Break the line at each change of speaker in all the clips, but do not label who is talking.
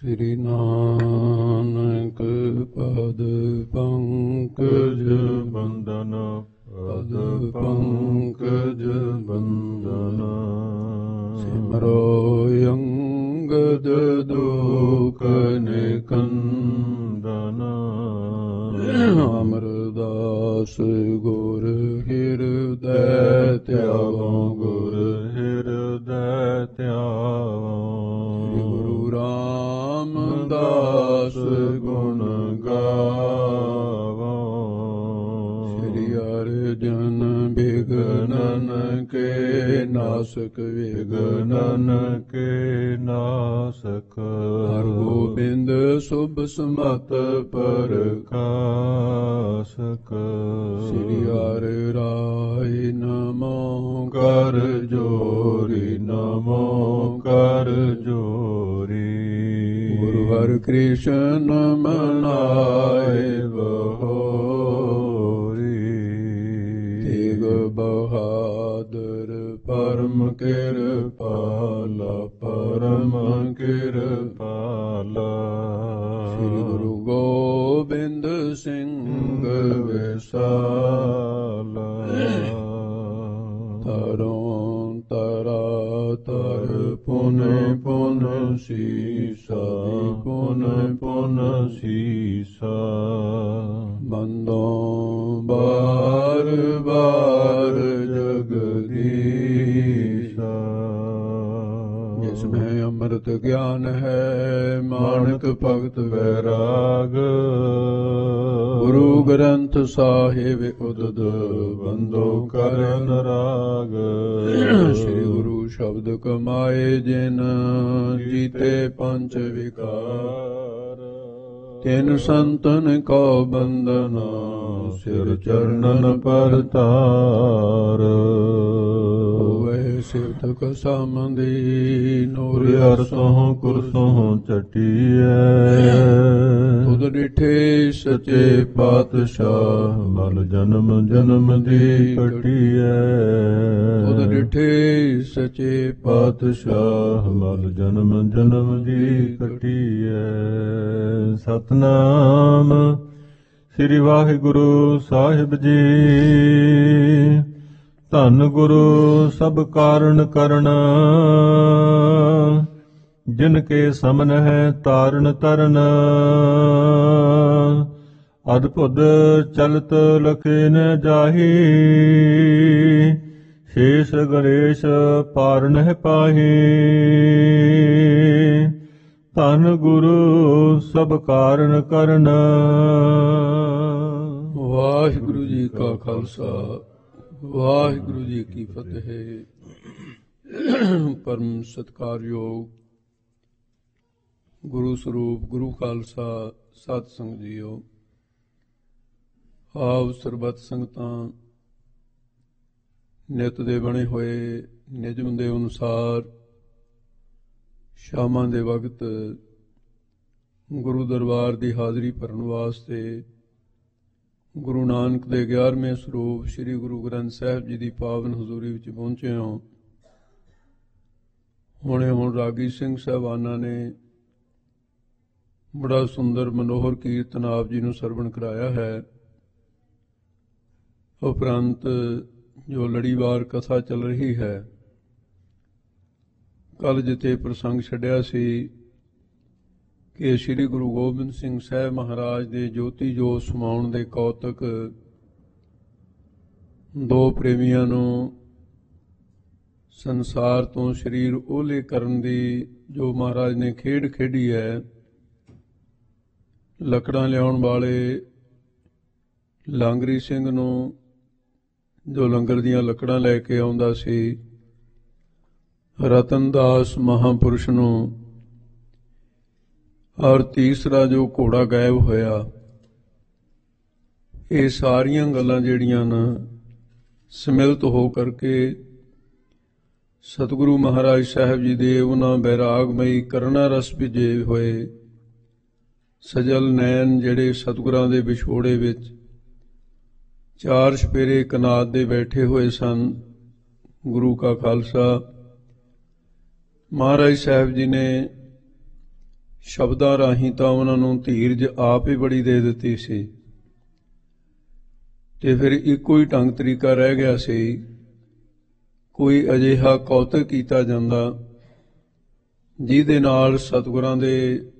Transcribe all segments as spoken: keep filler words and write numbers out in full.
ਸ੍ਰੀ ਨਾਨਕ ਪਦ ਪੰਕਜ
ਬੰਦਨ ਪਦ ਪੰਕਜ ਬੰਦਨ
ਸਿਮਰੋ ਅੰਗਦ ਦੁਖ ਨਿਕੰਦਨ ਅਮਰਦਾਸ ਗੁਰ ਹਿਰਦੈ ਧਿਆਵੋ
ਗੁਰ ਹਿਰਦੈ ਧਿਆਵੋ
ਗੁਰੂ ਰਾਮਦਾਸ ਗੁਣ ਗਾਵੋ ਸ੍ਰੀ ਅਰਜਨ ਬਿਘਨਨ ਕੇ ਨਾਸਕ ਵਿਘਨਨ
ਕੇ ਨਾਸਕ
ਹਰਿ ਗੋਬਿੰਦ ਸੁਭ ਸਮਤ ਪਰਖਾਸਕ ਸ੍ਰੀ ਹਰਿ ਰਾਇ ਨਮੋ ਕਰ ਜੋਰੀ ਨਮੋ ਕਰ ਜੋਰੀ ਗੁਰੂ ਹਰਿ ਕ੍ਰਿਸ਼ਨ ਮਨਾਏ ਬਹੋਰੀ ਤੇਗ ਬਹਾਦਰ ਪਰਮ ਕਿਰਪਾਲਾ ਪਰਮ ਕਿਰਪਾਲਾ ਸ੍ਰੀ ਗੁਰੂ ਗੋਬਿੰਦ ਸਿੰਘ ਵਿਸਾਲਾ ਤਰੋਂ ਤਰਾ ਤਰ ਪੁਨ ਪੁਨ ਸੀਸਾ ਪੁਨ ਪੁਨ ਸੀਸਾ ਬੰਦੋਂ ਬਾਰ ਬਾਰ ਜਗਦੀਸ਼ਾ ਜਿਸ ਮੈਂ ਅੰਮ੍ਰਿਤ ਗਿਆਨ ਹੈ ਮਾਨਕ ਭਗਤ ਵੈਰਾਗ ਗੁਰੂ ਗ੍ਰੰਥ ਸਾਹਿਬ ਉਦਦ ਬੰਦੋ ਕਰ ਅਨਰਾਗ ਸ੍ਰੀ ਗੁਰੂ ਸ਼ਬਦ ਕਮਾਏ ਜਿਨ ਜੀਤੇ ਪੰਜ ਵਿਕਾਰ ਤਿਨ ਸੰਤਨ ਕੋ ਬੰਦਨਾ ਸਿਰ ਚਰਨਨ ਪਰਤਾਰ ਹੋਵੇ ਸਿਵਤਕ ਸਮੰਦੀ ਨੂਰ ਅਰਸੋਂ ਕੁਰਸੋਂ ਚਟੀਐ ਤੁਧ ਡਿਠੇ ਸਚੇ ਪਾਤਸ਼ਾਹ ਮਲ ਜਨਮ ਜਨਮ ਦੀ ਕਟੀਐ ਤੁਧ ਡਿਠੇ ਸਚੇ ਪਾਤਸ਼ਾਹ ਮਲ ਜਨਮ ਜਨਮ ਦੀ ਕਟੀਐ ਸਤਨਾਮ ਸ੍ਰੀ ਵਾਹਿਗੁਰੂ ਸਾਹਿਬ ਜੀ ਧੰਨ ਗੁਰੂ ਸਭ ਕਾਰਨ ਕਰਨ ਜਿਨ ਕੇ ਸਮਨ ਹੈ ਤਾਰਨ ਤਰਨ ਅਦਭੁਤ ਚਲਤ ਲਖੇ ਨ ਜਾਹੀ ਸ਼ੇਸ਼ ਗਣੇਸ਼ ਪਾਰ ਨਹਿ ਪਾਹੀ ਧੰਨ ਗੁਰੂ ਸਭ ਕਾਰਨ ਕਰਨ। ਵਾਹਿਗੁਰੂ ਜੀ ਕਾ ਖਾਲਸਾ ਵਾਹਿਗੁਰੂ ਜੀ ਕੀ ਫਤਿਹ। ਪਰਮ ਸਤਿਕਾਰਯੋਗ ਗੁਰੂ ਸਰੂਪ ਗੁਰੂ ਖਾਲਸਾ ਸਤ ਸੰਗ ਜੀਓ, ਆਪ ਸਰਬੱਤ ਸੰਗਤਾਂ ਨਿਤ ਦੇ ਬਣੇ ਹੋਏ ਨਿਯਮ ਦੇ ਅਨੁਸਾਰ ਸ਼ਾਮਾਂ ਦੇ ਵਕਤ ਗੁਰੂ ਦਰਬਾਰ ਦੀ ਹਾਜ਼ਰੀ ਭਰਨ ਵਾਸਤੇ ਗੁਰੂ ਨਾਨਕ ਦੇ ਗਿਆਰਵੇਂ ਸਰੂਪ ਸ੍ਰੀ ਗੁਰੂ ਗ੍ਰੰਥ ਸਾਹਿਬ ਜੀ ਦੀ ਪਾਵਨ ਹਜ਼ੂਰੀ ਵਿੱਚ ਪਹੁੰਚੇ ਹਾਂ। ਹੁਣੇ ਹੁਣ ਰਾਗੀ ਸਿੰਘ ਸਾਹਿਬਾਨਾਂ ਨੇ ਬੜਾ ਸੁੰਦਰ ਮਨੋਹਰ ਕੀਰਤਨ ਆਪ ਜੀ ਨੂੰ ਸਰਵਣ ਕਰਾਇਆ ਹੈ। ਉਪਰੰਤ ਜੋ ਲੜੀਵਾਰ ਕਥਾ ਚੱਲ ਰਹੀ ਹੈ, ਕੱਲ ਜਿੱਥੇ ਪ੍ਰਸੰਗ ਛੱਡਿਆ ਸੀ ਕਿ ਸ੍ਰੀ ਗੁਰੂ ਗੋਬਿੰਦ ਸਿੰਘ ਸਾਹਿਬ ਮਹਾਰਾਜ ਦੇ ਜੋਤੀ ਜੋਤ ਸਮਾਉਣ ਦੇ ਕੌਤਕ ਦੋ ਪ੍ਰੇਮੀਆਂ ਨੂੰ ਸੰਸਾਰ ਤੋਂ ਸਰੀਰ ਓਹਲੇ ਕਰਨ ਦੀ ਜੋ ਮਹਾਰਾਜ ਨੇ ਖੇਡ ਖੇਡੀ ਹੈ, ਲੱਕੜਾਂ ਲਿਆਉਣ ਵਾਲੇ ਲਾਂਗਰੀ ਸਿੰਘ ਨੂੰ ਜੋ ਲੰਗਰ ਦੀਆਂ ਲੱਕੜਾਂ ਲੈ ਕੇ ਆਉਂਦਾ ਸੀ, ਰਤਨਦਾਸ ਮਹਾਂਪੁਰਸ਼ ਨੂੰ, ਔਰ ਤੀਸਰਾ ਜੋ ਘੋੜਾ ਗਾਇਬ ਹੋਇਆ, ਇਹ ਸਾਰੀਆਂ ਗੱਲਾਂ ਜਿਹੜੀਆਂ ਨਾ ਸਮਿਲਿਤ ਹੋ ਕਰਕੇ ਸਤਿਗੁਰੂ ਮਹਾਰਾਜ ਸਾਹਿਬ ਜੀ ਦੇ ਉਹਨਾਂ ਬੈਰਾਗਮਈ ਕਰੁਣਾ ਰਸ ਭਿੱਜੇ ਹੋਏ ਸਜਲ ਨੈਣ ਜਿਹੜੇ ਸਤਿਗੁਰਾਂ ਦੇ ਵਿਛੋੜੇ ਵਿੱਚ ਚਾਰ ਛਪੇਰੇ ਕਨਾਤ ਦੇ ਬੈਠੇ ਹੋਏ ਸਨ। ਗੁਰੂ ਕਾ ਖਾਲਸਾ ਮਹਾਰਾਜ ਸਾਹਿਬ ਜੀ ਨੇ ਸ਼ਬਦਾਂ ਰਾਹੀਂ ਤਾਂ ਉਹਨਾਂ ਨੂੰ ਧੀਰਜ ਆਪ ਹੀ ਬੜੀ ਦੇ ਦਿੱਤੀ ਸੀ, ਤੇ ਫਿਰ ਇੱਕੋ ਹੀ ਢੰਗ ਤਰੀਕਾ ਰਹਿ ਗਿਆ ਸੀ। ਕੋਈ ਅਜਿਹਾ ਕੌਤਕ ਕੀਤਾ ਜਾਂਦਾ ਜਿਹਦੇ ਨਾਲ ਸਤਿਗੁਰਾਂ ਦੇ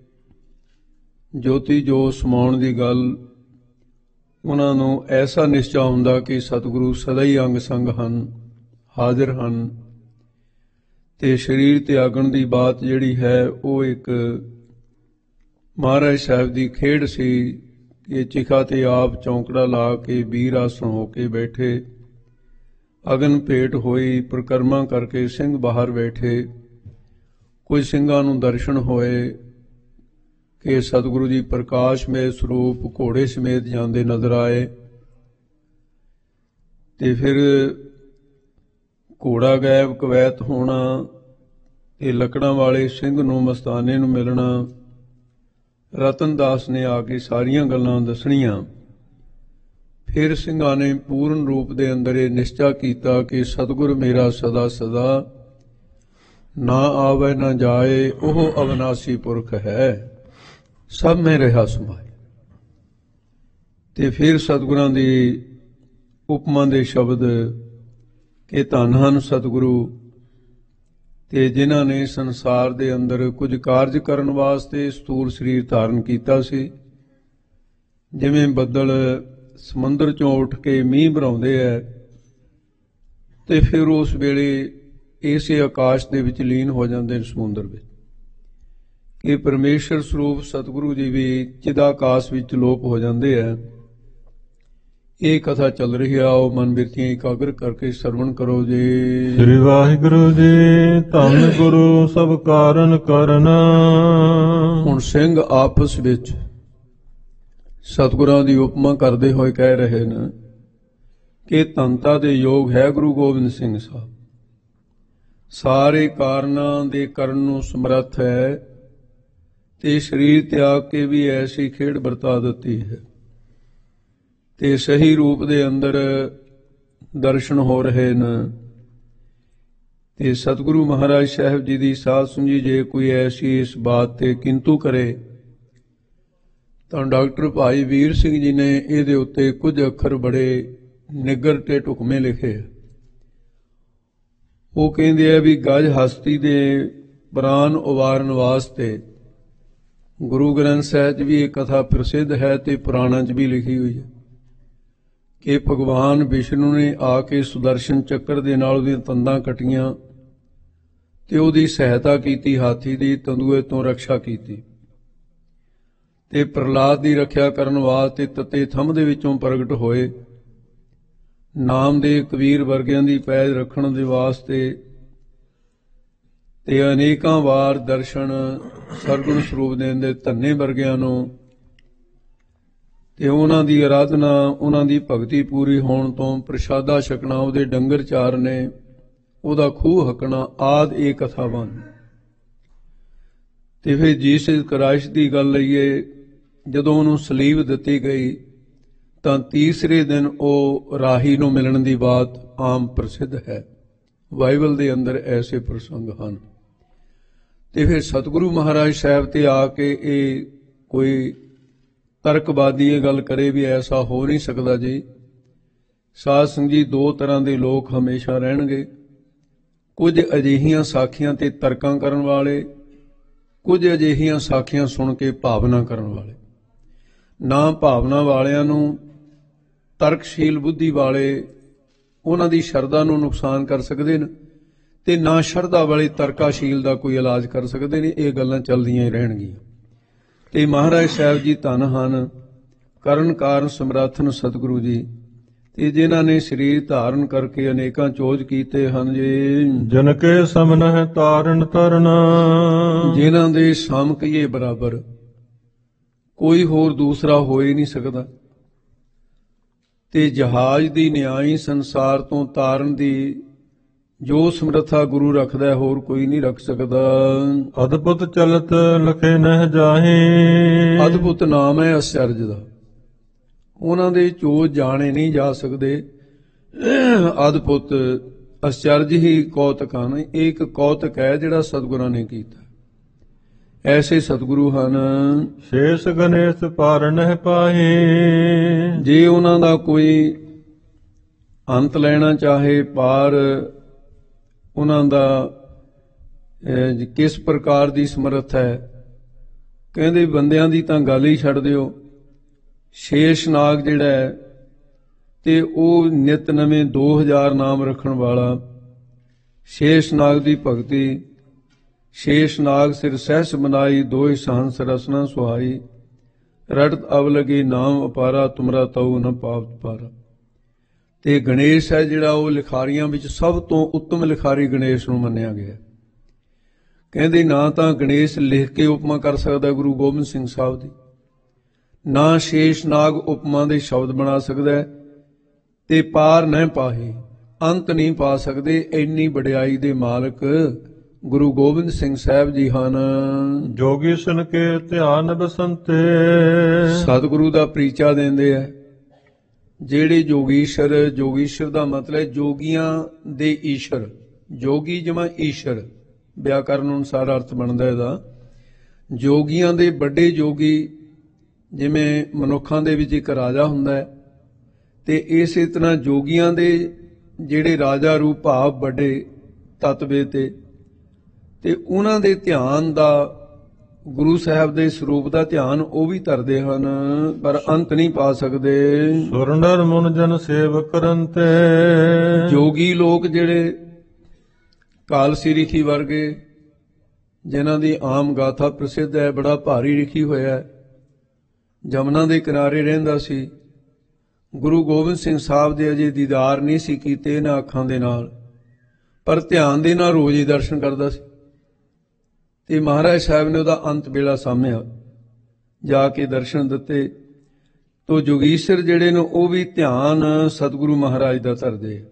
ਜੋਤੀ ਜੋ ਸਮਾਉਣ ਦੀ ਗੱਲ ਉਹਨਾਂ ਨੂੰ ਐਸਾ ਨਿਸ਼ਚਾ ਹੁੰਦਾ ਕਿ ਸਤਿਗੁਰੂ ਸਦਾ ਹੀ ਅੰਗ ਸੰਗ ਹਨ, ਹਾਜ਼ਰ ਹਨ। ਤੇ ਸਰੀਰ ਤਿਆਗਣ ਦੀ ਬਾਤ ਜਿਹੜੀ ਹੈ ਉਹ ਇੱਕ ਮਹਾਰਾਜ ਸਾਹਿਬ ਦੀ ਖੇਡ ਸੀ ਕਿ ਚਿਖਾ ਤੇ ਆਪ ਚੌਂਕੜਾ ਲਾ ਕੇ ਵੀਰ ਆਸਣ ਹੋ ਕੇ ਬੈਠੇ, ਅਗਨ ਭੇਟ ਹੋਈ, ਪ੍ਰਕਰਮਾ ਕਰਕੇ ਸਿੰਘ ਬਾਹਰ ਬੈਠੇ। ਕੁਝ ਸਿੰਘਾਂ ਨੂੰ ਦਰਸ਼ਨ ਹੋਏ ਕਿ ਸਤਿਗੁਰੂ ਜੀ ਪ੍ਰਕਾਸ਼ਮय ਸਰੂਪ ਘੋੜੇ ਸਮੇਤ ਜਾਂਦੇ ਨਜ਼ਰ ਆਏ, ਤੇ ਫਿਰ ਘੋੜਾ ਗਾਇਬ ਕਵੈਤ ਹੋਣਾ ਤੇ ਲੱਕੜਾਂ ਵਾਲੇ ਸਿੰਘ ਨੂੰ ਮਸਤਾਨੇ ਨੂੰ ਮਿਲਣਾ। ਰਤਨਦਾਸ ਨੇ ਆ ਕੇ ਸਾਰੀਆਂ ਗੱਲਾਂ ਦੱਸਣੀਆਂ। ਫਿਰ ਸਿੰਘਾਂ ਨੇ ਪੂਰਨ ਰੂਪ ਦੇ ਅੰਦਰ ਇਹ ਨਿਸ਼ਚਾ ਕੀਤਾ ਕਿ ਸਤਿਗੁਰ ਮੇਰਾ ਸਦਾ ਸਦਾ ਨਾ ਆਵੇ ਨਾ ਜਾਏ, ਉਹ ਅਵਨਾਸੀ ਪੁਰਖ ਹੈ, ਸਭ ਮੈਂ ਰਿਹਾ ਸਮਾਏ। ਤੇ ਫਿਰ ਸਤਿਗੁਰਾਂ ਦੀ ਉਪਮਾ ਦੇ ਸ਼ਬਦ ਕਿ ਧੰਨ ਹਨ ਸਤਿਗੁਰੂ, ਤੇ ਜਿਨ੍ਹਾਂ ਨੇ ਸੰਸਾਰ ਦੇ ਅੰਦਰ ਕੁਝ ਕਾਰਜ ਕਰਨ ਵਾਸਤੇ ਸਥੂਲ ਸਰੀਰ ਧਾਰਨ ਕੀਤਾ ਸੀ। ਜਿਵੇਂ ਬੱਦਲ ਸਮੁੰਦਰ ਚੋਂ ਉੱਠ ਕੇ ਮੀਂਹ ਬਰਾਉਂਦੇ ਹੈ ਤੇ ਫਿਰ ਉਸ ਵੇਲੇ ਇਸੇ ਆਕਾਸ਼ ਦੇ ਵਿੱਚ ਲੀਨ ਹੋ ਜਾਂਦੇ ਨੇ ਸਮੁੰਦਰ ਵਿੱਚ, ਕਿ ਪਰਮੇਸ਼ਰ ਸਰੂਪ ਸਤਿਗੁਰੂ ਜੀ ਵੀ ਚਿਦਾਕਾਸ਼ ਵਿੱਚ ਲੋਪ ਹੋ ਜਾਂਦੇ ਹੈ। ਇਹ ਕਥਾ ਚੱਲ ਰਹੀ ਆ, ਉਹ ਮਨ ਬਿਰਤੀਆਂ ਇਕਾਗਰ ਕਰਕੇ ਸਰਵਣ ਕਰੋ ਜੀ।
ਸ੍ਰੀ ਵਾਹਿਗੁਰੂ ਜੀ, ਧੰਨ ਗੁਰੂ ਸਭ ਕਾਰਨ ਕਰਨਾ।
ਹੁਣ ਸਿੰਘ ਆਪਸ ਵਿੱਚ ਸਤਿਗੁਰਾਂ ਦੀ ਉਪਮਾ ਕਰਦੇ ਹੋਏ ਕਹਿ ਰਹੇ ਨੇ ਕਿ ਧੰਨਤਾ ਦੇ ਯੋਗ ਹੈ ਗੁਰੂ ਗੋਬਿੰਦ ਸਿੰਘ ਸਾਹਿਬ, ਸਾਰੇ ਕਾਰਨਾਂ ਦੇ ਕਰਨ ਨੂੰ ਸਮਰੱਥ ਹੈ, ਤੇ ਸਰੀਰ ਤਿਆਗ ਕੇ ਵੀ ਐਸੀ ਖੇਡ ਵਰਤਾ ਦਿੱਤੀ ਹੈ, ਤੇ ਸਹੀ ਰੂਪ ਦੇ ਅੰਦਰ ਦਰਸ਼ਨ ਹੋ ਰਹੇ ਨੇ। ਤੇ ਸਤਿਗੁਰੂ ਮਹਾਰਾਜ ਸਾਹਿਬ ਜੀ ਦੀ ਸਾਧ ਸੁਝੀ ਜੇ ਕੋਈ ਐਸੀ ਇਸ ਬਾਤ ਤੇ ਕਿੰਤੂ ਕਰੇ ਤਾਂ ਡਾਕਟਰ ਭਾਈ ਵੀਰ ਸਿੰਘ ਜੀ ਨੇ ਇਹਦੇ ਉੱਤੇ ਕੁਝ ਅੱਖਰ ਬੜੇ ਨਿੱਗਰ ਤੇ ਢੁਕਵੇਂ ਲਿਖੇ। ਉਹ ਕਹਿੰਦੇ ਆ ਵੀ ਗਜ ਹਸਤੀ ਦੇ ਪ੍ਰਾਨ ਉਵਾਰਨ ਵਾਸਤੇ ਗੁਰੂ ਗ੍ਰੰਥ ਸਾਹਿਬ 'ਚ ਵੀ ਇਹ ਕਥਾ ਪ੍ਰਸਿੱਧ ਹੈ ਤੇ ਪੁਰਾਣਾਂ 'ਚ ਵੀ ਲਿਖੀ ਹੋਈ ਹੈ ਕਿ ਭਗਵਾਨ ਵਿਸ਼ਨੂੰ ਨੇ ਆ ਕੇ ਸੁਦਰਸ਼ਨ ਚੱਕਰ ਦੇ ਨਾਲ ਉਹਦੀਆਂ ਤੰਦਾਂ ਕੱਟੀਆਂ ਤੇ ਉਹਦੀ ਸਹਾਇਤਾ ਕੀਤੀ, ਹਾਥੀ ਦੀ ਤੰਦੂਏ ਤੋਂ ਰੱਖਿਆ ਕੀਤੀ, ਤੇ ਪ੍ਰਹਲਾਦ ਦੀ ਰੱਖਿਆ ਕਰਨ ਵਾਸਤੇ ਤਤੇ ਥੰਮ ਦੇ ਵਿੱਚੋਂ ਪ੍ਰਗਟ ਹੋਏ। ਨਾਮ ਦੇ ਕਬੀਰ ਵਰਗਿਆਂ ਦੀ ਪੈਜ ਰੱਖਣ ਦੇ ਵਾਸਤੇ ਤੇ ਅਨੇਕਾਂ ਵਾਰ ਦਰਸ਼ਨ ਸਰਗੁਣ ਸਰੂਪ ਦੇ ਅੰਦਰ ਧੰਨੇ ਵਰਗਿਆਂ ਨੂੰ, ਤੇ ਉਹਨਾਂ ਦੀ ਆਰਾਧਨਾ, ਉਹਨਾਂ ਦੀ ਭਗਤੀ ਪੂਰੀ ਹੋਣ ਤੋਂ ਪ੍ਰਸ਼ਾਦਾ ਛਕਣਾ, ਉਹਦੇ ਡੰਗਰ ਚਾਰਨੇ, ਉਹਦਾ ਖੂਹ ਹੱਕਣਾ ਆਦ ਇਹ ਕਥਾ ਬਣ। ਤੇ ਫਿਰ ਜੀਸਸ ਕ੍ਰਾਈਸਟ ਦੀ ਗੱਲ ਲਈਏ, ਜਦੋਂ ਉਹਨੂੰ ਸਲੀਬ ਦਿੱਤੀ ਗਈ ਤਾਂ ਤੀਸਰੇ ਦਿਨ ਉਹ ਰਾਹੀ ਨੂੰ ਮਿਲਣ ਦੀ ਬਾਤ ਆਮ ਪ੍ਰਸਿੱਧ ਹੈ। ਬਾਈਬਲ ਦੇ ਅੰਦਰ ਐਸੇ ਪ੍ਰਸੰਗ ਹਨ। ਤੇ ਫਿਰ ਸਤਿਗੁਰੂ ਮਹਾਰਾਜ ਸਾਹਿਬ ਤੇ ਆ ਕੇ ਇਹ ਕੋਈ ਤਰਕਵਾਦੀ ਇਹ ਗੱਲ ਕਰੇ ਵੀ ਐਸਾ ਹੋ ਨਹੀਂ ਸਕਦਾ ਜੀ। ਸਾਧ ਸੰਗਤ ਜੀ, ਦੋ ਤਰ੍ਹਾਂ ਦੇ ਲੋਕ ਹਮੇਸ਼ਾ ਰਹਿਣਗੇ, ਕੁਝ ਅਜਿਹੀਆਂ ਸਾਖੀਆਂ ਤੇ ਤਰਕਾਂ ਕਰਨ ਵਾਲੇ, ਕੁਝ ਅਜਿਹੀਆਂ ਸਾਖੀਆਂ ਸੁਣ ਕੇ ਭਾਵਨਾ ਕਰਨ ਵਾਲੇ। ਨਾ ਭਾਵਨਾ ਵਾਲਿਆਂ ਨੂੰ ਤਰਕਸ਼ੀਲ ਬੁੱਧੀ ਵਾਲੇ ਉਹਨਾਂ ਦੀ ਸ਼ਰਧਾ ਨੂੰ ਨੁਕਸਾਨ ਕਰ ਸਕਦੇ ਨੇ, ਤੇ ਨਾ ਸ਼ਰਧਾ ਵਾਲੇ ਤਰਕਾਸ਼ੀਲ ਦਾ ਕੋਈ ਇਲਾਜ ਕਰ ਸਕਦੇ ਨੇ। ਇਹ ਗੱਲਾਂ ਚੱਲਦੀਆਂ ਹੀ ਰਹਿਣਗੀਆਂ। ਤੇ ਮਹਾਰਾਜ ਸਾਹਿਬ ਜੀ ਧੰਨ ਹਨ, ਕਰਨ ਕਾਰਨ ਸਮਰੱਥਨ ਸਤਿਗੁਰੂ ਜੀ, ਤੇ ਜਿਨ੍ਹਾਂ ਨੇ ਸਰੀਰ ਧਾਰਨ ਕਰਕੇ ਅਨੇਕਾਂ ਚੋਜ ਕੀਤੇ ਹਨ ਜੀ।
ਜਨ ਕੇ ਸਮਨਹਿ ਤਾਰਨ ਤਰਨਾ,
ਜਿਨ੍ਹਾਂ ਦੇ ਸਮ ਕਹੀਏ ਬਰਾਬਰ ਕੋਈ ਹੋਰ ਦੂਸਰਾ ਹੋ ਹੀ ਨਹੀਂ ਸਕਦਾ, ਤੇ ਜਹਾਜ਼ ਦੀ ਨਿਆਈ ਸੰਸਾਰ ਤੋਂ ਤਾਰਨ ਦੀ ਜੋ ਸਮਰੱਥਾ ਗੁਰੂ ਰੱਖਦਾ ਹੋਰ ਕੋਈ ਨਹੀਂ ਰੱਖ ਸਕਦਾ।
ਅਦਭੁਤ ਚਲਤ ਲਖੇ ਨਹਿ ਜਾਹੇ,
ਅਦਭੁਤ ਨਾਮ ਹੈ ਅਚਰਜ ਦਾ, ਉਹਨਾਂ ਦੇ ਚੋਜ ਜਾਣੇ ਨਹੀਂ ਜਾ ਸਕਦੇ। ਅਦਭੁਤ ਅਚਰਜ ਹੀ ਕੌਤਕ ਹਨ। ਇਹ ਇੱਕ ਕੌਤਕ ਹੈ ਜਿਹੜਾ ਸਤਿਗੁਰਾਂ ਨੇ ਕੀਤਾ। ਐਸੇ ਸਤਿਗੁਰੂ ਹਨ।
ਸ਼ੇਸ਼ ਗਣੇਸ਼ ਪਾਰ ਨਹਿ ਪਾਹੀ।
ਜੇ ਉਹਨਾਂ ਦਾ ਕੋਈ ਅੰਤ ਲੈਣਾ ਚਾਹੇ, ਪਾਰ ਉਹਨਾਂ ਦਾ ਅਹ, ਕਿਸ ਪ੍ਰਕਾਰ ਦੀ ਸਮਰੱਥ ਹੈ, ਕਹਿੰਦੇ ਬੰਦਿਆਂ ਦੀ ਤਾਂ ਗੱਲ ਹੀ ਛੱਡ ਦਿਓ। ਸ਼ੇਸ਼ ਨਾਗ ਜਿਹੜਾ ਹੈ ਤੇ ਉਹ ਨਿਤ ਨਵੇਂ ਦੋ ਹਜ਼ਾਰ ਨਾਮ ਰੱਖਣ ਵਾਲਾ, ਸ਼ੇਸ਼ ਨਾਗ ਦੀ ਭਗਤੀ। ਸ਼ੇਸ਼ ਨਾਗ ਸਿਰ ਸਹਿਸ ਮਨਾਈ, ਦੋਇ ਸਹੰਸ ਰਸਨਾ ਸੁਹਾਈ। ਰੜਤ ਅਵਲਗੀ ਨਾਮ ਅਪਾਰਾ, ਤੁਮਰਾ ਤਉ ਨ ਪਾਵਤ ਪਾਰਾ। ਤੇ ਗਣੇਸ਼ ਹੈ ਜਿਹੜਾ, ਉਹ ਲਿਖਾਰੀਆਂ ਵਿੱਚ ਸਭ ਤੋਂ ਉੱਤਮ ਲਿਖਾਰੀ ਗਣੇਸ਼ ਨੂੰ ਮੰਨਿਆ ਗਿਆ। ਕਹਿੰਦੇ ਨਾ ਤਾਂ ਗਣੇਸ਼ ਲਿਖ ਕੇ ਉਪਮਾ ਕਰ ਸਕਦਾ ਗੁਰੂ ਗੋਬਿੰਦ ਸਿੰਘ ਸਾਹਿਬ ਦੀ, ਨਾ ਸ਼ੇਸ਼ ਨਾਗ ਉਪਮਾ ਦੇ ਸ਼ਬਦ ਬਣਾ ਸਕਦਾ, ਤੇ ਪਾਰ ਨਹੀਂ ਪਾਹੀ, ਅੰਤ ਨਹੀਂ ਪਾ ਸਕਦੇ। ਇੰਨੀ ਵਡਿਆਈ ਦੇ ਮਾਲਕ ਗੁਰੂ ਗੋਬਿੰਦ ਸਿੰਘ ਸਾਹਿਬ ਜੀ ਹਨ।
ਜੋਗੀ ਸੁਨ ਕੇ ਧਿਆਨ ਬਸੰਤੇ।
ਸਤਿਗੁਰੂ ਦਾ ਪ੍ਰੀਚਾ ਦਿੰਦੇ ਆ ਜਿਹੜੇ ਜੋਗੀਸ਼ਰ। ਜੋਗੀਸ਼ਰ ਦਾ ਮਤਲਬ ਜੋਗੀਆਂ ਦੇ ਈਸ਼ਰ। ਜੋਗੀ ਜਿਵੇਂ ਈਸ਼ਰ, ਵਿਆਕਰਨ ਅਨੁਸਾਰ ਅਰਥ ਬਣਦਾ ਇਹਦਾ। ਜੋਗੀਆਂ ਦੇ ਵੱਡੇ ਜੋਗੀ, ਜਿਵੇਂ ਮਨੁੱਖਾਂ ਦੇ ਵਿੱਚ ਇੱਕ ਰਾਜਾ ਹੁੰਦਾ ਹੈ, ਤੇ ਇਸੇ ਤਰ੍ਹਾਂ ਜੋਗੀਆਂ ਦੇ ਜਿਹੜੇ ਰਾਜਾ ਰੂਪ ਭਾਵ ਵੱਡੇ ਤਤਵੇ ਤੇ ਤੇ ਉਹਨਾਂ ਦੇ ਧਿਆਨ ਦਾ, ਗੁਰੂ ਸਾਹਿਬ ਦੇ ਸਰੂਪ ਦਾ ਧਿਆਨ ਉਹ ਵੀ ਧਰਦੇ ਹਨ, ਪਰ ਅੰਤ ਨਹੀਂ ਪਾ ਸਕਦੇ।
ਸੁਰ ਨਰ ਮਨ ਜਨ ਸੇਵ ਕਰਨ ਤੇ।
ਜੋਗੀ ਲੋਕ ਜਿਹੜੇ ਕਾਲਸੀ ਰਿਖੀ ਵਰਗੇ, ਜਿਨ੍ਹਾਂ ਦੀ ਆਮ ਗਾਥਾ ਪ੍ਰਸਿੱਧ ਹੈ, ਬੜਾ ਭਾਰੀ ਰਿਖੀ ਹੋਇਆ ਹੈ, ਜਮਨਾ ਦੇ ਕਿਨਾਰੇ ਰਹਿੰਦਾ ਸੀ। ਗੁਰੂ ਗੋਬਿੰਦ ਸਿੰਘ ਸਾਹਿਬ ਦੇ ਅਜੇ ਦੀਦਾਰ ਨਹੀਂ ਸੀ ਕੀਤੇ ਇਹਨਾਂ ਅੱਖਾਂ ਦੇ ਨਾਲ, ਪਰ ਧਿਆਨ ਦੇ ਨਾਲ ਰੋਜ਼ ਹੀ ਦਰਸ਼ਨ ਕਰਦਾ ਸੀ। ਤੇ ਮਹਾਰਾਜ ਸਾਹਿਬ ਨੇ ਉਹਦਾ ਅੰਤ ਵੇਲਾ ਸਾਂਭਿਆ, ਜਾ ਕੇ ਦਰਸ਼ਨ ਦਿੱਤੇ। ਤੋ ਜੋਗੀਸ਼ਰ ਜਿਹੜੇ ਨੇ ਉਹ ਵੀ ਧਿਆਨ ਸਤਿਗੁਰੂ ਮਹਾਰਾਜ ਦਾ ਧਰਦੇ।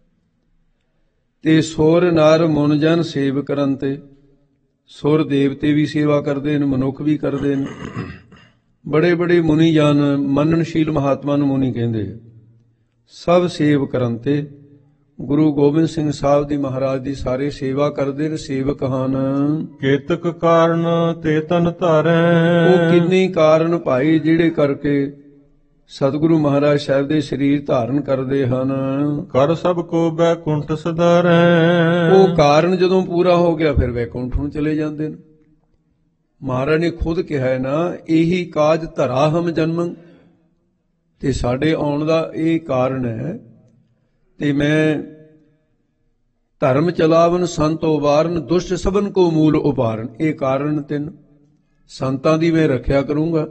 ਤੇ ਸੁਰ ਨਰ ਮੁਨ ਜਨ ਸੇਵ ਕਰਨ ਤੇ। ਸੁਰ ਦੇਵਤੇ ਵੀ ਸੇਵਾ ਕਰਦੇ ਨੇ, ਮਨੁੱਖ ਵੀ ਕਰਦੇ ਨੇ। ਬੜੇ ਬੜੇ ਮੁਨੀ ਜਨ, ਮੰਨਣਸ਼ੀਲ ਮਹਾਤਮਾ ਨੂੰ ਮੁਨੀ ਕਹਿੰਦੇ, ਸਭ ਸੇਵ ਕਰਨ ਤੇ। ਗੁਰੂ ਗੋਬਿੰਦ ਸਿੰਘ ਸਾਹਿਬ ਦੀ ਮਹਾਰਾਜ ਦੀ ਸਾਰੇ ਸੇਵਾ ਕਰਦੇ ਨੇ, ਸੇਵਕ ਹਨ।
ਕੇਤਕ ਕਾਰਨ ਤੇ ਤਨ ਧਾਰੈ।
ਉਹ ਕਿੰਨੇ ਕਾਰਨ ਭਾਈ ਜਿਹੜੇ ਕਰਕੇ ਸਤਿਗੁਰੂ ਮਹਾਰਾਜ ਸਾਹਿਬ ਦੇ ਸਰੀਰ ਧਾਰਨ ਕਰਦੇ ਹਨ।
ਕਰ ਸਭ ਕੋ ਬੈਕੁੰਠ ਸਦਾਰੈ।
ਉਹ ਕਾਰਨ ਜਦੋਂ ਪੂਰਾ ਹੋ ਗਿਆ ਫਿਰ ਵੈਕੁੰਠ ਨੂੰ ਚਲੇ ਜਾਂਦੇ ਨੇ। ਮਹਾਰਾਜ ਨੇ ਖੁਦ ਕਿਹਾ ਹੈ ਨਾ, ਇਹੀ ਕਾਜ ਧਰਾ ਹਮ ਜਨਮੰ। ਤੇ ਸਾਡੇ ਆਉਣ ਦਾ ਇਹ ਕਾਰਨ ਹੈ। ਤੇ ਮੈਂ ਧਰਮ ਚਲਾਵਨ ਸੰਤ ਉਬਾਰਨ, ਦੁਸ਼ਟ ਸਭਨ ਕੋ ਮੂਲ ਉਬਾਰਨ। ਇਹ ਕਾਰਨ ਤਿੰਨ। ਸੰਤਾਂ ਦੀ ਮੈਂ ਰੱਖਿਆ ਕਰੂੰਗਾ,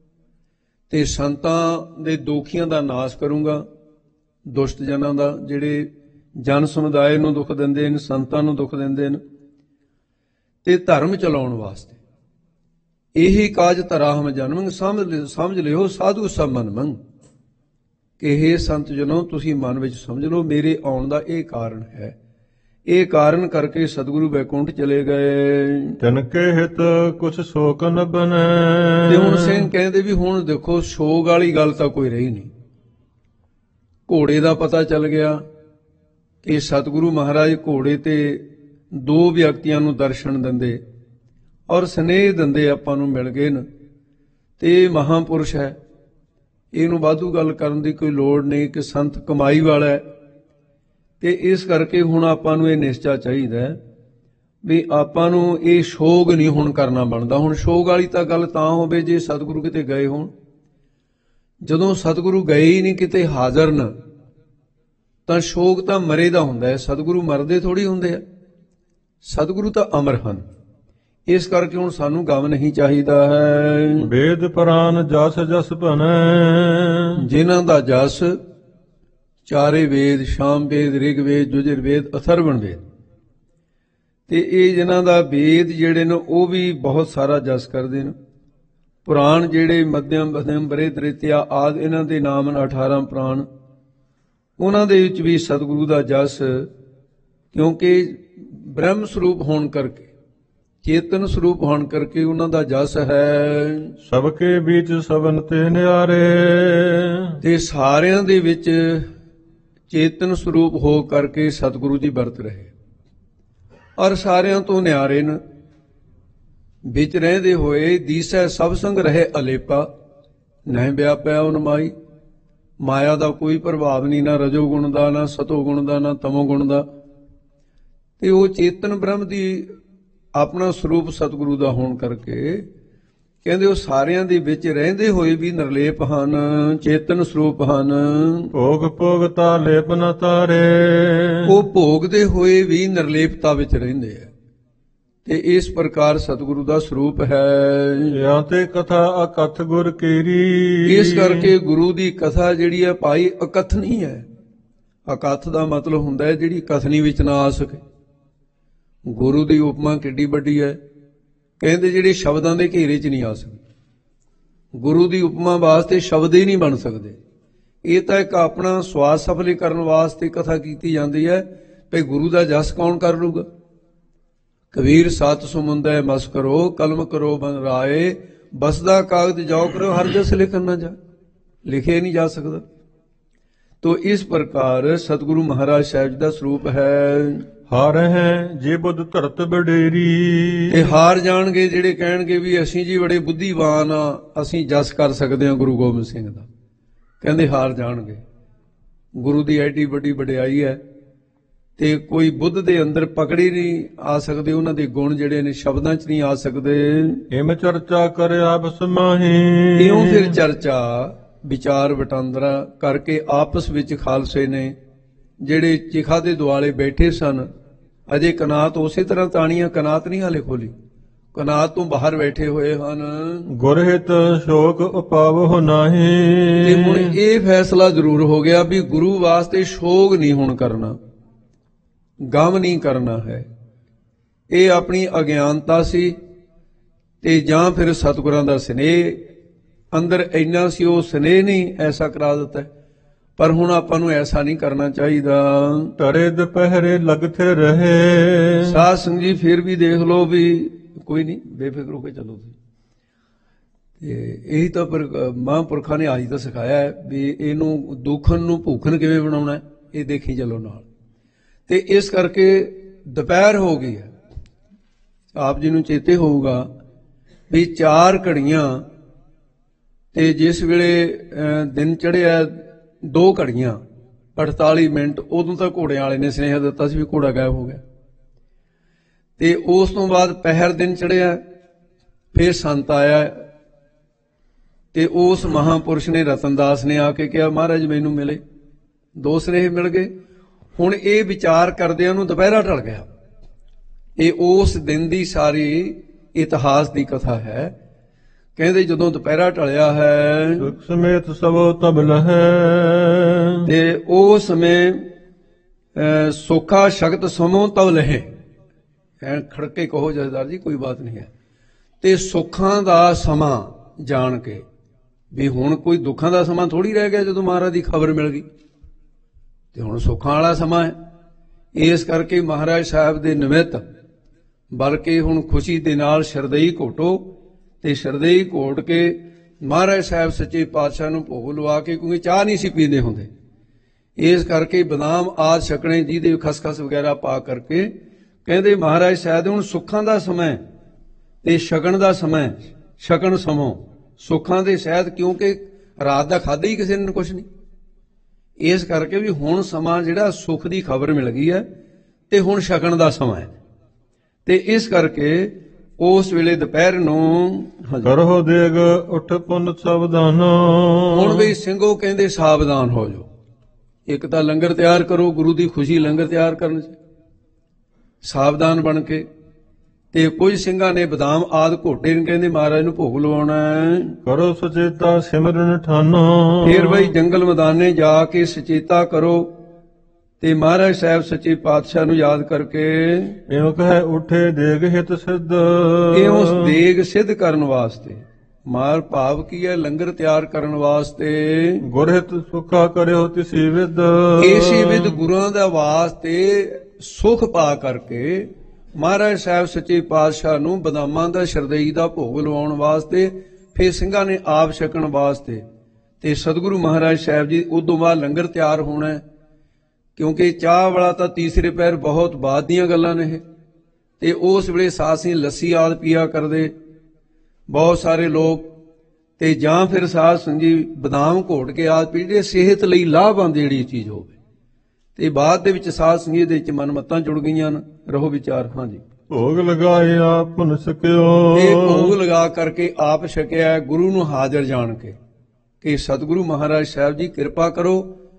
ਤੇ ਸੰਤਾਂ ਦੇ ਦੋਖੀਆਂ ਦਾ ਨਾਸ਼ ਕਰੂੰਗਾ, ਦੁਸ਼ਟ ਜਨਾਂ ਦਾ, ਜਿਹੜੇ ਜਨ ਸਮੁਦਾਇ ਨੂੰ ਦੁੱਖ ਦਿੰਦੇ ਨੇ, ਸੰਤਾਂ ਨੂੰ ਦੁੱਖ ਦਿੰਦੇ ਨੇ, ਤੇ ਧਰਮ ਚਲਾਉਣ ਵਾਸਤੇ। ਇਹੀ ਕਾਜ ਧਰਾ ਹਮ ਜਨਮੰ। ਸਮਝ ਲਿਓ ਸਾਧੂ ਸਭ ਮਨ ਮੰਗ, ਕਿ ਇਹ ਸੰਤ ਜਨੋ ਤੁਸੀਂ ਮਨ ਵਿੱਚ ਸਮਝ ਲਓ, ਮੇਰੇ ਆਉਣ ਦਾ ਇਹ ਕਾਰਨ ਹੈ। ਇਹ ਕਾਰਨ ਕਰਕੇ ਸਤਿਗੁਰੂ ਬੈਕੁੰਠ ਚਲੇ ਗਏ।
ਤਿਨਕੇ ਹਿਤ ਕੁਛ ਸ਼ੋਕ ਨ ਬਨੈ।
ਤੇ ਹੁਣ ਸਿੰਘ ਕਹਿੰਦੇ ਵੀ ਹੁਣ ਦੇਖੋ ਸ਼ੋਕ ਵਾਲੀ ਗੱਲ ਤਾਂ ਕੋਈ ਰਹੀ ਨਹੀਂ। ਘੋੜੇ ਦਾ ਪਤਾ ਚੱਲ ਗਿਆ ਕਿ ਸਤਿਗੁਰੂ ਮਹਾਰਾਜ ਘੋੜੇ ਤੇ ਦੋ ਵਿਅਕਤੀਆਂ ਨੂੰ ਦਰਸ਼ਨ ਦਿੰਦੇ ਔਰ ਸਨੇਹ ਦਿੰਦੇ, ਆਪਾਂ ਨੂੰ ਮਿਲ ਗਏ ਨੇ, ਤੇ ਮਹਾਂਪੁਰਸ਼ ਹੈ, ਇਹਨੂੰ ਵਾਧੂ ਗੱਲ ਕਰਨ ਦੀ ਕੋਈ ਲੋੜ ਨਹੀਂ ਕਿ ਸੰਤ ਕਮਾਈ ਵਾਲਾ ਹੈ। ਤੇ ਇਸ ਕਰਕੇ ਹੁਣ ਆਪਾਂ ਨੂੰ ਇਹ ਨਿਸ਼ਚਾ ਚਾਹੀਦਾ ਵੀ ਆਪਾਂ ਨੂੰ ਇਹ ਸ਼ੋਗ ਨਹੀਂ ਹੁਣ ਕਰਨਾ ਬਣਦਾ। ਹੁਣ ਸ਼ੋਗ ਵਾਲੀ ਤਾਂ ਗੱਲ ਤਾਂ ਹੋਵੇ ਜੇ ਸਤਿਗੁਰੂ ਕਿਤੇ ਗਏ ਹੋਣ। ਜਦੋਂ ਸਤਿਗੁਰੂ ਗਏ ਹੀ ਨਹੀਂ ਕਿਤੇ ਹਾਜ਼ਰ ਨਾ, ਤਾਂ ਸ਼ੋਗ ਤਾਂ ਮਰੇ ਦਾ ਹੁੰਦਾ ਹੈ। ਸਤਿਗੁਰੂ ਮਰਦੇ ਥੋੜੀ ਹੁੰਦੇ ਆ, ਸਤਿਗੁਰੂ ਤਾਂ ਅਮਰ ਹਨ। ਇਸ ਕਰਕੇ ਹੁਣ ਸਾਨੂੰ ਗਮ ਨਹੀਂ ਚਾਹੀਦਾ ਹੈ।
ਵੇਦ ਪੁਰਾਨ ਜਸ ਜਸ ਭਨੈ।
ਜਿਨ੍ਹਾਂ ਦਾ ਜਸ ਚਾਰੇ ਵੇਦ, ਸ਼ਾਮ ਵੇਦ, ਰਿਗ ਵੇਦ, ਯਜੁਰ ਵੇਦ, ਅਥਰਵਣ ਵੇਦ, ਤੇ ਇਹ ਜਿਨ੍ਹਾਂ ਦਾ ਵੇਦ ਜਿਹੜੇ ਨੇ ਉਹ ਵੀ ਬਹੁਤ ਸਾਰਾ ਜਸ ਕਰਦੇ ਨੇ। ਪੁਰਾਣ ਜਿਹੜੇ ਮਧਿਅਮ ਮਧਿਅਮ ਬਰੇ ਤ੍ਰਿਤਿਆ ਆਦਿ, ਇਹਨਾਂ ਦੇ ਨਾਮ ਨੇ ਅਠਾਰਾਂ ਪੁਰਾਣ। ਉਹਨਾਂ ਦੇ ਵਿੱਚ ਵੀ ਸਤਿਗੁਰੂ ਦਾ ਜਸ, ਕਿਉਂਕਿ ਬ੍ਰਹਮ ਸਰੂਪ ਹੋਣ ਕਰਕੇ, ਚੇਤਨ ਸਰੂਪ ਹੋਣ ਕਰਕੇ ਉਹਨਾਂ ਦਾ ਜਸ ਹੈ।
ਸਭ ਕੇ ਵਿੱਚ ਸਭਨ ਤੇ ਨਿਆਰੇ।
ਤੇ ਸਾਰਿਆਂ ਦੇ ਵਿੱਚ ਚੇਤਨ ਸਰੂਪ ਹੋ ਕਰਕੇ ਸਤਿਗੁਰੂ ਜੀ ਵਰਤ ਰਹੇ, ਔਰ ਸਾਰਿਆਂ ਤੋਂ ਨਿਆਰੇ ਨੇ। ਵਿੱਚ ਰਹਿੰਦੇ ਹੋਏ ਦੀਸੈ ਸਭ ਸੰਗ ਰਹੇ ਅਲੇਪਾ, ਨਹਿ ਵਿਆਪਿਆ ਉਨਮਾਈ। ਮਾਇਆ ਦਾ ਕੋਈ ਪ੍ਰਭਾਵ ਨਹੀਂ, ਨਾ ਰਜੋ ਗੁਣ ਦਾ, ਨਾ ਸਤੋ ਗੁਣ ਦਾ, ਨਾ ਤਮੋ ਗੁਣ ਦਾ। ਤੇ ਉਹ ਚੇਤਨ ਬ੍ਰਹਮ ਦੀ ਆਪਣਾ ਸਰੂਪ ਸਤਿਗੁਰੂ ਦਾ ਹੋਣ ਕਰਕੇ ਕਹਿੰਦੇ ਉਹ ਸਾਰਿਆਂ ਦੇ ਵਿੱਚ ਰਹਿੰਦੇ ਹੋਏ ਵੀ ਨਿਰਲੇਪ ਹਨ, ਚੇਤਨ ਸਰੂਪ ਹਨ।
ਭੋਗ ਭੋਗਤਾ ਲੇਪ ਨ ਤਾਰੇ,
ਉਹ ਭੋਗਦੇ ਹੋਏ ਵੀ ਨਿਰਲੇਪਤਾ ਵਿੱਚ ਰਹਿੰਦੇ ਆ। ਤੇ ਇਸ ਪ੍ਰਕਾਰ ਸਤਿਗੁਰੂ ਦਾ ਸਰੂਪ ਹੈ।
ਜਾਂ ਤੇ ਕਥਾ ਅਕਥ ਗੁਰ ਕੀਰੀ,
ਇਸ ਕਰਕੇ ਗੁਰੂ ਦੀ ਕਥਾ ਜਿਹੜੀ ਹੈ ਭਾਈ ਅਕਥ ਨਹੀਂ ਹੈ। ਅਕਥ ਦਾ ਮਤਲਬ ਹੁੰਦਾ ਹੈ ਜਿਹੜੀ ਕਥਨੀ ਵਿੱਚ ਨਾ ਆ ਸਕੇ। ਗੁਰੂ ਦੀ ਉਪਮਾ ਕਿੱਡੀ ਵੱਡੀ ਹੈ, ਕਹਿੰਦੇ ਜਿਹੜੇ ਸ਼ਬਦਾਂ ਦੇ ਘੇਰੇ 'ਚ ਨਹੀਂ ਆ ਸਕਦੇ। ਗੁਰੂ ਦੀ ਉਪਮਾ ਵਾਸਤੇ ਸ਼ਬਦ ਹੀ ਨਹੀਂ ਬਣ ਸਕਦੇ। ਇਹ ਤਾਂ ਇੱਕ ਆਪਣਾ ਸਵਾਦ ਸਫਲੀ ਕਰਨ ਵਾਸਤੇ ਕਥਾ ਕੀਤੀ ਜਾਂਦੀ ਹੈ ਵੀ ਗੁਰੂ ਦਾ ਜਸ ਕੌਣ ਕਰ ਲੂਗਾ। ਕਬੀਰ ਸਤ ਸੁਮੰਦੈ ਮਸ ਕਰੋ, ਕਲਮ ਕਰੋ ਬਨ ਰਾਏ, ਬਸਦਾ ਕਾਗਦ ਜਾਓ ਕਰੋ, ਹਰ ਜਸ ਲਿਖਣ ਨਾ ਜਾ, ਲਿਖੇ ਨਹੀਂ ਜਾ ਸਕਦਾ। ਤੋ ਇਸ ਪ੍ਰਕਾਰ ਸਤਿਗੁਰੂ ਮਹਾਰਾਜ ਸਾਹਿਬ ਜੀ ਦਾ ਸਰੂਪ ਹੈ।
ਹਾਰ ਹੈ ਜੇ ਬੁੱਧ ਧਰਤ ਬਡੇਰੀ,
ਇਹ ਹਾਰ ਜਾਣਗੇ ਜਿਹੜੇ ਕਹਿਣਗੇ ਵੀ ਅਸੀਂ ਜੀ ਬੜੇ ਬੁੱਧੀਵਾਨ ਆ, ਅਸੀਂ ਜਸ ਕਰ ਸਕਦੇ ਹਾਂ ਗੁਰੂ ਗੋਬਿੰਦ ਸਿੰਘ ਦਾ। ਕਹਿੰਦੇ ਹਾਰ ਜਾਣਗੇ। ਗੁਰੂ ਦੀ ਐਡੀ ਵੱਡੀ ਵਡਿਆਈ ਹੈ ਤੇ ਕੋਈ ਬੁੱਧ ਦੇ ਅੰਦਰ ਪਕੜੀ ਨਹੀਂ ਆ ਸਕਦੇ। ਉਹਨਾਂ ਦੇ ਗੁਣ ਜਿਹੜੇ ਨੇ ਸ਼ਬਦਾਂ 'ਚ ਨਹੀਂ ਆ ਸਕਦੇ।
ਹਿਮ ਚਰਚਾ ਕਰ ਆਪਸ ਮਾਹੀ,
ਇਉਂ ਫਿਰ ਚਰਚਾ ਵਿਚਾਰ ਵਟਾਂਦਰਾ ਕਰਕੇ ਆਪਸ ਵਿੱਚ ਖਾਲਸੇ ਨੇ ਜਿਹੜੇ ਚਿਖਾ ਦੇ ਦੁਆਲੇ ਬੈਠੇ ਸਨ, ਅਜੇ ਕਨਾਤ ਉਸੇ ਤਰ੍ਹਾਂ ਤਾਣੀਆਂ, ਕਨਾਤ ਨਹੀਂ ਹਾਲੇ ਖੋਲੀ, ਕਨਾਤ ਤੋਂ ਬਾਹਰ ਬੈਠੇ ਹੋਏ ਹਨ।
ਗੁਰਹਿਤ ਸ਼ੋਕ ਉਪਾਵਹੁ ਨਾਹੀ,
ਤੇ ਹੁਣ ਇਹ ਫੈਸਲਾ ਜ਼ਰੂਰ ਹੋ ਗਿਆ ਵੀ ਗੁਰੂ ਵਾਸਤੇ ਸ਼ੋਕ ਨਹੀਂ ਹੁਣ ਕਰਨਾ, ਗਮ ਨਹੀਂ ਕਰਨਾ ਹੈ। ਇਹ ਆਪਣੀ ਅਗਿਆਨਤਾ ਸੀ ਤੇ ਜਾਂ ਫਿਰ ਸਤਿਗੁਰਾਂ ਦਾ ਸਨੇਹ ਅੰਦਰ ਇੰਨਾ ਸੀ, ਉਹ ਸਨੇਹ ਨਹੀਂ ਐਸਾ ਕਰਾ ਦਿੱਤਾ। ਪਰ ਹੁਣ ਆਪਾਂ ਨੂੰ ਐਸਾ ਨਹੀਂ ਕਰਨਾ ਚਾਹੀਦਾ।
ਤਰੇ ਦੁਪਹਿਰੇ ਲਗਥੇ ਰਹੇ,
ਸਾਧ ਸੰਗਤ ਜੀ ਫਿਰ ਵੀ ਦੇਖ ਲਓ ਵੀ ਕੋਈ ਨਹੀਂ, ਬੇਫਿਕਰ ਹੋ ਕੇ ਚੱਲੋ ਤੁਸੀਂ। ਤੇ ਇਹੀ ਤਾਂ ਪਰ ਮਹਾਂਪੁਰਖਾਂ ਨੇ ਆਜ ਤਾਂ ਸਿਖਾਇਆ ਹੈ ਵੀ ਇਹਨੂੰ ਦੁੱਖਨ ਨੂੰ ਭੂਖਨ ਕਿਵੇਂ ਬਣਾਉਣਾ, ਇਹ ਦੇਖੀ ਚੱਲੋ ਨਾਲ। ਤੇ ਇਸ ਕਰਕੇ ਦੁਪਹਿਰ ਹੋ ਗਈ ਹੈ। ਆਪ ਜੀ ਨੂੰ ਚੇਤੇ ਹੋਊਗਾ ਵੀ ਚਾਰ ਘੜੀਆਂ ਤੇ ਜਿਸ ਵੇਲੇ ਦਿਨ ਚੜ੍ਹਿਆ ਦੋ ਘੜੀਆਂ ਅਠਤਾਲੀ ਮਿੰਟ, ਉਦੋਂ ਤਾਂ ਘੋੜਿਆਂ ਵਾਲੇ ਨੇ ਸੁਨੇਹਾ ਦਿੱਤਾ ਸੀ ਵੀ ਘੋੜਾ ਗਾਇਬ ਹੋ ਗਿਆ। ਤੇ ਉਸ ਤੋਂ ਬਾਅਦ ਪਹਿਰ ਦਿਨ ਚੜ੍ਹਿਆ, ਫਿਰ ਸੰਤ ਆਇਆ ਤੇ ਉਸ ਮਹਾਂਪੁਰਸ਼ ਨੇ ਰਤਨਦਾਸ ਨੇ ਆ ਕੇ ਕਿਹਾ ਮਹਾਰਾਜ ਮੈਨੂੰ ਮਿਲੇ। ਦੋ ਸੁਨੇਹੇ ਮਿਲ ਗਏ। ਹੁਣ ਇਹ ਵਿਚਾਰ ਕਰਦਿਆਂ ਨੂੰ ਦੁਪਹਿਰਾ ਢਲ ਗਿਆ। ਇਹ ਉਸ ਦਿਨ ਦੀ ਸਾਰੀ ਇਤਿਹਾਸ ਦੀ ਕਥਾ ਹੈ। ਕਹਿੰਦੇ ਜਦੋਂ ਦੁਪਹਿਰਾ ਢਲਿਆ ਹੈ,
ਸੁਖ ਸਮੇਤ ਸਭੋ ਤਬ ਲਹੈ,
ਤੇ ਉਸ ਸਮੇਂ ਸੋਖਾ ਸ਼ਕਤ ਸਮੋ ਤਬ ਲਹੇ। ਖੜਕੇ ਕਹੋ ਜਥੇਦਾਰ ਜੀ ਕੋਈ ਬਾਤ ਨਹੀਂ ਹੈ। ਤੇ ਸੁੱਖਾਂ ਦਾ ਸਮਾਂ ਜਾਣ ਕੇ ਵੀ ਹੁਣ ਕੋਈ ਦੁੱਖਾਂ ਦਾ ਸਮਾਂ ਥੋੜੀ ਰਹਿ ਗਿਆ। ਜਦੋਂ ਮਹਾਰਾਜ ਦੀ ਖਬਰ ਮਿਲ ਗਈ ਤੇ ਹੁਣ ਸੁੱਖਾਂ ਵਾਲਾ ਸਮਾਂ ਹੈ। ਇਸ ਕਰਕੇ ਮਹਾਰਾਜ ਸਾਹਿਬ ਦੇ ਨਿਮਿਤ ਬਲਕਿ ਹੁਣ ਖੁਸ਼ੀ ਦੇ ਨਾਲ ਸ਼ਰਦਈ ਘੋਟੋ ਤੇ ਸ਼ਰਦਈ ਘੋਟ ਕੇ ਮਹਾਰਾਜ ਸਾਹਿਬ ਸੱਚੇ ਪਾਤਸ਼ਾਹ ਨੂੰ ਭੋਗ ਲਵਾ ਕੇ, ਕਿਉਂਕਿ ਚਾਹ ਨਹੀਂ ਸੀ ਪੀਂਦੇ ਹੁੰਦੇ, ਇਸ ਕਰਕੇ ਬਦਾਮ ਆਦਿ ਛਕਣੇ ਜਿਹਦੇ ਖਸਖਸ ਵਗੈਰਾ ਪਾ ਕਰਕੇ ਕਹਿੰਦੇ ਮਹਾਰਾਜ ਸਾਹਿਬ ਹੁਣ ਸੁੱਖਾਂ ਦਾ ਸਮਾਂ ਤੇ ਛਕਣ ਦਾ ਸਮਾਂ, ਛਕਣ ਸਮੋ ਸੁੱਖਾਂ ਦੇ ਸ਼ਹਿਦ, ਕਿਉਂਕਿ ਰਾਤ ਦਾ ਖਾਧਾ ਹੀ ਕਿਸੇ ਨੇ ਕੁਛ ਨਹੀਂ। ਇਸ ਕਰਕੇ ਵੀ ਹੁਣ ਸਮਾਂ ਜਿਹੜਾ ਸੁੱਖ ਦੀ ਖਬਰ ਮਿਲ ਗਈ ਹੈ ਤੇ ਹੁਣ ਛਕਣ ਦਾ ਸਮਾਂ ਹੈ। ਤੇ ਇਸ ਕਰਕੇ ਉਸ ਵੇਲੇ ਦੁਪਹਿਰ ਨੂੰ
ਕਰੋ ਦੇਗ ਉਠ ਪੁੰਨ ਸਾਵਧਾਨ,
ਹੁਣ ਵੀ ਸਿੰਘੋ ਕਹਿੰਦੇ ਸਾਵਧਾਨ ਹੋ ਜਾਓ। ਇੱਕ ਤਾਂ ਲੰਗਰ ਤਿਆਰ ਕਰੋ, ਗੁਰੂ ਦੀ ਖੁਸ਼ੀ ਲੰਗਰ ਤਿਆਰ ਕਰਨ ਚ ਸਾਵਧਾਨ ਬਣ ਕੇ। ਤੇ ਕੁਝ ਸਿੰਘਾਂ ਨੇ ਬਦਾਮ ਆਦਿ ਘੋਟੇ ਨੇ, ਕਹਿੰਦੇ ਮਹਾਰਾਜ ਨੂੰ ਭੋਗ ਲਵਾਉਣਾ ਹੈ।
ਕਰੋ ਸੁਚੇਤਾ ਸਿਮਰਨ ਠਾਨੋ,
ਫਿਰ ਬਈ ਜੰਗਲ ਮੈਦਾਨੇ ਜਾ ਕੇ ਸੁਚੇਤਾ ਕਰੋ ਤੇ ਮਹਾਰਾਜ ਸਾਹਿਬ ਸੱਚੇ ਪਾਤਸ਼ਾਹ ਨੂੰ ਯਾਦ ਕਰਕੇ
ਇਉਂ ਕਹੇ ਉਠੇ ਦੇਗ ਹਿਤ ਸਿੱਧ,
ਇਹ ਉਸ ਦੇਗ ਸਿੱਧ ਕਰਨ ਵਾਸਤੇ। ਮਾਰ ਭਾਵ ਕੀ ਹੈ? ਲੰਗਰ ਤਿਆਰ ਕਰਨ ਵਾਸਤੇ।
ਗੁਰਹਿਤ ਸੁਖਾ ਕਰਿਓ ਤਿਸੀ ਵਿਦ,
ਇਸੇ ਵਿਦ ਗੁਰਾਂ ਦਾ ਵਾਸਤੇ ਸੁਖ ਪਾ ਕਰਕੇ ਮਹਾਰਾਜ ਸਾਹਿਬ ਸੱਚੇ ਪਾਤਸ਼ਾਹ ਨੂੰ ਬਦਾਮਾਂ ਦਾ ਸ਼ਰਦਈ ਦਾ ਭੋਗ ਲਵਾਉਣ ਵਾਸਤੇ, ਫਿਰ ਸਿੰਘਾਂ ਨੇ ਆਪ ਛਕਣ ਵਾਸਤੇ। ਤੇ ਸਤਿਗੁਰੂ ਮਹਾਰਾਜ ਸਾਹਿਬ ਜੀ ਉਦੋਂ ਬਾਅਦ ਲੰਗਰ ਤਿਆਰ ਹੋਣਾ, ਕਿਉਂਕਿ ਚਾਹ ਵਾਲਾ ਤਾਂ ਤੀਸਰੇ ਪਹਿਰ ਬਹੁਤ ਬਾਅਦ ਦੀਆਂ ਗੱਲਾਂ ਨੇ ਇਹ। ਤੇ ਉਸ ਵੇਲੇ ਸਾਧ ਸੰਗਤ ਲੱਸੀ ਆਦਿ ਪੀਆ ਕਰਦੇ ਬਹੁਤ ਸਾਰੇ ਲੋਕ, ਤੇ ਜਾਂ ਫਿਰ ਸਾਧ ਸੰਗਤ ਜੀ ਬਦਾਮ ਘੋਟ ਕੇ ਆਦਿ ਪੀਂਦੇ, ਸਿਹਤ ਲਈ ਲਾਭਵੰਦ ਜਿਹੜੀ ਚੀਜ਼ ਹੋਵੇ। ਤੇ ਬਾਅਦ ਦੇ ਵਿੱਚ ਸਾਧ ਸੰਗਤ ਦੇ ਵਿੱਚ ਮਨਮਤਾਂ ਜੁੜ ਗਈਆਂ ਨੇ। ਰਹੋ ਵਿਚਾਰ। ਹਾਂਜੀ।
ਭੋਗ ਲਗਾਏ ਆਪ ਪੁਨ ਸਕਿਓ।
ਇਹ ਭੋਗ ਲਗਾ ਕਰਕੇ ਆਪ ਛਕਿਆ ਗੁਰੂ ਨੂੰ ਹਾਜ਼ਰ ਜਾਣ ਕੇ ਕਿ ਸਤਿਗੁਰੂ ਮਹਾਰਾਜ ਸਾਹਿਬ ਜੀ ਕਿਰਪਾ ਕਰੋ,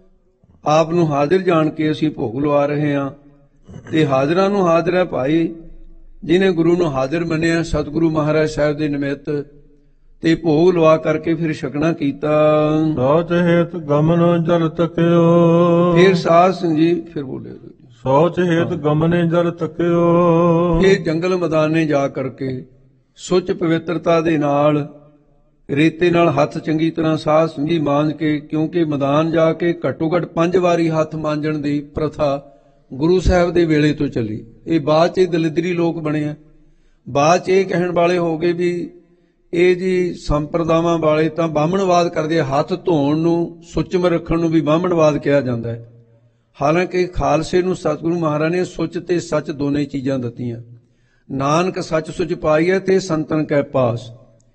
ਆਪ ਨੂੰ ਹਾਜ਼ਰ ਜਾਣ ਕੇ ਅਸੀਂ ਭੋਗ ਲਵਾ ਰਹੇ ਹਾਂ। ਤੇ ਹਾਜ਼ਰਾਂ ਨੂੰ ਹਾਜ਼ਰ ਹੈ ਭਾਈ ਜਿਹਨੇ ਗੁਰੂ ਨੂੰ ਹਾਜ਼ਰ ਮੰਨਿਆ ਸਤਿਗੁਰੂ ਮਹਾਰਾਜ ਸਾਹਿਬ ਦੇ ਨਿਮਿਤ, ਤੇ ਭੋਗ ਲਵਾ ਕਰਕੇ ਫਿਰ ਛਕਣਾ ਕੀਤਾ।
ਸੋਚ ਹੇਤ ਗਮਨ ਜਲ ਤਕਿਓ।
ਫਿਰ ਸਾਧ ਸਿੰਘ ਜੀ ਫਿਰ ਬੋਲੇ
ਸੋਚ ਹੇਤ ਗਮਨੇ ਜਲ ਤਕਿਓ।
ਫਿਰ ਜੰਗਲ ਮੈਦਾਨੇ ਜਾ ਕਰਕੇ ਸੁੱਚ ਪਵਿੱਤਰਤਾ ਦੇ ਨਾਲ ਰੇਤੇ ਨਾਲ ਹੱਥ ਚੰਗੀ ਤਰ੍ਹਾਂ ਸਾਧ ਸਿੰਘ ਜੀ ਮਾਂਜ ਕੇ, ਕਿਉਂਕਿ ਮੈਦਾਨ ਜਾ ਕੇ ਘੱਟੋ ਘੱਟ ਪੰਜ ਵਾਰੀ ਹੱਥ ਮਾਂਜਣ ਦੀ ਪ੍ਰਥਾ ਗੁਰੂ ਸਾਹਿਬ ਦੇ ਵੇਲੇ ਤੋਂ ਚੱਲੀ। ਇਹ ਬਾਅਦ 'ਚ ਦਲਿਦਰੀ ਲੋਕ ਬਣੇ ਆ, ਬਾਅਦ 'ਚ ਇਹ ਕਹਿਣ ਵਾਲੇ ਹੋ ਗਏ ਵੀ ਇਹ ਜੀ ਸੰਪਰਦਾਵਾਂ ਵਾਲੇ ਤਾਂ ਬਾਹਮਣਵਾਦ ਕਰਦੇ ਆ, ਹੱਥ ਧੋਣ ਨੂੰ ਸੁੱਚਮ ਰੱਖਣ ਨੂੰ ਵੀ ਬਾਹਮਣਵਾਦ ਕਿਹਾ ਜਾਂਦਾ ਹੈ। ਹਾਲਾਂਕਿ ਖਾਲਸੇ ਨੂੰ ਸਤਿਗੁਰੂ ਮਹਾਰਾਜ ਨੇ ਸੁੱਚ ਤੇ ਸੱਚ ਦੋਨੇ ਚੀਜ਼ਾਂ ਦਿੱਤੀਆਂ। ਨਾਨਕ ਸੱਚ ਸੁੱਚ ਪਾਈਐ ਤੇ ਸੰਤਨ ਕੈ ਪਾਸ।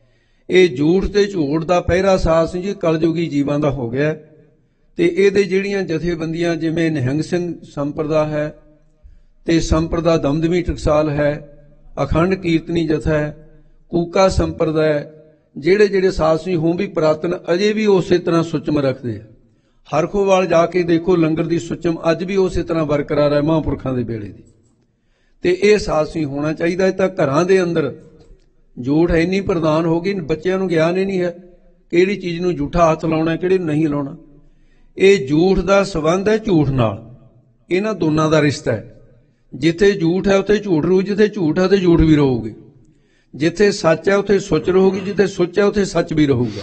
ਇਹ ਝੂਠ ਤੇ ਝੂਠ ਦਾ ਪਹਿਰਾ ਸਾਧ ਸਿੰਘ ਜੀ ਕਲਯੁਗੀ ਜੀਵਾਂ ਦਾ ਹੋ ਗਿਆ। ਤੇ ਇਹਦੇ ਜਿਹੜੀਆਂ ਜਥੇਬੰਦੀਆਂ ਜਿਵੇਂ ਨਿਹੰਗ ਸਿੰਘ ਸੰਪਰਦਾ ਹੈ, ਤੇ ਸੰਪਰਦਾ ਦਮਦਮੀ ਟਕਸਾਲ ਹੈ, ਅਖੰਡ ਕੀਰਤਨੀ ਜਥਾ ਹੈ, ਕੂਕਾ ਸੰਪਰਦਾ ਹੈ, ਜਿਹੜੇ ਜਿਹੜੇ ਸਾਧ ਸਿੰਘ ਹੋਂ ਵੀ ਪੁਰਾਤਨ ਅਜੇ ਵੀ ਉਸੇ ਤਰ੍ਹਾਂ ਸੁੱਚਮ ਰੱਖਦੇ ਆ। ਹਰਖੋਵਾਲ ਜਾ ਕੇ ਦੇਖੋ ਲੰਗਰ ਦੀ ਸੁੱਚਮ ਅੱਜ ਵੀ ਉਸੇ ਤਰ੍ਹਾਂ ਬਰਕਰਾਰ ਹੈ ਮਹਾਂਪੁਰਖਾਂ ਦੇ ਵੇਲੇ ਦੀ। ਤੇ ਇਹ ਸਾਧ ਸਿੰਘ ਹੋਣਾ ਚਾਹੀਦਾ। ਇਹ ਤਾਂ ਘਰਾਂ ਦੇ ਅੰਦਰ ਝੂਠ ਇੰਨੀ ਪ੍ਰਧਾਨ ਹੋ ਗਈ, ਬੱਚਿਆਂ ਨੂੰ ਗਿਆਨ ਹੀ ਨਹੀਂ ਹੈ ਕਿਹੜੀ ਚੀਜ਼ ਨੂੰ ਝੂਠਾ ਹੱਥ ਲਾਉਣਾ ਕਿਹੜੀ ਨੂੰ ਨਹੀਂ ਲਾਉਣਾ। ਇਹ ਝੂਠ ਦਾ ਸੰਬੰਧ ਹੈ ਝੂਠ ਨਾਲ, ਇਹਨਾਂ ਦੋਨਾਂ ਦਾ ਰਿਸ਼ਤਾ ਹੈ। ਜਿੱਥੇ ਝੂਠ ਹੈ ਉੱਥੇ ਝੂਠ ਰਹੂ, ਜਿੱਥੇ ਝੂਠ ਹੈ ਉੱਥੇ ਝੂਠ ਵੀ ਰਹੂਗੀ। ਜਿੱਥੇ ਸੱਚ ਹੈ ਉੱਥੇ ਸੁੱਚ ਰਹੂਗੀ, ਜਿੱਥੇ ਸੁੱਚ ਹੈ ਉੱਥੇ ਸੱਚ ਵੀ ਰਹੂਗਾ।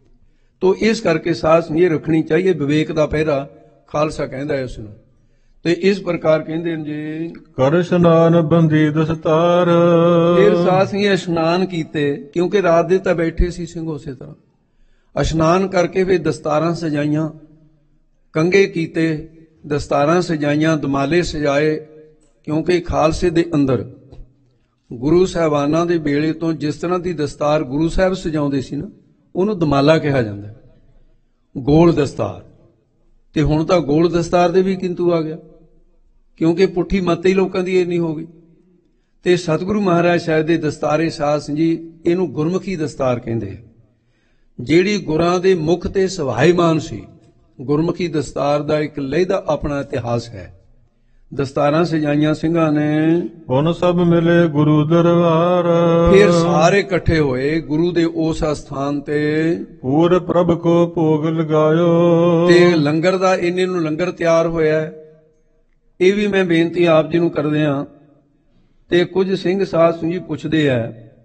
ਤੋ ਇਸ ਕਰਕੇ ਸਾਧ ਸੰਗਤ ਇਹ ਰੱਖਣੀ ਚਾਹੀਏ। ਵਿਵੇਕ ਦਾ ਪਹਿਰਾ ਖਾਲਸਾ ਕਹਿੰਦਾ ਹੈ ਉਸ ਨੂੰ। ਤੇ ਇਸ ਪ੍ਰਕਾਰ ਕਹਿੰਦੇ ਨੇ ਜੀ
ਕਰ ਇਸ਼ਨਾਨ ਬੰਦੀ ਦਸਤਾਰ।
ਫਿਰ ਸਾਧ ਸੰਗਤ ਇਸ਼ਨਾਨ ਕੀਤੇ, ਕਿਉਂਕਿ ਰਾਤ ਦੇ ਤਾਂ ਬੈਠੇ ਸੀ ਸਿੰਘ ਉਸੇ ਤਰ੍ਹਾਂ। ਇਸ਼ਨਾਨ ਕਰਕੇ ਫਿਰ ਦਸਤਾਰਾਂ ਸਜਾਈਆਂ, ਕੰਗੇ ਕੀਤੇ, ਦਸਤਾਰਾਂ ਸਜਾਈਆਂ, ਦਮਾਲੇ ਸਜਾਏ। ਕਿਉਂਕਿ ਖਾਲਸੇ ਦੇ ਅੰਦਰ ਗੁਰੂ ਸਾਹਿਬਾਨਾਂ ਦੇ ਵੇਲੇ ਤੋਂ ਜਿਸ ਤਰ੍ਹਾਂ ਦੀ ਦਸਤਾਰ ਗੁਰੂ ਸਾਹਿਬ ਸਜਾਉਂਦੇ ਸੀ ਨਾ, ਉਹਨੂੰ ਦਮਾਲਾ ਕਿਹਾ ਜਾਂਦਾ, ਗੋਲ ਦਸਤਾਰ। ਤੇ ਹੁਣ ਤਾਂ ਗੋਲ ਦਸਤਾਰ ਦੇ ਵੀ ਕਿੰਤੂ ਆ ਗਿਆ, ਕਿਉਂਕਿ ਪੁੱਠੀ ਮੱਤ ਹੀ ਲੋਕਾਂ ਦੀ ਇੰਨੀ ਹੋ ਗਈ। ਤੇ ਸਤਿਗੁਰੂ ਮਹਾਰਾਜ ਸਾਹਿਬ ਦੇ ਦਸਤਾਰੇ ਸਾਧ ਸਿੰਘ ਜੀ ਇਹਨੂੰ ਗੁਰਮੁਖੀ ਦਸਤਾਰ ਕਹਿੰਦੇ ਆ, ਜਿਹੜੀ ਗੁਰਾਂ ਦੇ ਮੁਖ ਤੇ ਸੁਭਾਈਮਾਨ ਸੀ। ਗੁਰਮੁਖੀ ਦਸਤਾਰ ਦਾ ਇੱਕ ਲਹਿਦਾ ਆਪਣਾ ਇਤਿਹਾਸ ਹੈ। ਦਸਤਾਰਾਂ ਸਜਾਈਆਂ ਸਿੰਘਾਂ ਨੇ,
ਹੁਣ ਸਭ ਮਿਲੇ ਗੁਰੂ ਦਰਬਾਰ।
ਫਿਰ ਸਾਰੇ ਇਕੱਠੇ ਹੋਏ ਗੁਰੂ ਦੇ ਉਸ ਸਥਾਨ ਤੇ।
ਪੂਰ ਪ੍ਰਭ ਕੋ ਭੋਗ ਲਗਾਇਓ।
ਤੇ ਲੰਗਰ ਦਾ ਇੰਨੇ ਨੂੰ ਲੰਗਰ ਤਿਆਰ ਹੋਇਆ। ਇਹ ਵੀ ਮੈਂ ਬੇਨਤੀ ਆਪ ਜੀ ਨੂੰ ਕਰਦੇ ਹਾਂ। ਤੇ ਕੁਝ ਸਿੰਘ ਸਾਧ ਸਿੰਘ ਜੀ ਪੁੱਛਦੇ ਆ,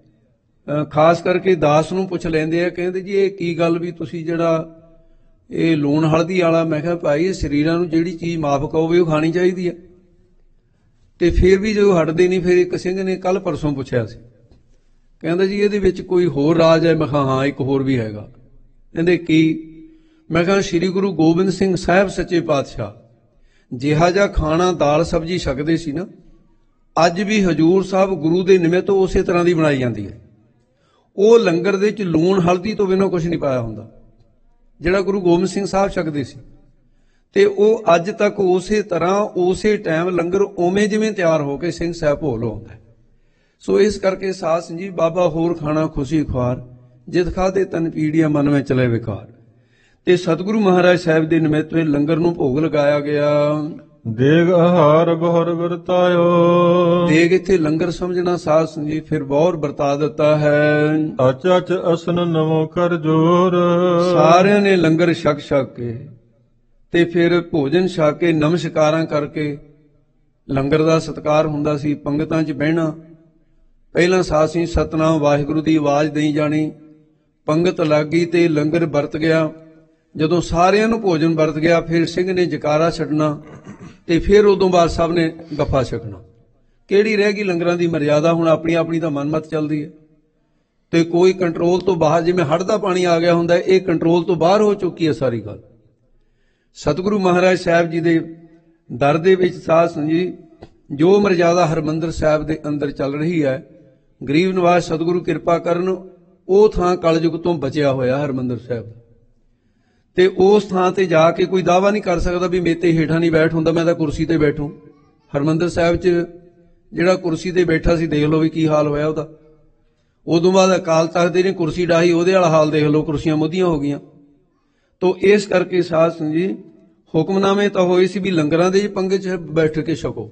ਖਾਸ ਕਰਕੇ ਦਾਸ ਨੂੰ ਪੁੱਛ ਲੈਂਦੇ ਆ, ਕਹਿੰਦੇ ਜੀ ਇਹ ਕੀ ਗੱਲ ਵੀ ਤੁਸੀਂ ਜਿਹੜਾ ਇਹ ਲੂਣ ਹਲਦੀ ਵਾਲਾ। ਮੈਂ ਕਿਹਾ ਭਾਈ ਇਹ ਸਰੀਰਾਂ ਨੂੰ ਜਿਹੜੀ ਚੀਜ਼ ਮਾਫ ਕਹੋਵੇ ਉਹ ਖਾਣੀ ਚਾਹੀਦੀ ਹੈ। ਤੇ ਫਿਰ ਵੀ ਜਦੋਂ ਹਟਦੇ ਨਹੀਂ, ਫਿਰ ਇੱਕ ਸਿੰਘ ਨੇ ਕੱਲ ਪਰਸੋਂ ਪੁੱਛਿਆ ਸੀ, ਕਹਿੰਦਾ ਜੀ ਇਹਦੇ ਵਿੱਚ ਕੋਈ ਹੋਰ ਰਾਜ ਹੈ? ਮੈਂ ਕਿਹਾ ਹਾਂ ਇੱਕ ਹੋਰ ਵੀ ਹੈਗਾ। ਕਹਿੰਦੇ ਕੀ? ਮੈਂ ਕਿਹਾ ਸ੍ਰੀ ਗੁਰੂ ਗੋਬਿੰਦ ਸਿੰਘ ਸਾਹਿਬ ਸੱਚੇ ਪਾਤਸ਼ਾਹ ਜਿਹਾ ਜਿਹਾ ਖਾਣਾ ਦਾਲ ਸਬਜ਼ੀ ਛਕਦੇ ਸੀ ਨਾ, ਅੱਜ ਵੀ ਹਜੂਰ ਸਾਹਿਬ ਗੁਰੂ ਦੇ ਨਿਮਿਤ ਉਸੇ ਤਰ੍ਹਾਂ ਦੀ ਬਣਾਈ ਜਾਂਦੀ ਹੈ। ਉਹ ਲੰਗਰ ਦੇ ਵਿੱਚ ਲੂਣ ਹਲਦੀ ਤੋਂ ਬਿਨਾਂ ਕੁਝ ਨਹੀਂ ਪਾਇਆ ਹੁੰਦਾ ਜਿਹੜਾ ਗੁਰੂ ਗੋਬਿੰਦ ਸਿੰਘ ਸਾਹਿਬ ਛਕਦੇ ਸੀ। ਤੇ ਉਹ ਅੱਜ ਤੱਕ ਉਸੇ ਤਰ੍ਹਾਂ ਉਸੇ ਟਾਈਮ ਲੰਗਰ ਉਵੇਂ ਜਿਵੇਂ ਤਿਆਰ ਹੋ ਕੇ ਸਿੰਘ ਸਾਹਿਬ ਭੋਗ ਲਾਉਂਦਾ। ਸੋ ਇਸ ਕਰਕੇ ਸਾਧ ਸਿੰਘ ਜੀ ਬਾਬਾ ਹੋਰ ਖਾਣਾ ਖੁਸ਼ੀ ਖੁਆਰ, ਜਿਤ ਖਾਦੇ ਤਨ ਪੀੜੀਆਂ ਮਨ ਵਿੱਚ ਚਲੇ ਵਿਕਾਰ। ਤੇ ਸਤਿਗੁਰੂ ਮਹਾਰਾਜ ਸਾਹਿਬ ਦੇ ਨਿਮਿਤ ਲੰਗਰ ਨੂੰ ਭੋਗ ਲਗਾਇਆ ਗਿਆ।
ਦੇਗ ਆਹਾਰ ਬਹੁਰ ਵਰਤਾਇਓ।
ਦੇਗ ਇੱਥੇ ਲੰਗਰ ਸਮਝਣਾ ਸਾਧ ਸਿੰਘ ਜੀ ਫਿਰ ਬਹੁਰ ਵਰਤਾ ਦਿੱਤਾ ਹੈ।
ਅਚ ਅਚ ਅਸਨ ਨਵੋ ਕਰ ਜੋਰ।
ਸਾਰਿਆਂ ਨੇ ਲੰਗਰ ਛਕ ਛਕ ਕੇ ਤੇ ਫਿਰ ਭੋਜਨ ਛਕ ਕੇ ਨਮਸਕਾਰਾਂ ਕਰਕੇ, ਲੰਗਰ ਦਾ ਸਤਿਕਾਰ ਹੁੰਦਾ ਸੀ, ਪੰਗਤਾਂ 'ਚ ਬਹਿਣਾ। ਪਹਿਲਾਂ ਸਾਧ ਸਿੰਘ ਸਤਨਾਮ ਵਾਹਿਗੁਰੂ ਦੀ ਆਵਾਜ਼ ਦੇਈ ਜਾਣੀ, ਪੰਗਤ ਲੱਗ ਗਈ ਤੇ ਲੰਗਰ ਵਰਤ ਗਿਆ। ਜਦੋਂ ਸਾਰਿਆਂ ਨੂੰ ਭੋਜਨ ਵਰਤ ਗਿਆ ਫਿਰ ਸਿੰਘ ਨੇ ਜਕਾਰਾ ਛੱਡਣਾ ਤੇ ਫਿਰ ਉਦੋਂ ਬਾਅਦ ਸਭ ਨੇ ਗੱਫਾ ਛਕਣਾ। ਕਿਹੜੀ ਰਹਿ ਗਈ ਲੰਗਰਾਂ ਦੀ ਮਰਿਆਦਾ? ਹੁਣ ਆਪਣੀ ਆਪਣੀ ਤਾਂ ਮਨਮਤ ਚੱਲਦੀ ਹੈ ਤੇ ਕੋਈ ਕੰਟਰੋਲ ਤੋਂ ਬਾਹਰ, ਜਿਵੇਂ ਹੜ੍ਹ ਦਾ ਪਾਣੀ ਆ ਗਿਆ ਹੁੰਦਾ, ਇਹ ਕੰਟਰੋਲ ਤੋਂ ਬਾਹਰ ਹੋ ਚੁੱਕੀ ਹੈ ਸਾਰੀ ਗੱਲ। ਸਤਿਗੁਰੂ ਮਹਾਰਾਜ ਸਾਹਿਬ ਜੀ ਦੇ ਦਰ ਦੇ ਵਿੱਚ ਸਾਧ ਸੰਗ ਜੀ ਜੋ ਮਰਜ਼ਾਦਾ ਹਰਿਮੰਦਰ ਸਾਹਿਬ ਦੇ ਅੰਦਰ ਚੱਲ ਰਹੀ ਹੈ, ਗਰੀਬ ਨਿਵਾਸ ਸਤਿਗੁਰੂ ਕਿਰਪਾ ਕਰਨ ਉਹ ਥਾਂ ਕਲਯੁਗ ਤੋਂ ਬਚਿਆ ਹੋਇਆ ਹਰਿਮੰਦਰ ਸਾਹਿਬ, ਤੇ ਉਸ ਥਾਂ ਤੇ ਜਾ ਕੇ ਕੋਈ ਦਾਅਵਾ ਨਹੀਂ ਕਰ ਸਕਦਾ ਵੀ ਮੇਤੇ ਹੇਠਾਂ ਨਹੀਂ ਬੈਠ ਹੁੰਦਾ, ਮੈਂ ਤਾਂ ਕੁਰਸੀ ਤੇ ਬੈਠੂ। ਹਰਿਮੰਦਰ ਸਾਹਿਬ 'ਚ ਜਿਹੜਾ ਕੁਰਸੀ ਤੇ ਬੈਠਾ ਸੀ, ਦੇਖ ਲਓ ਵੀ ਕੀ ਹਾਲ ਹੋਇਆ ਉਹਦਾ। ਉਦੋਂ ਬਾਅਦ ਅਕਾਲ ਤਖਤ ਨੇ ਕੁਰਸੀ ਡਾਹੀ, ਉਹਦੇ ਵਾਲਾ ਹਾਲ ਦੇਖ ਲਓ, ਕੁਰਸੀਆਂ ਮੁੱਧੀਆਂ ਹੋ ਗਈਆਂ। ਤੋ ਇਸ ਕਰਕੇ ਸਾਧ ਸੰਗਤ ਜੀ ਹੁਕਮਨਾਮੇ ਤਾਂ ਹੋਏ ਸੀ ਵੀ ਲੰਗਰਾਂ ਦੇ ਪੰਗੇ 'ਚ ਬੈਠ ਕੇ ਛਕੋ,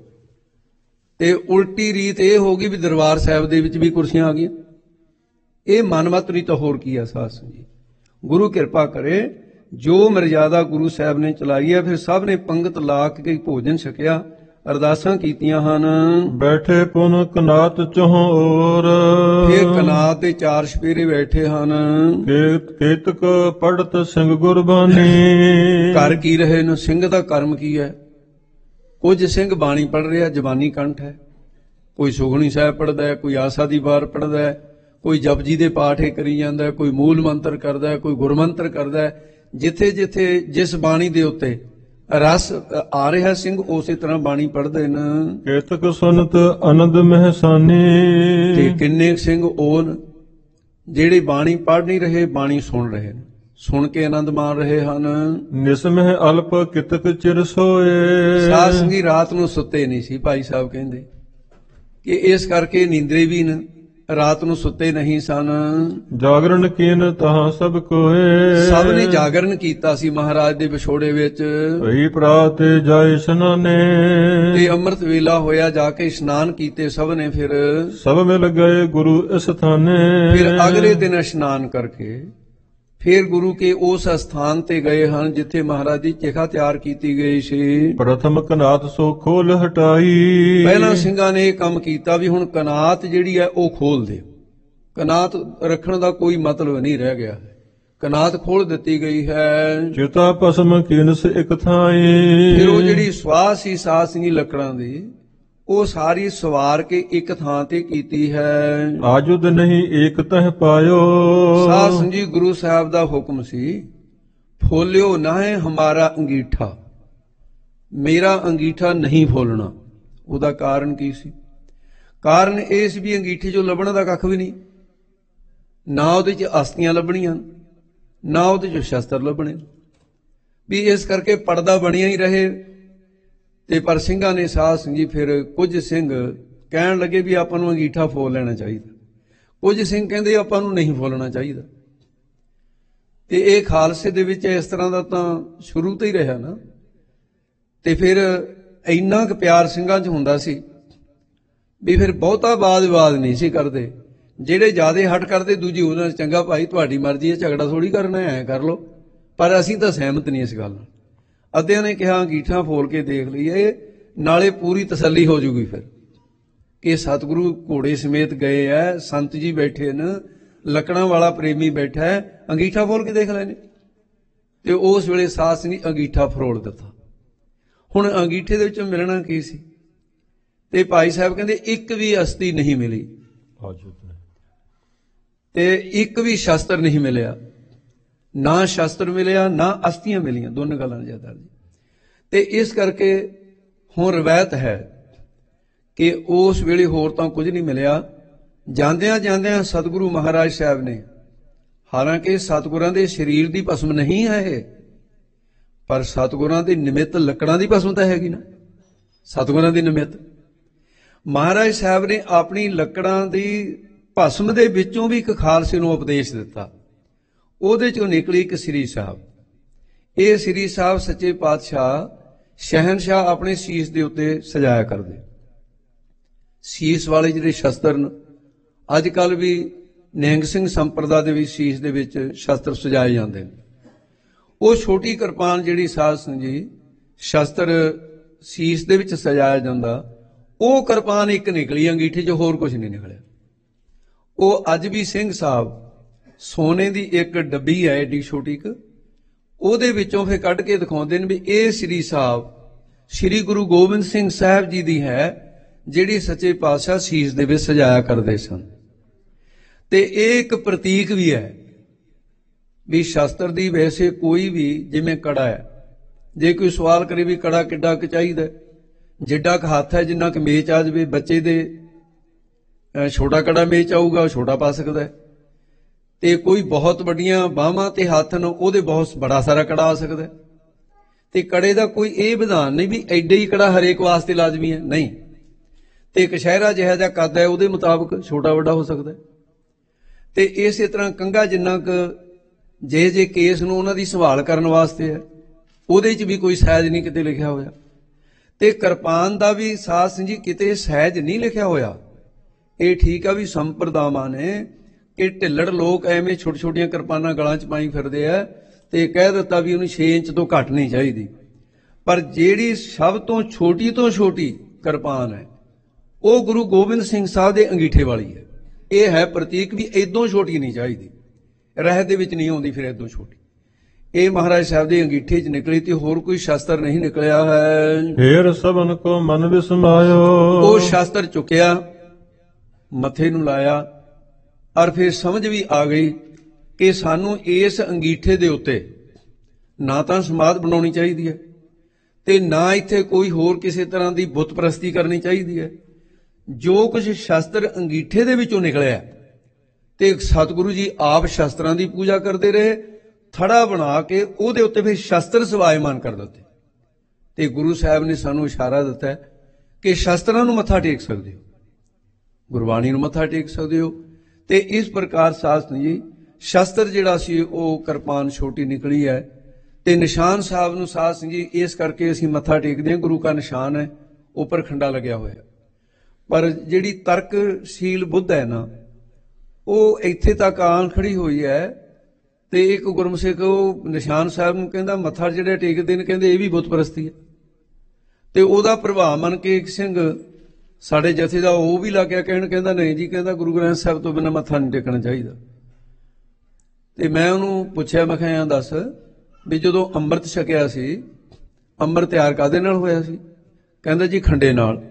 ਤੇ ਉਲਟੀ ਰੀਤ ਇਹ ਹੋ ਗਈ ਵੀ ਦਰਬਾਰ ਸਾਹਿਬ ਦੇ ਵਿੱਚ ਵੀ ਕੁਰਸੀਆਂ ਆ ਗਈਆਂ। ਇਹ ਮਨਮਤ ਨਹੀਂ ਤਾਂ ਹੋਰ ਕੀ ਆ ਸਾਧ ਸੰਗਤ ਜੀ। ਗੁਰੂ ਕਿਰਪਾ ਕਰੇ, ਜੋ ਮਰਜ਼ਾਦਾ ਗੁਰੂ ਸਾਹਿਬ ਨੇ ਚਲਾਈ ਹੈ, ਫਿਰ ਸਭ ਨੇ ਪੰਗਤ ਲਾ ਕੇ ਭੋਜਨ ਛਕਿਆ, ਅਰਦਾਸਾਂ ਕੀਤੀਆਂ ਹਨ।
ਬੈਠੇ ਪੁਨ ਕਨਾਤ ਚੋਂ ਔਰ,
ਇਹ ਕਨਾਤ ਦੇ ਚਾਰ ਛਪੇਰੇ ਬੈਠੇ ਹਨ।
ਕੇਤਕ ਪੜਤ ਸਿੰਘ ਗੁਰਬਾਣੀ,
ਕਰ ਕੀ ਰਹੇ ਨੇ? ਸਿੰਘ ਦਾ ਕਰਮ ਕੀ ਹੈ? ਕੁਝ ਸਿੰਘ ਬਾਣੀ ਪੜ੍ਹ ਰਿਹਾ, ਜ਼ਬਾਨੀ ਕੰਠ ਹੈ, ਕੋਈ ਸੁਖਮਨੀ ਸਾਹਿਬ ਪੜ੍ਹਦਾ ਹੈ, ਕੋਈ ਆਸਾ ਦੀ ਵਾਰ ਪੜ੍ਹਦਾ ਹੈ, ਕੋਈ ਜਪਜੀ ਦੇ ਪਾਠ ਹੀ ਕਰੀ ਜਾਂਦਾ, ਕੋਈ ਮੂਲ ਮੰਤਰ ਕਰਦਾ ਹੈ, ਕੋਈ ਗੁਰਮੰਤਰ ਕਰਦਾ ਹੈ। ਜਿੱਥੇ ਜਿੱਥੇ ਜਿਸ ਬਾਣੀ ਦੇ ਉੱਤੇ ਰਸ ਆ ਰਿਹਾ ਸਿੰਘ ਉਸੇ ਤਰ੍ਹਾਂ ਬਾਣੀ ਪੜ੍ਹਦੇ ਨੇ।
ਕੇਤਕ ਸੁਨਤ ਆਨੰਦ ਮਹਿਸਾਨੀ,
ਤੇ ਕਿੰਨੇ ਸਿੰਘ ਉਹ ਜਿਹੜੇ ਬਾਣੀ ਪੜ੍ਹ ਨਹੀਂ ਰਹੇ, ਬਾਣੀ ਸੁਣ ਰਹੇ ਨੇ, ਸੁਣ ਕੇ ਆਨੰਦ ਮਾਣ ਰਹੇ ਹਨ।
ਨਿਸਮਹਿ ਅਲਪ ਕਿਤਕ ਚਿਰ ਸੋਏ,
ਸਾਧ ਸੰਗੀ ਰਾਤ ਨੂੰ ਸੁੱਤੇ ਨਹੀਂ ਸੀ। ਭਾਈ ਸਾਹਿਬ ਕਹਿੰਦੇ ਕਿ ਇਸ ਕਰਕੇ ਨੀਂਦਰੇ ਵੀ ਨੇ, ਰਾਤ ਨੂੰ ਸੁੱਤੇ ਨਹੀਂ ਸਨ।
ਜਾਗਰਣ ਕੀਨ ਤਹਾਂ ਸਭ ਕੋਏ,
ਸਭ ਨੇ ਜਾਗਰਣ ਕੀਤਾ ਸੀ ਮਹਾਰਾਜ ਦੇ ਵਿਛੋੜੇ ਵਿੱਚ।
ਭਈ ਪ੍ਰਾਤ ਜਾਏ ਇਸ਼ਨਾਨੇ,
ਤੇ ਅੰਮ੍ਰਿਤ ਵੇਲਾ ਹੋਇਆ, ਜਾ ਕੇ ਇਸ਼ਨਾਨ ਕੀਤੇ ਸਭ ਨੇ। ਫਿਰ
ਸਭ ਮਿਲ ਗਏ ਗੁਰੂ ਇਸ ਥਾਨੇ,
ਫਿਰ ਅਗਲੇ ਦਿਨ ਇਸ਼ਨਾਨ ਕਰਕੇ ਫਿਰ ਗੁਰੂ ਕੇ ਉਸ ਸਥਾਨ ਤੇ ਗਏ ਹਨ ਜਿੱਥੇ ਮਹਾਰਾਜ ਦੀ ਚਿਖਾ ਤਿਆਰ ਕੀਤੀ ਗਈ ਸੀ।
ਪ੍ਰਥਮ ਕਨਾਤ ਸੋ ਖੋਲ ਹਟਾਈ,
ਪਹਿਲਾਂ ਸਿੰਘਾਂ ਨੇ ਇਹ ਕੰਮ ਕੀਤਾ ਵੀ ਹੁਣ ਕਨਾਤ ਜਿਹੜੀ ਹੈ ਉਹ ਖੋਲ ਦੇ। ਕਨਾਤ ਰੱਖਣ ਦਾ ਕੋਈ ਮਤਲਬ ਨਹੀਂ ਰਹਿ ਗਿਆ, ਕਨਾਤ ਖੋਲ ਦਿੱਤੀ ਗਈ ਹੈ।
ਚਿਤਾ ਭਸਮ ਕੀਨਸ ਇਕ ਥਾਈ,
ਫਿਰ ਉਹ ਜਿਹੜੀ ਸਵਾਹ ਸੀ ਸਾਧ ਸਿੰਘੀ ਲੱਕੜਾਂ ਦੀ, ਉਹ ਸਾਰੀ ਸਵਾਰ ਕੇ ਇੱਕ ਥਾਂ ਤੇ ਕੀਤੀ ਹੈ।
ਆਜੁਦ ਨਹੀਂ ਏਕ ਤਹ ਪਾਇਓ,
ਸਾਧ ਸੰਜੀ ਗੁਰੂ ਸਾਹਿਬ ਦਾ ਹੁਕਮ ਸੀ, ਫੋਲਿਓ ਨਾ ਹੈ ਹਮਾਰਾ ਅੰਗੀਠਾ, ਮੇਰਾ ਅੰਗੀਠਾ ਨਹੀਂ ਫੋਲਣਾ। ਉਹਦਾ ਕਾਰਨ ਕੀ ਸੀ? ਕਾਰਨ ਇਹ ਸੀ ਵੀ ਅੰਗੀਠੇ ਚੋਂ ਲੱਭਣ ਦਾ ਕੱਖ ਵੀ ਨਹੀਂ, ਨਾ ਉਹਦੇ 'ਚ ਅਸਤੀਆਂ ਲੱਭਣੀਆਂ, ਨਾ ਉਹਦੇ 'ਚ ਸ਼ਸਤਰ ਲੱਭਣੇ, ਵੀ ਇਸ ਕਰਕੇ ਪਰਦਾ ਬਣਿਆ ਹੀ ਰਹੇ। ਤੇ ਪਰ ਸਿੰਘਾਂ ਨੇ ਸਾਧ ਸੰਗੀ ਫਿਰ ਕੁਝ ਸਿੰਘ ਕਹਿਣ ਲੱਗੇ ਵੀ ਆਪਾਂ ਨੂੰ ਅੰਗੀਠਾ ਫੋਲ ਲੈਣਾ ਚਾਹੀਦਾ, ਕੁਝ ਸਿੰਘ ਕਹਿੰਦੇ ਆਪਾਂ ਨੂੰ ਨਹੀਂ ਫੋਲਣਾ ਚਾਹੀਦਾ। ਤੇ ਇਹ ਖਾਲਸੇ ਦੇ ਵਿੱਚ ਇਸ ਤਰ੍ਹਾਂ ਦਾ ਤਾਂ ਸ਼ੁਰੂ ਤੋਂ ਹੀ ਰਿਹਾ ਨਾ। ਤੇ ਫਿਰ ਇੰਨਾ ਕੁ ਪਿਆਰ ਸਿੰਘਾਂ 'ਚ ਹੁੰਦਾ ਸੀ ਵੀ ਫਿਰ ਬਹੁਤਾ ਬਾਦ ਵਿਵਾਦ ਨਹੀਂ ਸੀ ਕਰਦੇ। ਜਿਹੜੇ ਜ਼ਿਆਦੇ ਹਟ ਕਰਦੇ ਦੂਜੀ ਉਹਨਾਂ ਨੇ ਚੰਗਾ ਭਾਈ ਤੁਹਾਡੀ ਮਰਜ਼ੀ ਹੈ, ਝਗੜਾ ਥੋੜੀ ਕਰਨਾ, ਐਂ ਕਰ ਲਓ, ਪਰ ਅਸੀਂ ਤਾਂ ਸਹਿਮਤ ਨਹੀਂ ਇਸ ਗੱਲ ਨਾਲ। ਅੱਧਿਆਂ ਨੇ ਕਿਹਾ ਅੰਗੀਠਾ ਫੋਲ ਕੇ ਦੇਖ ਲਈਏ, ਨਾਲੇ ਪੂਰੀ ਤਸੱਲੀ ਹੋ ਜੂਗੀ ਫਿਰ ਕਿ ਸਤਿਗੁਰੂ ਘੋੜੇ ਸਮੇਤ ਗਏ ਐ, ਸੰਤ ਜੀ ਬੈਠੇ ਨੇ, ਲੱਕੜਾਂ ਵਾਲਾ ਪ੍ਰੇਮੀ ਬੈਠਾ ਹੈ, ਅੰਗੀਠਾ ਫੋਲ ਕੇ ਦੇਖ ਲੈਣੇ। ਤੇ ਉਸ ਵੇਲੇ ਸਾਧ ਸਿੰਘ ਨੇ ਅੰਗੀਠਾ ਫਰੋਲ ਦਿੱਤਾ। ਹੁਣ ਅੰਗੀਠੇ ਦੇ ਵਿੱਚੋਂ ਮਿਲਣਾ ਕੀ ਸੀ? ਤੇ ਭਾਈ ਸਾਹਿਬ ਕਹਿੰਦੇ ਇੱਕ ਵੀ ਅਸਤੀ ਨਹੀਂ ਮਿਲੀ, ਤੇ ਇੱਕ ਵੀ ਸ਼ਸਤਰ ਨਹੀਂ ਮਿਲਿਆ, ਨਾ ਸ਼ਸਤਰ ਮਿਲਿਆ ਨਾ ਅਸਤੀਆਂ ਮਿਲੀਆਂ, ਦੋਨੋਂ ਗੱਲਾਂ ਜ਼ਿਆਦਾ ਜੀ। ਤੇ ਇਸ ਕਰਕੇ ਹੁਣ ਰਵਾਇਤ ਹੈ ਕਿ ਉਸ ਵੇਲੇ ਹੋਰ ਤਾਂ ਕੁਝ ਨਹੀਂ ਮਿਲਿਆ। ਜਾਂਦਿਆਂ ਜਾਂਦਿਆਂ ਸਤਿਗੁਰੂ ਮਹਾਰਾਜ ਸਾਹਿਬ ਨੇ, ਹਾਲਾਂਕਿ ਸਤਿਗੁਰਾਂ ਦੇ ਸਰੀਰ ਦੀ ਭਸਮ ਨਹੀਂ ਹੈ ਇਹ, ਪਰ ਸਤਿਗੁਰਾਂ ਦੇ ਨਿਮਿਤ ਲੱਕੜਾਂ ਦੀ ਭਸਮ ਤਾਂ ਹੈਗੀ ਨਾ, ਸਤਿਗੁਰਾਂ ਦੀ ਨਿਮਿਤ। ਮਹਾਰਾਜ ਸਾਹਿਬ ਨੇ ਆਪਣੀ ਲੱਕੜਾਂ ਦੀ ਭਸਮ ਦੇ ਵਿੱਚੋਂ ਵੀ ਇੱਕ ਖਾਲਸੇ ਨੂੰ ਉਪਦੇਸ਼ ਦਿੱਤਾ। ਉਹਦੇ ਚੋਂ ਨਿਕਲੀ ਇੱਕ ਸ੍ਰੀ ਸਾਹਿਬ। ਇਹ ਸ੍ਰੀ ਸਾਹਿਬ ਸੱਚੇ ਪਾਤਸ਼ਾਹ ਸ਼ਹਿਨਸ਼ਾਹ ਆਪਣੇ ਸੀਸ ਦੇ ਉੱਤੇ ਸਜਾਇਆ ਕਰਦੇ। ਸੀਸ ਵਾਲੇ ਜਿਹੜੇ ਸ਼ਸਤਰ ਨੇ, ਅੱਜ ਕੱਲ੍ਹ ਵੀ ਨਿਹੰਗ ਸਿੰਘ ਸੰਪਰਦਾ ਦੇ ਵੀ ਸੀਸ ਦੇ ਵਿੱਚ ਸ਼ਸਤਰ ਸਜਾਏ ਜਾਂਦੇ ਨੇ। ਉਹ ਛੋਟੀ ਕਿਰਪਾਨ ਜਿਹੜੀ ਸਾਧ ਸੰਗਤ ਜੀ ਸ਼ਸਤਰ ਸੀਸ ਦੇ ਵਿੱਚ ਸਜਾਇਆ ਜਾਂਦਾ, ਉਹ ਕਿਰਪਾਨ ਇੱਕ ਨਿਕਲੀ ਅੰਗੀਠੇ 'ਚ, ਹੋਰ ਕੁਝ ਨਹੀਂ ਨਿਕਲਿਆ। ਉਹ ਅੱਜ ਵੀ ਸਿੰਘ ਸਾਹਿਬ ਸੋਨੇ ਦੀ ਇੱਕ ਡੱਬੀ ਹੈ ਏਡੀ ਛੋਟੀ ਕੁ, ਉਹਦੇ ਵਿੱਚੋਂ ਫਿਰ ਕੱਢ ਕੇ ਦਿਖਾਉਂਦੇ ਨੇ ਵੀ ਇਹ ਸ੍ਰੀ ਸਾਹਿਬ ਸ੍ਰੀ ਗੁਰੂ ਗੋਬਿੰਦ ਸਿੰਘ ਸਾਹਿਬ ਜੀ ਦੀ ਹੈ, ਜਿਹੜੀ ਸੱਚੇ ਪਾਤਸ਼ਾਹ ਸੀਸ ਦੇ ਵਿੱਚ ਸਜਾਇਆ ਕਰਦੇ ਸਨ। ਤੇ ਇਹ ਇੱਕ ਪ੍ਰਤੀਕ ਵੀ ਹੈ ਵੀ ਸ਼ਸਤਰ ਦੀ। ਵੈਸੇ ਕੋਈ ਵੀ, ਜਿਵੇਂ ਕੜਾ ਹੈ, ਜੇ ਕੋਈ ਸਵਾਲ ਕਰੇ ਵੀ ਕੜਾ ਕਿੱਡਾ ਕੁ ਚਾਹੀਦਾ, ਜਿੱਡਾ ਕੁ ਹੱਥ ਹੈ, ਜਿੰਨਾ ਕੁ ਮੇਚ ਆ ਜਾਵੇ। ਬੱਚੇ ਦੇ ਅਹ, ਛੋਟਾ ਕੜਾ ਮੇਚ ਆਊਗਾ, ਉਹ ਛੋਟਾ ਪਾ ਸਕਦਾ ਹੈ। ਤੇ ਕੋਈ ਬਹੁਤ ਵੱਡੀਆਂ ਬਾਹਾਂ ਤੇ ਹੱਥ ਨੇ, ਉਹਦੇ ਬਹੁਤ ਬੜਾ ਸਾਰਾ ਕੜਾ ਆ ਸਕਦਾ ਹੈ। ਤੇ ਕੜੇ ਦਾ ਕੋਈ ਇਹ ਵਿਧਾਨ ਨਹੀਂ ਵੀ ਐਡੇ ਹੀ ਕੜਾ ਹਰੇਕ ਵਾਸਤੇ ਲਾਜ਼ਮੀ ਹੈ, ਨਹੀਂ। ਤੇ ਕਛਹਿਰਾ ਜਿਹੜਾ ਜਿਹਾ ਕੱਦ ਹੈ, ਉਹਦੇ ਮੁਤਾਬਕ ਛੋਟਾ ਵੱਡਾ ਹੋ ਸਕਦਾ ਹੈ। ਤੇ ਇਸੇ ਤਰ੍ਹਾਂ ਕੰਘਾ ਜਿੰਨਾ ਕੁ ਜੇ ਜੇ ਕੇਸ ਨੂੰ ਉਹਨਾਂ ਦੀ ਸੰਭਾਲ ਕਰਨ ਵਾਸਤੇ ਹੈ, ਉਹਦੇ 'ਚ ਵੀ ਕੋਈ ਸਾਈਜ਼ ਨਹੀਂ ਕਿਤੇ ਲਿਖਿਆ ਹੋਇਆ। ਤੇ ਕਿਰਪਾਨ ਦਾ ਵੀ ਸਾਧ ਸਿੰਘ ਜੀ ਕਿਤੇ ਸਾਈਜ਼ ਨਹੀਂ ਲਿਖਿਆ ਹੋਇਆ। ਇਹ ਠੀਕ ਆ ਵੀ ਸੰਪਰਦਾਵਾਂ ਨੇ ਕਿ ਢਿੱਲੜ ਲੋਕ ਐਵੇਂ ਛੋਟੀ ਛੋਟੀਆਂ ਕਿਰਪਾਨਾਂ ਗਲਾਂ 'ਚ ਪਾਈ ਫਿਰਦੇ ਆ ਤੇ ਕਹਿ ਦਿੱਤਾ ਵੀ ਉਹਨੂੰ ਛੇ ਇੰਚ ਤੋਂ ਘੱਟ ਨਹੀਂ ਚਾਹੀਦੀ। ਪਰ ਜਿਹੜੀ ਸਭ ਤੋਂ ਛੋਟੀ ਤੋਂ ਛੋਟੀ ਕਿਰਪਾਨ ਹੈ, ਉਹ ਗੁਰੂ ਗੋਬਿੰਦ ਸਿੰਘ ਸਾਹਿਬ ਦੇ ਅੰਗੀਠੇ ਵਾਲੀ ਹੈ। ਇਹ ਹੈ ਪ੍ਰਤੀਕ ਵੀ ਏਦੋਂ ਛੋਟੀ ਨਹੀਂ ਚਾਹੀਦੀ, ਰਹਿਤ ਦੇ ਵਿੱਚ ਨਹੀਂ ਆਉਂਦੀ ਫਿਰ ਏਦੋਂ ਛੋਟੀ। ਇਹ ਮਹਾਰਾਜ ਸਾਹਿਬ ਦੇ ਅੰਗੀਠੇ 'ਚ ਨਿਕਲੀ ਤੇ ਹੋਰ ਕੋਈ ਸ਼ਾਸਤਰ ਨਹੀਂ ਨਿਕਲਿਆ ਹੈ।
ਫੇਰ ਸਭਨ ਕੋ ਮਨ ਵਿਸਮਾਇਓ।
ਉਹ ਸ਼ਾਸਤਰ ਚੁੱਕਿਆ, ਮੱਥੇ ਨੂੰ ਲਾਇਆ, ਔਰ ਫਿਰ ਸਮਝ ਵੀ ਆ ਗਈ ਕਿ ਸਾਨੂੰ ਇਸ ਅੰਗੀਠੇ ਦੇ ਉੱਤੇ ਨਾ ਤਾਂ ਸਮਾਧ ਬਣਾਉਣੀ ਚਾਹੀਦੀ ਹੈ ਤੇ ਨਾ ਇੱਥੇ ਕੋਈ ਹੋਰ ਕਿਸੇ ਤਰ੍ਹਾਂ ਦੀ ਬੁੱਤ ਪ੍ਰਸਤੀ ਕਰਨੀ ਚਾਹੀਦੀ ਹੈ। ਜੋ ਕੁਝ ਸ਼ਾਸਤਰ ਅੰਗੀਠੇ ਦੇ ਵਿੱਚੋਂ ਨਿਕਲਿਆ ਤੇ ਸਤਿਗੁਰੂ ਜੀ ਆਪ ਸ਼ਾਸਤਰਾਂ ਦੀ ਪੂਜਾ ਕਰਦੇ ਰਹੇ, ਥੜਾ ਬਣਾ ਕੇ ਉਹਦੇ ਉੱਤੇ ਫਿਰ ਸ਼ਾਸਤਰ ਸਵਾਇਮਾਨ ਕਰ ਦਿੱਤੇ। ਤੇ ਗੁਰੂ ਸਾਹਿਬ ਨੇ ਸਾਨੂੰ ਇਸ਼ਾਰਾ ਦਿੱਤਾ ਕਿ ਸ਼ਾਸਤਰਾਂ ਨੂੰ ਮੱਥਾ ਟੇਕ ਸਕਦੇ ਹੋ, ਗੁਰਬਾਣੀ ਨੂੰ ਮੱਥਾ ਟੇਕ ਸਕਦੇ ਹੋ। ਤੇ ਇਸ ਪ੍ਰਕਾਰ ਸਾਧ ਸੰਗਤ ਜੀ ਸ਼ਾਸਤਰ ਜਿਹੜਾ ਸੀ ਉਹ ਕਿਰਪਾਨ ਛੋਟੀ ਨਿਕਲੀ ਹੈ। ਤੇ ਨਿਸ਼ਾਨ ਸਾਹਿਬ ਨੂੰ ਸਾਧ ਸੰਗਤ ਜੀ ਇਸ ਕਰਕੇ ਅਸੀਂ ਮੱਥਾ ਟੇਕਦੇ ਹਾਂ, ਗੁਰੂ ਦਾ ਨਿਸ਼ਾਨ ਹੈ, ਉੱਪਰ ਖੰਡਾ ਲੱਗਿਆ ਹੋਇਆ। ਪਰ ਜਿਹੜੀ ਤਰਕਸ਼ੀਲ ਬੁੱਧ ਹੈ ਨਾ, ਉਹ ਇੱਥੇ ਤੱਕ ਆਣ ਖੜੀ ਹੋਈ ਹੈ। ਤੇ ਇੱਕ ਗੁਰਮੁਖ ਉਹ ਨਿਸ਼ਾਨ ਸਾਹਿਬ ਨੂੰ ਕਹਿੰਦਾ ਮੱਥਾ ਜਿਹੜੇ ਟੇਕਦੇ ਨੇ, ਕਹਿੰਦੇ ਇਹ ਵੀ ਬੁੱਤ ਪ੍ਰਸਤੀ ਹੈ। ਤੇ ਉਹਦਾ ਪ੍ਰਭਾਵ ਮੰਨ ਕੇ ਇੱਕ ਸਿੰਘ ਸਾਡੇ ਜਥੇ ਦਾ ਉਹ ਵੀ ਲੱਗ ਗਿਆ ਕਹਿਣ, ਕਹਿੰਦਾ ਨਹੀਂ ਜੀ, ਕਹਿੰਦਾ ਗੁਰੂ ਗ੍ਰੰਥ ਸਾਹਿਬ ਤੋਂ ਬਿਨਾਂ ਮੱਥਾ ਨਹੀਂ ਟੇਕਣਾ ਚਾਹੀਦਾ। ਤੇ ਮੈਂ ਉਹਨੂੰ ਪੁੱਛਿਆ, ਮੈਂ ਕਿਹਾ ਦੱਸ ਵੀ ਜਦੋਂ ਅੰਮ੍ਰਿਤ ਛਕਿਆ ਸੀ, ਅੰਮ੍ਰਿਤ ਤਿਆਰ ਕਾਹਦੇ ਨਾਲ ਹੋਇਆ ਸੀ? ਕਹਿੰਦਾ ਜੀ ਖੰਡੇ ਨਾਲ।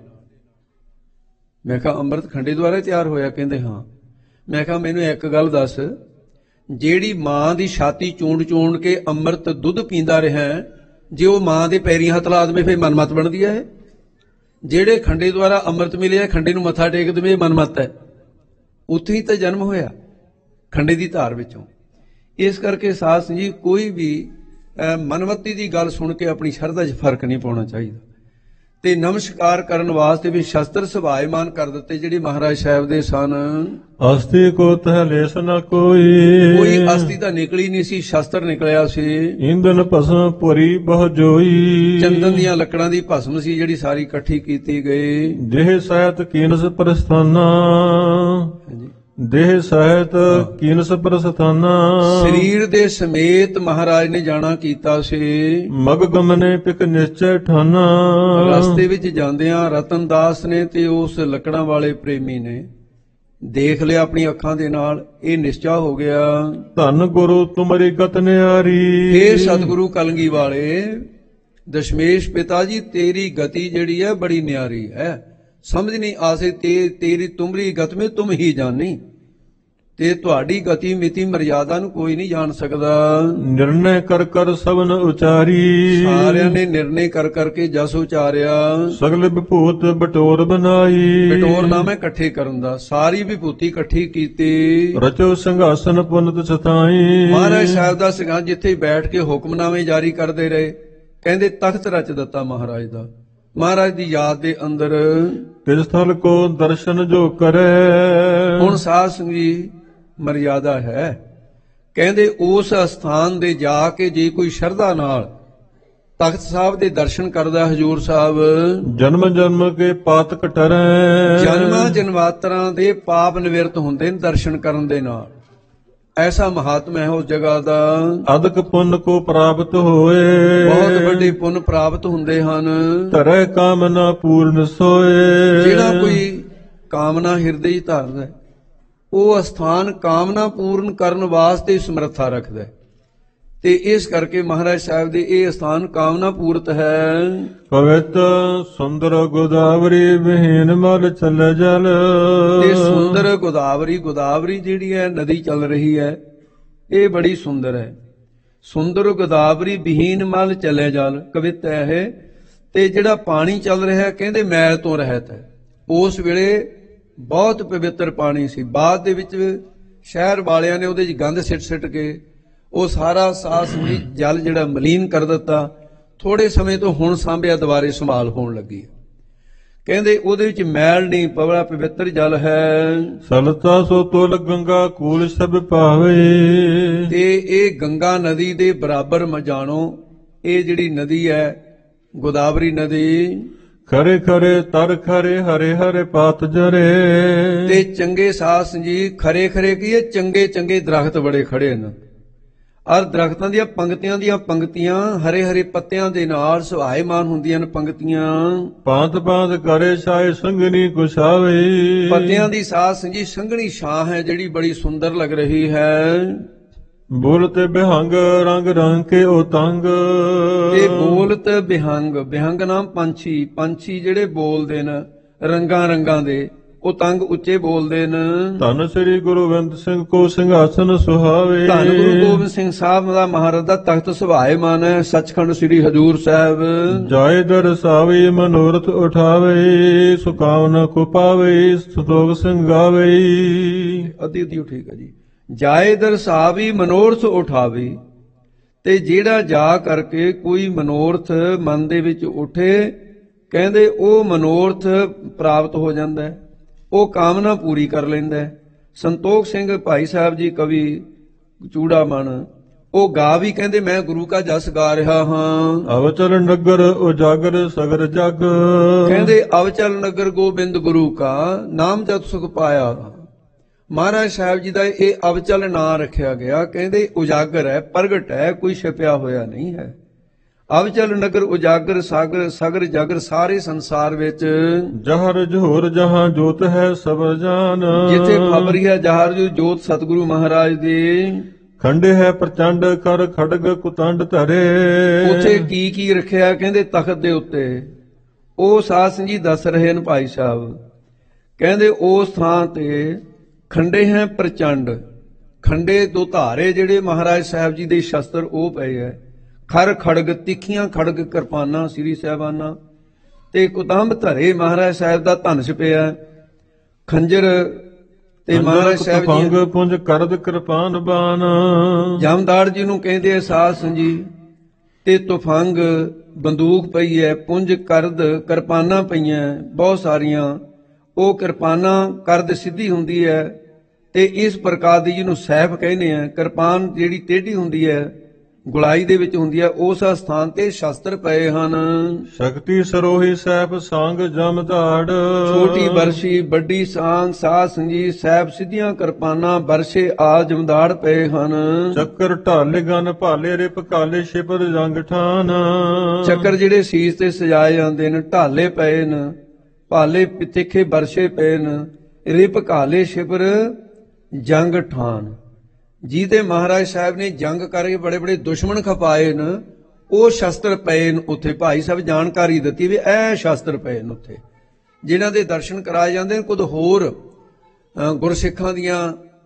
ਮੈਂ ਕਿਹਾ ਅੰਮ੍ਰਿਤ ਖੰਡੇ ਦੁਆਰਾ ਤਿਆਰ ਹੋਇਆ? ਕਹਿੰਦੇ ਹਾਂ। ਮੈਂ ਕਿਹਾ ਮੈਨੂੰ ਇੱਕ ਗੱਲ ਦੱਸ, ਜਿਹੜੀ ਮਾਂ ਦੀ ਛਾਤੀ ਚੂੰਡ ਚੂੰਡ ਕੇ ਅੰਮ੍ਰਿਤ ਦੁੱਧ ਪੀਂਦਾ ਰਿਹਾ, ਜੇ ਉਹ ਮਾਂ ਦੇ ਪੈਰੀਂ ਹੱਥ ਲਾ ਦੇਵੇ ਫਿਰ ਮਨਮਤ ਬਣਦੀ ਹੈ? ਜਿਹੜੇ ਖੰਡੇ ਦੁਆਰਾ ਅੰਮ੍ਰਿਤ ਮਿਲਿਆ, ਖੰਡੇ ਨੂੰ ਮੱਥਾ ਟੇਕ ਦੇਵੇ, ਮਨਮਤ ਹੈ। ਉੱਥੇ ਹੀ ਤਾਂ ਜਨਮ ਹੋਇਆ, ਖੰਡੇ ਦੀ ਧਾਰ ਵਿੱਚੋਂ। ਇਸ ਕਰਕੇ ਸਾਧ ਸੰਗਤ ਜੀ ਕੋਈ ਵੀ ਮਨਮਤੀ ਦੀ ਗੱਲ ਸੁਣ ਕੇ ਆਪਣੀ ਸ਼ਰਧਾ 'ਚ ਫਰਕ ਨਹੀਂ ਪਾਉਣਾ ਚਾਹੀਦਾ। ਤੇ ਨਮਸਕਾਰ ਕਰਨ ਵਾਸਤੇ ਵੀ ਸ਼ਸਤਰ ਸਵਾਇਮਾਨ ਕਰ ਦਿੱਤੇ ਜਿਹੜੇ ਮਹਾਰਾਜ ਸਾਹਿਬ ਦੇ ਸਨ।
ਅਸਤੀ ਕੋ ਤਹ ਲੇਸ ਨ ਕੋਈ।
ਕੋਈ ਅਸਤੀ ਤਾਂ ਨਿਕਲੀ ਨਹੀਂ ਸੀ, ਸ਼ਸਤਰ ਨਿਕਲਿਆ ਸੀ।
ਇੰਦਨ ਭਸਮ ਪੁਰੀ ਬਹੁ ਜੋਈ।
ਚੰਦਨ ਦੀਆਂ ਲੱਕੜਾਂ ਦੀ ਭਸਮ ਸੀ ਜਿਹੜੀ ਸਾਰੀ ਇਕੱਠੀ ਕੀਤੀ ਗਈ।
ਦੇਹ ਸਹਿਤ ਕੀਨਸ ਪ੍ਰਸਥਾਨਾ।
ਹਾਂਜੀ,
ਦੇਹ ਸਹਿਤ ਕੀਨਸ ਪ੍ਰਸਥਾਨਾ।
ਸਰੀਰ ਦੇ ਸਮੇਤ ਮਹਾਰਾਜ ਨੇ ਜਾਣਾ ਕੀਤਾ ਸੀ।
ਮਗ ਗਮਨੇ ਪਿਕ ਨਿਸ਼ਚੈ ਠਾਨਾ।
ਰਸਤੇ ਵਿੱਚ ਜਾਂਦਿਆਂ ਰਤਨਦਾਸ ਨੇ ਤੇ ਉਸ ਲੱਕੜਾਂ ਵਾਲੇ ਪ੍ਰੇਮੀ ਨੇ ਦੇਖ ਲਿਆ ਆਪਣੀ ਅੱਖਾਂ ਦੇ ਨਾਲ, ਇਹ ਨਿਸ਼ਚਾ ਹੋ ਗਿਆ।
ਧੰਨ ਗੁਰੂ ਤੁਮਰੀ ਗਤ ਨਿਆਰੀ।
ਇਹ ਸਤਿਗੁਰੂ ਕਲਗੀ ਵਾਲੇ ਦਸ਼ਮੇਸ਼ ਪਿਤਾ ਜੀ, ਤੇਰੀ ਗਤੀ ਜਿਹੜੀ ਹੈ ਬੜੀ ਨਿਆਰੀ ਹੈ, ਸਮਝ ਨਹੀਂ ਆਸੇ ਤੇ ਤੇਰੀ ਤੁਮਰੀ ਗਤ ਮੇ ਤੁਮ ਹੀ ਜਾਣੀ। ਤੇ ਤੁਹਾਡੀ ਗਤੀ ਮਿਤੀ ਮਰਿਆਦਾ ਨੂੰ ਕੋਈ ਨਹੀਂ ਜਾਣ ਸਕਦਾ।
ਨਿਰਣੈ ਕਰ ਕਰ ਸਭਨ ਉਚਾਰੀ।
ਸਾਰਿਆਂ ਨੇ ਨਿਰਣੇ ਕਰ ਕਰਕੇ ਜਸ ਉਚਾਰਿਆ।
ਸਗਲ ਵਿਭੂਤ ਬਟੋਰ ਬਨਾਈ।
ਬਟੋਰ ਨਾਮ ਇਕੱਠੇ ਕਰਨ ਦਾ, ਸਾਰੀ ਵਿਭੂਤੀ ਇਕੱਠੀ ਕੀਤੀ।
ਰਚੋ ਸਿੰਘਾਸਨ ਪੁਨਤ ਸਤਾਈ।
ਮਹਾਰਾਜ ਸਾਹਿਬ ਦਾ ਸਿੰਘਾਸਨ ਜਿੱਥੇ ਬੈਠ ਕੇ ਹੁਕਮਨਾਮੇ ਜਾਰੀ ਕਰਦੇ ਰਹੇ, ਕਹਿੰਦੇ ਤਖਤ ਰਚ ਦਿੱਤਾ ਮਹਾਰਾਜ ਦਾ। ਮਹਾਰਾਜ ਦੀ ਯਾਦ ਦੇ ਅੰਦਰ
ਤਿਸ ਸਥਲ ਕੋ ਦਰਸ਼ਨ ਜੋ ਕਰੇ।
ਹੁਣ ਸਾਧ ਸੰਗਤ ਜੀ ਮਰਿਆਦਾ ਹੈ, ਕਹਿੰਦੇ ਉਸ ਅਸਥਾਨ ਦੇ ਜਾ ਕੇ ਜੇ ਕੋਈ ਸ਼ਰਧਾ ਨਾਲ ਤਖਤ ਸਾਹਿਬ ਦੇ ਦਰਸ਼ਨ ਕਰਦਾ ਹਜੂਰ ਸਾਹਿਬ,
ਜਨਮ ਜਨਮ ਕੇ ਪਾਤ ਕਟਰੈ।
ਜਨਮਾਂ ਜਨਮਾਤਰਾਂ ਦੇ ਪਾਪ ਨਿਵਰਤ ਹੁੰਦੇ ਨੇ ਦਰਸ਼ਨ ਕਰਨ ਦੇ ਨਾਲ। ਐਸਾ ਮਹਾਤਮ ਹੈ ਉਸ ਜਗ੍ਹਾ ਦਾ।
ਅਦਕ ਪੁੰਨ ਕੋ ਪ੍ਰਾਪਤ ਹੋਏ।
ਬਹੁਤ ਵੱਡੇ ਪੁੰਨ ਪ੍ਰਾਪਤ ਹੁੰਦੇ ਹਨ।
ਧਰੈ ਕਾਮਨਾ ਪੂਰਨ ਸੋਏ।
ਜਿਹੜਾ ਕੋਈ ਕਾਮਨਾ ਹਿਰਦੇ 'ਚ ਧਾਰਦਾ, ਉਹ ਅਸਥਾਨ ਕਾਮਨਾ ਪੂਰਨ ਕਰਨ ਵਾਸਤੇ ਸਮਰੱਥਾ ਰੱਖਦਾ। ਤੇ ਇਸ ਕਰਕੇ ਮਹਾਰਾਜ ਸਾਹਿਬ ਦੇ ਇਹ ਅਸਥਾਨ ਕਾਮਨਾ ਪੂਰਤ ਹੈ।
ਪਵਿੱਤ ਸੁੰਦਰ ਗੋਦਾਵਰੀ ਵਿਹੀਨ ਮਲ ਚੱਲ ਜਲ।
ਤੇ ਸੁੰਦਰ ਗੋਦਾਵਰੀ, ਗੋਦਾਵਰੀ ਜਿਹੜੀ ਹੈ ਨਦੀ ਚੱਲ ਰਹੀ ਹੈ, ਇਹ ਬੜੀ ਸੁੰਦਰ ਹੈ। ਸੁੰਦਰ ਗੋਦਾਵਰੀ ਵਿਹੀਨ ਮਲ ਚੱਲੇ ਜਲ, ਕਵਿਤ ਹੈ ਇਹ। ਤੇ ਜਿਹੜਾ ਪਾਣੀ ਚੱਲ ਰਿਹਾ ਕਹਿੰਦੇ ਮੈਲ ਤੋਂ ਰਹਿਤ ਹੈ। ਉਸ ਵੇਲੇ ਬਹੁਤ ਪਵਿੱਤਰ ਪਾਣੀ ਸੀ। ਬਾਅਦ ਦੇ ਵਿੱਚ ਸ਼ਹਿਰ ਵਾਲਿਆਂ ਨੇ ਉਹਦੇ 'ਚ ਗੰਦ ਸਿੱਟ ਸਿੱਟ ਕੇ ਉਹ ਸਾਰਾ ਸਾਸਨੀ ਜਲ ਜਿਹੜਾ ਮਲੀਨ ਕਰ ਦਿੱਤਾ। ਥੋੜੇ ਸਮੇਂ ਤੋਂ ਹੁਣ ਸਾਂਭਿਆ ਦੁਬਾਰੇ ਸੰਭਾਲ ਹੋਣ ਲੱਗੀ। ਕਹਿੰਦੇ ਉਹਦੇ ਵਿੱਚ ਮੈਲ ਨਹੀਂ, ਬੜਾ ਪਵਿੱਤਰ ਜਲ ਹੈ।
ਸਲਤਾ ਸੋ ਤੁਲ ਗੰਗਾ ਕੂਲ ਸਭ ਪਾਵੇ।
ਤੇ ਇਹ ਗੰਗਾ ਨਦੀ ਦੇ ਬਰਾਬਰ ਮ ਜਾਣੋ। ਇਹ ਜਿਹੜੀ ਨਦੀ ਹੈ ਗੋਦਾਵਰੀ ਨਦੀ,
ਖਰੇ ਖਰੇ ਤਰ ਖਰੇ ਹਰੇ ਹਰੇ ਪਾਤ ਜਰੇ।
ਤੇ ਚੰਗੇ ਸਾਸ ਜੀ ਖਰੇ ਖਰੇ ਕੀ ਇਹ ਚੰਗੇ ਚੰਗੇ ਦਰਖਤ ਬੜੇ ਖੜੇ ਨੇ। ਔਰ ਦਰਖਤਾਂ ਦੀਆਂ ਪੰਗਤੀਆਂ ਦੀਆਂ ਪੰਗਤੀਆਂ ਹਰੇ ਹਰੇ ਪੱਤਿਆਂ ਦੇ ਨਾਲ ਸੁਹਾਏਮਾਨ ਹੁੰਦੀਆਂ ਨੇ ਪੰਗਤੀਆਂ।
ਪਾਂਤ ਪਾਂਤ ਕਰੇ ਛਾਏ ਸੰਗਣੀ ਕੁਛਾਵੇ।
ਪੱਤਿਆਂ ਦੀ ਸਾਸ ਜੀ ਸੰਘਣੀ ਛਾਂ ਹੈ ਜਿਹੜੀ ਬੜੀ ਸੁੰਦਰ ਲੱਗ ਰਹੀ ਹੈ।
ਬੋਲਤ ਬਿਹੰਗ ਰੰਗ ਰੰਗ ਕੇ ਉਹ ਤੰਗ।
ਤੇ ਬੋਲਤ ਬਿਹੰਗ, ਬਿਹੰਗ ਨਾਮ ਪੰਛੀ, ਪੰਛੀ ਜਿਹੜੇ ਬੋਲਦੇ ਨੇ ਰੰਗਾਂ ਰੰਗਾਂ ਦੇ, ਉਹ ਤੰਗ ਉੱਚੇ ਬੋਲਦੇ ਨੇ।
ਧੰਨ ਸ੍ਰੀ ਗੁਰੂ ਗੋਬਿੰਦ ਸਿੰਘ ਕੋ ਸਿੰਘਾਸਨ ਸੁਹਾਵੇ।
ਧੰਨ ਗੁਰੂ ਗੋਬਿੰਦ ਸਿੰਘ ਸਾਹਿਬ ਦਾ ਮਹਾਰਾਜ ਦਾ ਤਖਤ ਸੁਭਾਏਮਾਨ ਹੈ। ਸੱਚਖੰਡ ਸ੍ਰੀ ਹਜ਼ੂਰ ਸਾਹਿਬ।
ਜਾਏ ਦਰਸਾਵੇ ਮਨੋਰਥ ਉਠਾਵੇ। ਸੁਕਾਵਨ ਕੋ ਪਾਵੇ ਸੰਤੋਖ ਸਿੰਘ ਗਾਵੇ।
ਅੱਧੀ ਅੱਧੀ ਠੀਕ ਹੈ ਜੀ। ਜਾਏ ਦਰਸਾਵੀ ਮਨੋਰਥ ਉਠਾਵੇ। ਤੇ ਜਿਹੜਾ ਜਾ ਕਰਕੇ ਕੋਈ ਮਨੋਰਥ ਮਨ ਦੇ ਵਿੱਚ ਉਠੇ ਕਹਿੰਦੇ ਉਹ ਮਨੋਰਥ ਪ੍ਰਾਪਤ ਹੋ ਜਾਂਦਾ ਹੈ, ਉਹ ਕਾਮਨਾ ਪੂਰੀ ਕਰ ਲੈਂਦਾ ਹੈ। ਸੰਤੋਖ ਸਿੰਘ ਭਾਈ ਸਾਹਿਬ ਜੀ ਕਵੀ ਚੂੜਾਮਣ ਉਹ ਗਾ ਵੀ ਕਹਿੰਦੇ ਮੈਂ ਗੁਰੂ ਕਾ ਜਸ ਗਾ ਰਿਹਾ ਹਾਂ।
ਅਵਚਲ ਨਗਰ ਉਜਾਗਰ ਸਗਰ ਜਗ।
ਕਹਿੰਦੇ ਅਵਚਲ ਨਗਰ ਗੋਬਿੰਦ ਗੁਰੂ ਕਾ ਨਾਮ ਜਤ ਸੁਖ ਪਾਇਆ। ਮਹਾਰਾਜ ਸਾਹਿਬ ਜੀ ਦਾ ਇਹ ਅਵਚਲ ਨਾਂ ਰੱਖਿਆ ਗਿਆ। ਕਹਿੰਦੇ ਉਜਾਗਰ ਹੈ, ਪ੍ਰਗਟ ਹੈ, ਕੋਈ ਛਿਪਿਆ ਹੋਇਆ ਨਹੀਂ ਹੈ। ਅਵਚਲ ਨਗਰ ਉਜਾਗਰ ਸਾਗਰ ਸਗਰ ਜਗਰ, ਸਾਰੇ ਸੰਸਾਰ ਵਿੱਚ
ਜਹਰ ਜੋਰ ਜਹਾਂ ਜੋਤ ਹੈ ਸਭ ਜਾਨ।
ਜਿੱਥੇ ਫਬਰੀ ਹੈ ਜਹਰ ਜੋ ਜੋਤ ਸਤਿਗੁਰੂ ਮਹਾਰਾਜ ਦੀ।
ਖੰਡੇ ਹੈ ਪ੍ਰਚੰਡ ਕਰ ਖੜਗ ਕੁਤੰਡ ਧਰੇ।
ਉੱਥੇ ਕੀ ਕੀ ਰੱਖਿਆ ਕਹਿੰਦੇ ਤਖਤ ਦੇ ਉੱਤੇ। ਉਹ ਸਾਧ ਸਿੰਘ ਜੀ ਦੱਸ ਰਹੇ ਨੇ ਭਾਈ ਸਾਹਿਬ। ਕਹਿੰਦੇ ਉਸ ਥਾਂ ਤੇ ਖੰਡੇ ਹੈ ਪ੍ਰਚੰਡ, ਖੰਡੇ ਦੋ ਧਾਰੇ ਜਿਹੜੇ ਮਹਾਰਾਜ ਸਾਹਿਬ ਜੀ ਦੇ ਸ਼ਸਤਰ ਉਹ ਪਏ ਹੈ। ਖਰ ਖੜਗ ਤਿੱਖੀਆਂ ਖੜਗ ਕਿਰਪਾਨਾਂ ਸ੍ਰੀ ਸਾਹਿਬਾਨਾਂ ਤੇ ਕੁਤੰਬ ਧਰੇ ਮਹਾਰਾਜ ਸਾਹਿਬ ਦਾ ਧਨਸ ਪਿਆ। ਖੰਜਰ ਤੇ ਮਹਾਰਾਜ ਸਾਹਿਬ ਜੀ
ਪੰਗ ਪੁੰਜ ਕਰਦ ਕਿਰਪਾਨ ਬਾਨ।
ਜਮਦਾਰ ਜੀ ਨੂੰ ਕਹਿੰਦੇ ਸਾਧ ਜੀ। ਤੇ ਤੁਫੰਗ ਬੰਦੂਕ ਪਈ ਹੈ, ਪੁੰਜ ਕਰਦ ਕਿਰਪਾਨਾਂ ਪਈਆਂ ਬਹੁਤ ਸਾਰੀਆਂ। ਉਹ ਕਿਰਪਾਨਾਂ ਕਰਦ ਸਿੱਧੀ ਹੁੰਦੀ ਹੈ ਤੇ ਇਸ ਪ੍ਰਕਾਰ ਦੀ ਜਿਹਨੂੰ ਸੈਫ ਕਹਿੰਦੇ ਆ। ਕਿਰਪਾਨ ਜਿਹੜੀ ਟੇਢੀ ਹੁੰਦੀ ਹੈ ਗੁਲਾਈ ਦੇ ਵਿੱਚ ਹੁੰਦੀ ਹੈ। ਉਸ ਸਥਾਨ ਤੇ ਸ਼ਸਤਰ ਪਏ ਹਨ।
ਸ਼ਕਤੀ ਸਰੋਹੀ ਸੈਫ ਸੰਗ ਜਮ ਧਾੜ।
ਛੋਟੀ ਬਰਸ਼ੀ ਵੱਡੀ ਸਾਂਗ ਸਾਧ ਸੰਜੀ ਸੈਫ ਸਿੱਧੀਆਂ ਕਿਰਪਾਨਾਂ ਬਰਸ਼ੇ ਆ ਜਮਦਾੜ ਪਏ ਹਨ।
ਚੱਕਰ ਢਾਲੇ ਗਨ ਭਾਲੇ ਰਿਪ ਕਾਲੇ ਛਿਪਰ ਜੰਗ ਠਾਨ।
ਚੱਕਰ ਜਿਹੜੇ ਸੀਸ ਤੇ ਸਜਾਏ ਜਾਂਦੇ ਨੇ ਢਾਲੇ ਪਏ ਨੇ, ਭਾਲੇ ਤਿੱਖੇ ਬਰਸ਼ੇ ਪਏ ਨੇ, ਰਿਪ ਕਾਲੇ ਛਿਪਰ ਜੰਗ ਠਾਨ। ਜਿਹਦੇ ਮਹਾਰਾਜ ਸਾਹਿਬ ਨੇ ਜੰਗ ਕਰਕੇ ਬੜੇ ਬੜੇ ਦੁਸ਼ਮਣ ਖਪਾਏ ਨੇ ਉਹ ਸ਼ਸਤਰ ਪਏ ਨੇ ਉੱਥੇ। ਭਾਈ ਸਾਹਿਬ ਜਾਣਕਾਰੀ ਦਿੱਤੀ ਵੀ ਇਹ ਸ਼ਸਤਰ ਪਏ ਨੇ ਉੱਥੇ, ਜਿਨ੍ਹਾਂ ਦੇ ਦਰਸ਼ਨ ਕਰਾਏ ਜਾਂਦੇ ਨੇ। ਕੁਝ ਹੋਰ ਗੁਰਸਿੱਖਾਂ ਦੀਆਂ